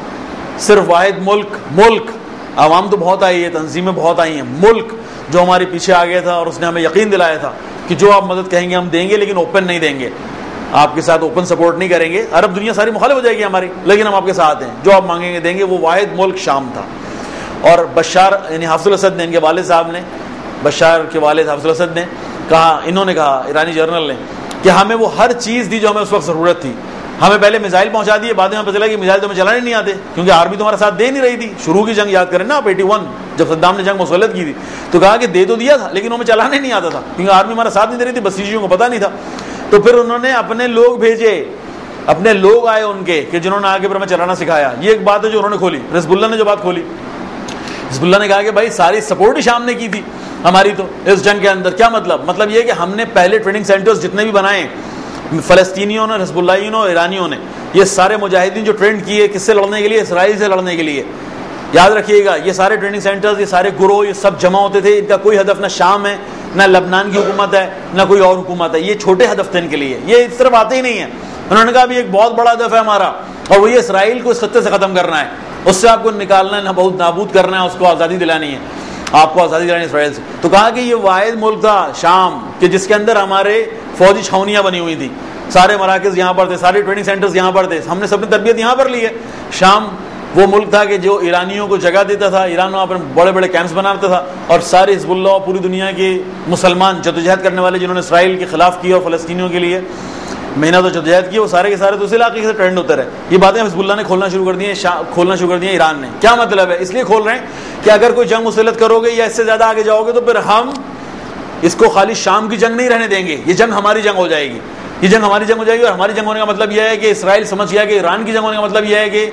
صرف واحد ملک ملک عوام تو بہت آئی ہے، تنظیمیں بہت آئی ہیں، ملک جو ہمارے پیچھے آ گیا تھا اور اس نے ہمیں یقین دلایا تھا کہ جو آپ مدد کہیں گے ہم دیں گے، لیکن اوپن نہیں دیں گے، آپ کے ساتھ اوپن سپورٹ نہیں کریں گے. عرب دنیا ساری مخالف ہو جائے گی ہماری، لیکن ہم آپ کے ساتھ ہیں، جو آپ مانگیں گے دیں گے. وہ واحد ملک شام تھا. اور بشار یعنی حافظ الاسد نے، ان کے والد صاحب نے، بشار کے والد حافظ الاسد نے کہا، انہوں نے کہا ایرانی جنرل نے، کہ ہمیں وہ ہر چیز دی جو ہمیں اس وقت ضرورت تھی. ہمیں پہلے میزائل پہنچا دیے، بعد میں ہمیں پتہ چلا کہ میزائل تو ہمیں چلانے نہیں آتے، کیونکہ آرمی تمہارا ساتھ دے نہیں رہی تھی. شروع کی جنگ یاد کریں نا آپ، ایٹی ون جب صدام نے جنگ مسلط کی تھی، تو کہا کہ دے تو دیا تھا لیکن ہمیں چلانے نہیں آتا تھا، کیونکہ آرمی ہمارا ساتھ نہیں دے رہی تھی، بسیجیوں کو پتہ نہیں تھا. تو پھر انہوں نے اپنے لوگ بھیجے، اپنے لوگ آئے ان کے، کہ جنہوں نے آگے پر ہمیں چلانا سکھایا. یہ ایک بات ہے جو انہوں نے کھولی. حزب اللہ نے جو بات کھولی، حزب اللہ نے کہا کہ بھائی ساری سپورٹ ہی شام نے کی تھی ہماری تو اس جنگ کے اندر. کیا مطلب؟ مطلب یہ کہ ہم نے پہلے ٹریننگ سینٹرز جتنے بھی بنائے فلسطینیوں نے، حزب اللہیوں اور ایرانیوں نے، یہ سارے مجاہدین جو ٹرینڈ کیے کس سے لڑنے کے لیے؟ اسرائیل سے لڑنے کے لیے. یاد رکھیے گا یہ سارے ٹریننگ سینٹرز، یہ سارے گروہ، یہ سب جمع ہوتے تھے. ان کا کوئی ہدف نہ شام ہے، نہ لبنان کی حکومت ہے، نہ کوئی اور حکومت ہے. یہ چھوٹے ہدف تھے ان کے لیے، یہ اس طرف آتے ہی نہیں ہیں. انہوں نے کہا بھی ایک بہت بڑا ہدف ہے ہمارا، اور وہ یہ اسرائیل کو اس خطے سے ختم کرنا ہے، اس سے آپ کو نکالنا ہے، بہت نابود کرنا ہے، اس کو آزادی دلانی ہے، آپ کو آزادی دلانی اسرائیل سے. تو کہا کہ یہ واحد ملک تھا شام، کہ جس کے اندر ہمارے فوجی چھاونیاں بنی ہوئی تھیں، سارے مراکز یہاں پر تھے، سارے ٹریننگ سینٹرز یہاں پر تھے، ہم نے سب نے تربیت یہاں پر لی ہے. شام وہ ملک تھا کہ جو ایرانیوں کو جگہ دیتا تھا، ایران وہاں پر بڑے بڑے کیمپس بناتا تھا، اور سارے حزب اللہ اور پوری دنیا کے مسلمان جدوجہد کرنے والے جنہوں نے اسرائیل کے خلاف کیا اور فلسطینیوں کے لیے محنت و جدوجہد کی، وہ سارے کے سارے تو اس علاقے سے ٹرینڈ ہوتے رہے. یہ باتیں حزب اللہ نے کھولنا شروع کر دی ہیں، کھولنا شروع کر دی ہیں ایران نے. کیا مطلب ہے؟ اس لیے کھول رہے ہیں کہ اگر کوئی جنگ مسلط کرو گے یا اس سے زیادہ آگے جاؤ گے تو پھر ہم اس کو خالی شام کی جنگ نہیں رہنے دیں گے، یہ جنگ ہماری جنگ ہو جائے گی. یہ جنگ ہماری جنگ ہو جائے گی، اور ہماری جنگ ہونے کا مطلب یہ ہے کہ اسرائیل سمجھ گیا کہ ایران کی جنگ ہونے کا مطلب یہ ہے کہ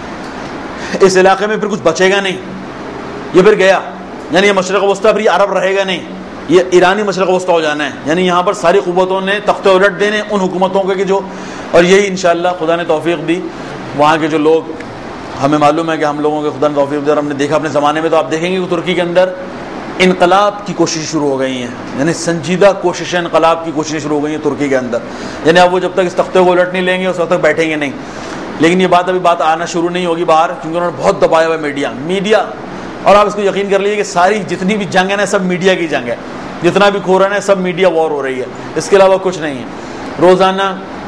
اس علاقے میں پھر کچھ بچے گا نہیں، یہ پھر گیا، یعنی یہ مشرق وسطیٰ پھر یہ عرب رہے گا نہیں، یہ ایرانی مشرق وسطیٰ ہو جانا ہے، یعنی یہاں پر ساری قوتوں نے تخت الٹ دینے ان حکومتوں کے کہ جو، اور یہی انشاءاللہ خدا نے توفیق دی، وہاں کے جو لوگ، ہمیں معلوم ہے کہ ہم لوگوں کے خدا نے توفیق دی، اور ہم نے دیکھا اپنے زمانے میں، تو آپ دیکھیں گے کہ ترکی کے اندر انقلاب کی کوشش شروع ہو گئی ہیں، یعنی سنجیدہ کوششیں انقلاب کی کوششیں شروع ہو گئی ہیں ترکی کے اندر، یعنی اب وہ جب تک اس تختے کو الٹ نہیں لیں گے اس وقت تک بیٹھیں گے نہیں، لیکن یہ بات ابھی بات آنا شروع نہیں ہوگی باہر، کیونکہ انہوں نے بہت دبایا ہوا ہے میڈیا میڈیا اور آپ اس کو یقین کر لیجیے کہ ساری جتنی بھی جنگ ہے نا سب میڈیا کی جنگ ہے، جتنا بھی کھورن ہے سب میڈیا وار ہو رہی ہے، اس کے علاوہ کچھ نہیں ہے۔ روزانہ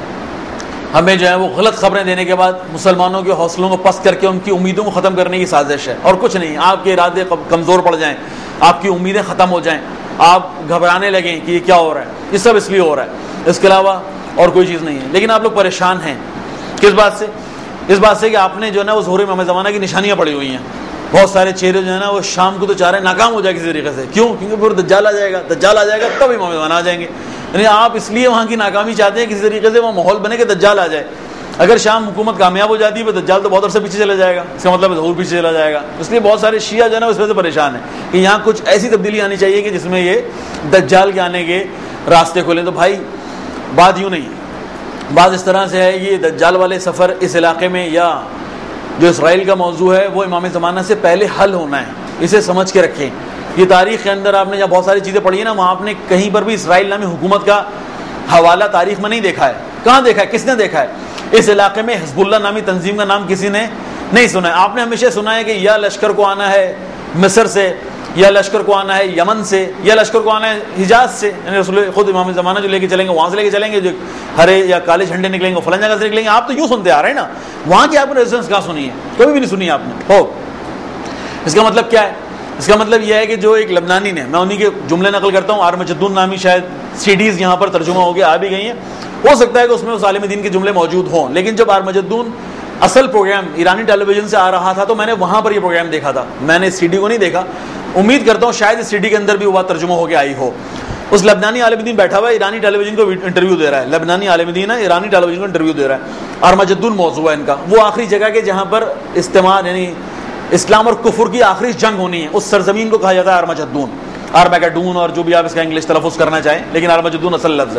ہمیں جو ہے وہ غلط خبریں دینے کے بعد مسلمانوں کے حوصلوں کو پست کر کے ان کی امیدوں کو ختم کرنے کی سازش ہے، اور کچھ نہیں، آپ کے ارادے کمزور پڑ جائیں، آپ کی امیدیں ختم ہو جائیں، آپ گھبرانے لگیں کہ یہ کیا ہو رہا ہے، یہ سب اس لیے ہو رہا ہے، اس کے علاوہ اور کوئی چیز نہیں ہے۔ لیکن آپ لوگ پریشان ہیں کس بات سے؟ اس بات سے کہ آپ نے جو ہے نا وہ ظہور امام زمانہ کی نشانیاں پڑی ہوئی ہیں، بہت سارے چہرے جو ہے نا وہ شام کو تو چاہ رہے ہیں ناکام ہو جائے کسی طریقے سے، کیوں؟ کیونکہ پھر دجال آ جائے گا، دجال آ جائے گا تب امام زمانہ آ جائیں گے، یعنی آپ اس لیے وہاں کی ناکامی چاہتے ہیں کسی طریقے سے وہ ماحول بنے کہ دجال آ جائے۔ اگر شام حکومت کامیاب ہو جاتی ہے تو دجال تو بہت عرصے پیچھے چلا جائے گا، اس کا مطلب ظہور پیچھے چلا جائے گا، اس لیے بہت سارے شیعہ جو ہے نا اس وجہ سے پریشان ہیں کہ یہاں کچھ ایسی تبدیلی آنی چاہیے کہ جس میں یہ دجال کے آنے کے راستے کھولیں۔ تو بھائی بات یوں نہیں ہے، بات اس طرح سے ہے، یہ دجال والے سفر اس علاقے میں یا جو اسرائیل کا موضوع ہے وہ امام زمانہ سے پہلے حل ہونا ہے، اسے سمجھ کے رکھیں۔ یہ تاریخ کے اندر آپ نے جہاں بہت ساری چیزیں پڑھی ہیں نا وہاں آپ نے کہیں پر بھی اسرائیل نامی حکومت کا حوالہ تاریخ میں نہیں دیکھا ہے، کہاں دیکھا ہے، کس نے دیکھا ہے؟ اس علاقے میں حزب اللہ نامی تنظیم کا نام کسی نے نہیں سنا ہے۔ آپ نے ہمیشہ سنا ہے کہ یا لشکر کو آنا ہے مصر سے، یا لشکر کو آنا ہے یمن سے، یا لشکر کو آنا ہے حجاز سے، یعنی رسول خود امام زمانہ جو لے کے چلیں گے وہاں سے لے کے چلیں گے، جو ہرے یا کالے جھنڈے نکلیں گے فلاں جگہ سے نکلیں گے، آپ تو یوں سنتے آ رہے ہیں نا، وہاں کی آپ نے ریزیڈنس کہاں سنی ہے؟ کبھی بھی نہیں سنی آپ نے۔ ہو اس کا مطلب کیا ہے؟ اس کا مطلب یہ ہے کہ جو ایک لبنانی نے، میں انہی کے جملے نقل کرتا ہوں، آرمجدون نامی شاید سی ڈیز یہاں پر ترجمہ ہو گیا، آ بھی گئی ہیں، ہو سکتا ہے کہ اس میں اس عالم دین کے جملے موجود ہوں، لیکن جب آرمجدون اصل پروگرام ایرانی ٹیلی ویژن سے آ رہا تھا تو میں نے وہاں پر یہ پروگرام دیکھا تھا، میں نے سی ڈی کو نہیں دیکھا، امید کرتا ہوں شاید اس سی ڈی کے اندر بھی وہ بات ترجمہ ہو کے آئی ہو۔ اس لبنانی عالم دین بیٹھا ہوا ہے، ایرانی ٹیلی ویژن کو انٹرویو دے رہا ہے، لبنانی عالم دین ہے، ایرانی ٹیلی ویژن کو انٹرویو دے رہا ہے، آرمجدون موضوع ہے ان کا، وہ آخری جگہ کے جہاں پر استعمال یعنی اسلام اور کفر کی آخری جنگ ہونی ہے، اس سرزمین کو کہا جاتا ہے آرمجدون، آرمیگڈون، اور جو بھی آپ اس کا انگلش تلفظ کرنا چاہیں، لیکن آرمجدون اصل لفظ ہے۔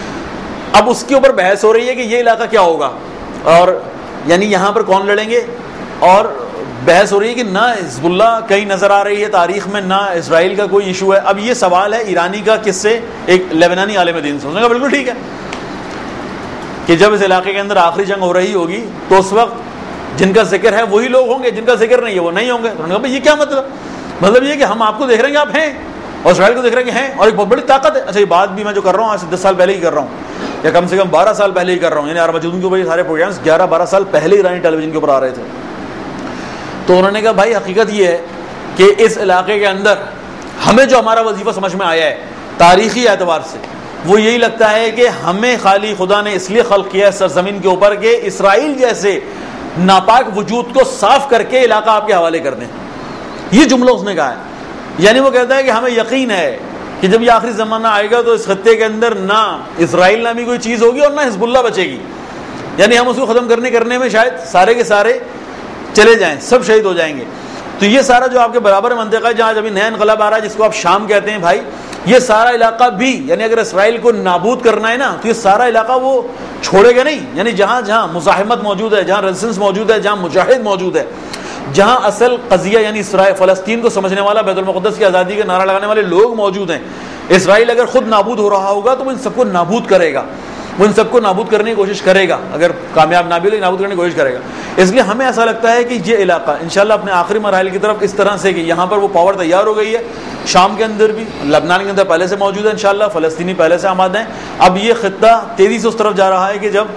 اب اس کے اوپر بحث ہو رہی ہے کہ یہ علاقہ کیا ہوگا، اور یعنی یہاں پر کون لڑیں گے، اور بحث ہو رہی ہے کہ نہ حزب اللہ کہیں نظر آ رہی ہے تاریخ میں، نہ اسرائیل کا کوئی ایشو ہے۔ اب یہ سوال ہے ایرانی کا کس سے؟ ایک لیبنانی عالم دین سے۔ اس نے کہا بالکل ٹھیک ہے کہ جب اس علاقے کے اندر آخری جنگ ہو رہی ہوگی تو اس وقت جن کا ذکر ہے وہی لوگ ہوں گے، جن کا ذکر نہیں ہے وہ نہیں ہوں گے۔ انہوں نے کہا بھائی یہ کیا مطلب؟ مطلب یہ کہ ہم آپ کو دیکھ رہے ہیں کہ آپ ہیں، اور اسرائیل کو دیکھ رہے ہیں کہ ہیں، اور ایک بہت بڑی طاقت ہے۔ اچھا یہ بات بھی میں جو کر رہا ہوں آج سے دس سال پہلے ہی کر رہا ہوں، یا کم سے کم بارہ سال پہلے ہی کر رہا ہوں، یعنی آرمجدون کے اوپر یہ سارے پروگرامس گیارہ بارہ سال پہلے ایرانی ٹیلی ویژن کے اوپر آ رہے تھے۔ تو انہوں نے کہا بھائی حقیقت یہ ہے کہ اس علاقے کے اندر ہمیں جو ہمارا وظیفہ سمجھ میں آیا ہے تاریخی اعتبار سے، وہ یہی لگتا ہے کہ ہمیں خالی خدا نے اس لیے خلق کیا ہے سرزمین کے اوپر کہ اسرائیل جیسے ناپاک وجود کو صاف کر کے علاقہ آپ کے حوالے کر دیں۔ یہ جملہ اس نے کہا ہے، یعنی وہ کہتا ہے کہ ہمیں یقین ہے کہ جب یہ آخری زمانہ آئے گا تو اس خطے کے اندر نہ اسرائیل نامی کوئی چیز ہوگی اور نہ حزب اللہ بچے گی، یعنی ہم اس کو ختم کرنے کرنے میں شاید سارے کے سارے چلے جائیں، سب شہید ہو جائیں گے۔ تو یہ سارا جو آپ کے برابر منطقہ ہے جہاں ابھی نیا انقلاب آ رہا ہے جس کو آپ شام کہتے ہیں بھائی، یہ سارا علاقہ بھی یعنی اگر اسرائیل کو نابود کرنا ہے نا تو یہ سارا علاقہ وہ چھوڑے گا نہیں، یعنی جہاں جہاں مزاحمت موجود ہے، جہاں ریزسٹنس موجود ہے، جہاں مجاہد موجود ہے، جہاں اصل قضیہ یعنی اسرائیل فلسطین کو سمجھنے والا، بیت المقدس کی آزادی کا نعرہ لگانے والے لوگ موجود ہیں، اسرائیل اگر خود نابود ہو رہا ہوگا تو وہ ان سب کو نابود کرے گا، وہ ان سب کو نابود کرنے کی کوشش کرے گا، اگر کامیاب نہ بھی ہو نابود کرنے کی کوشش کرے گا۔ اس لیے ہمیں ایسا لگتا ہے کہ یہ علاقہ انشاءاللہ اپنے آخری مراحل کی طرف اس طرح سے کہ یہاں پر وہ پاور تیار ہو گئی ہے، شام کے اندر بھی، لبنان کے اندر پہلے سے موجود ہے انشاءاللہ، فلسطینی پہلے سے آماد ہیں۔ اب یہ خطہ تیزی سے اس طرف جا رہا ہے کہ جب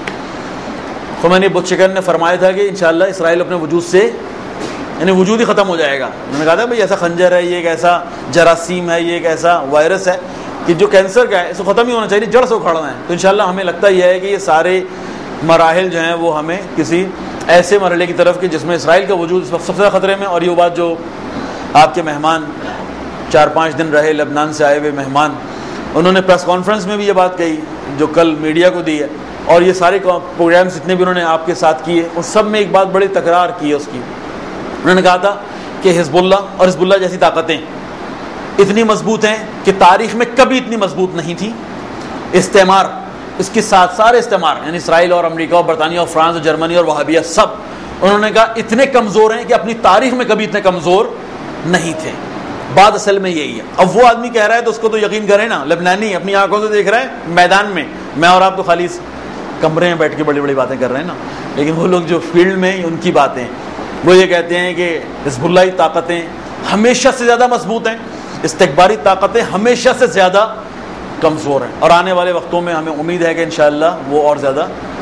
خمینی بت شکن نے فرمایا تھا کہ انشاءاللہ اسرائیل اپنے وجود سے یعنی وجود ہی ختم ہو جائے گا، انہوں نے کہا تھا بھائی ایسا خنجر ہے، یہ ایک ایسا جراثیم ہے، یہ ایک ایسا وائرس ہے کہ جو کینسر کا ہے، اس کو ختم ہی ہونا چاہیے، جڑ سے اکھاڑنا ہے۔ تو انشاءاللہ ہمیں لگتا یہ ہے کہ یہ سارے مراحل جو ہیں وہ ہمیں کسی ایسے مرحلے کی طرف کہ جس میں اسرائیل کا وجود اس وقت سب سے زیادہ خطرے میں۔ اور یہ بات جو آپ کے مہمان چار پانچ دن رہے لبنان سے آئے ہوئے مہمان، انہوں نے پریس کانفرنس میں بھی یہ بات کہی جو کل میڈیا کو دی ہے، اور یہ سارے پروگرامز جتنے بھی انہوں نے آپ کے ساتھ کیے ان سب میں ایک بات بڑی تکرار کی ہے اس کی. انہوں نے کہا تھا کہ حزب اللہ اور حزب اللہ جیسی طاقتیں اتنی مضبوط ہیں کہ تاریخ میں کبھی اتنی مضبوط نہیں تھی. استعمار، اس کے ساتھ سارے استعمار یعنی اسرائیل اور امریکہ اور برطانیہ اور فرانس اور جرمنی اور وہابیہ سب، انہوں نے کہا اتنے کمزور ہیں کہ اپنی تاریخ میں کبھی اتنے کمزور نہیں تھے. بات اصل میں یہی ہے. اب وہ آدمی کہہ رہا ہے تو اس کو تو یقین کریں نا، لبنانی اپنی آنکھوں سے دیکھ رہے ہیں میدان میں، میں اور آپ تو خالی کمرے میں بیٹھ کے بڑی بڑی باتیں کر رہے ہیں نا، لیکن وہ لوگ جو فیلڈ میں ان کی باتیں، وہ یہ کہتے ہیں کہ حزب اللہ طاقتیں ہمیشہ سے زیادہ مضبوط ہیں، استکباری طاقتیں ہمیشہ سے زیادہ کمزور ہیں، اور آنے والے وقتوں میں ہمیں امید ہے کہ انشاءاللہ وہ اور زیادہ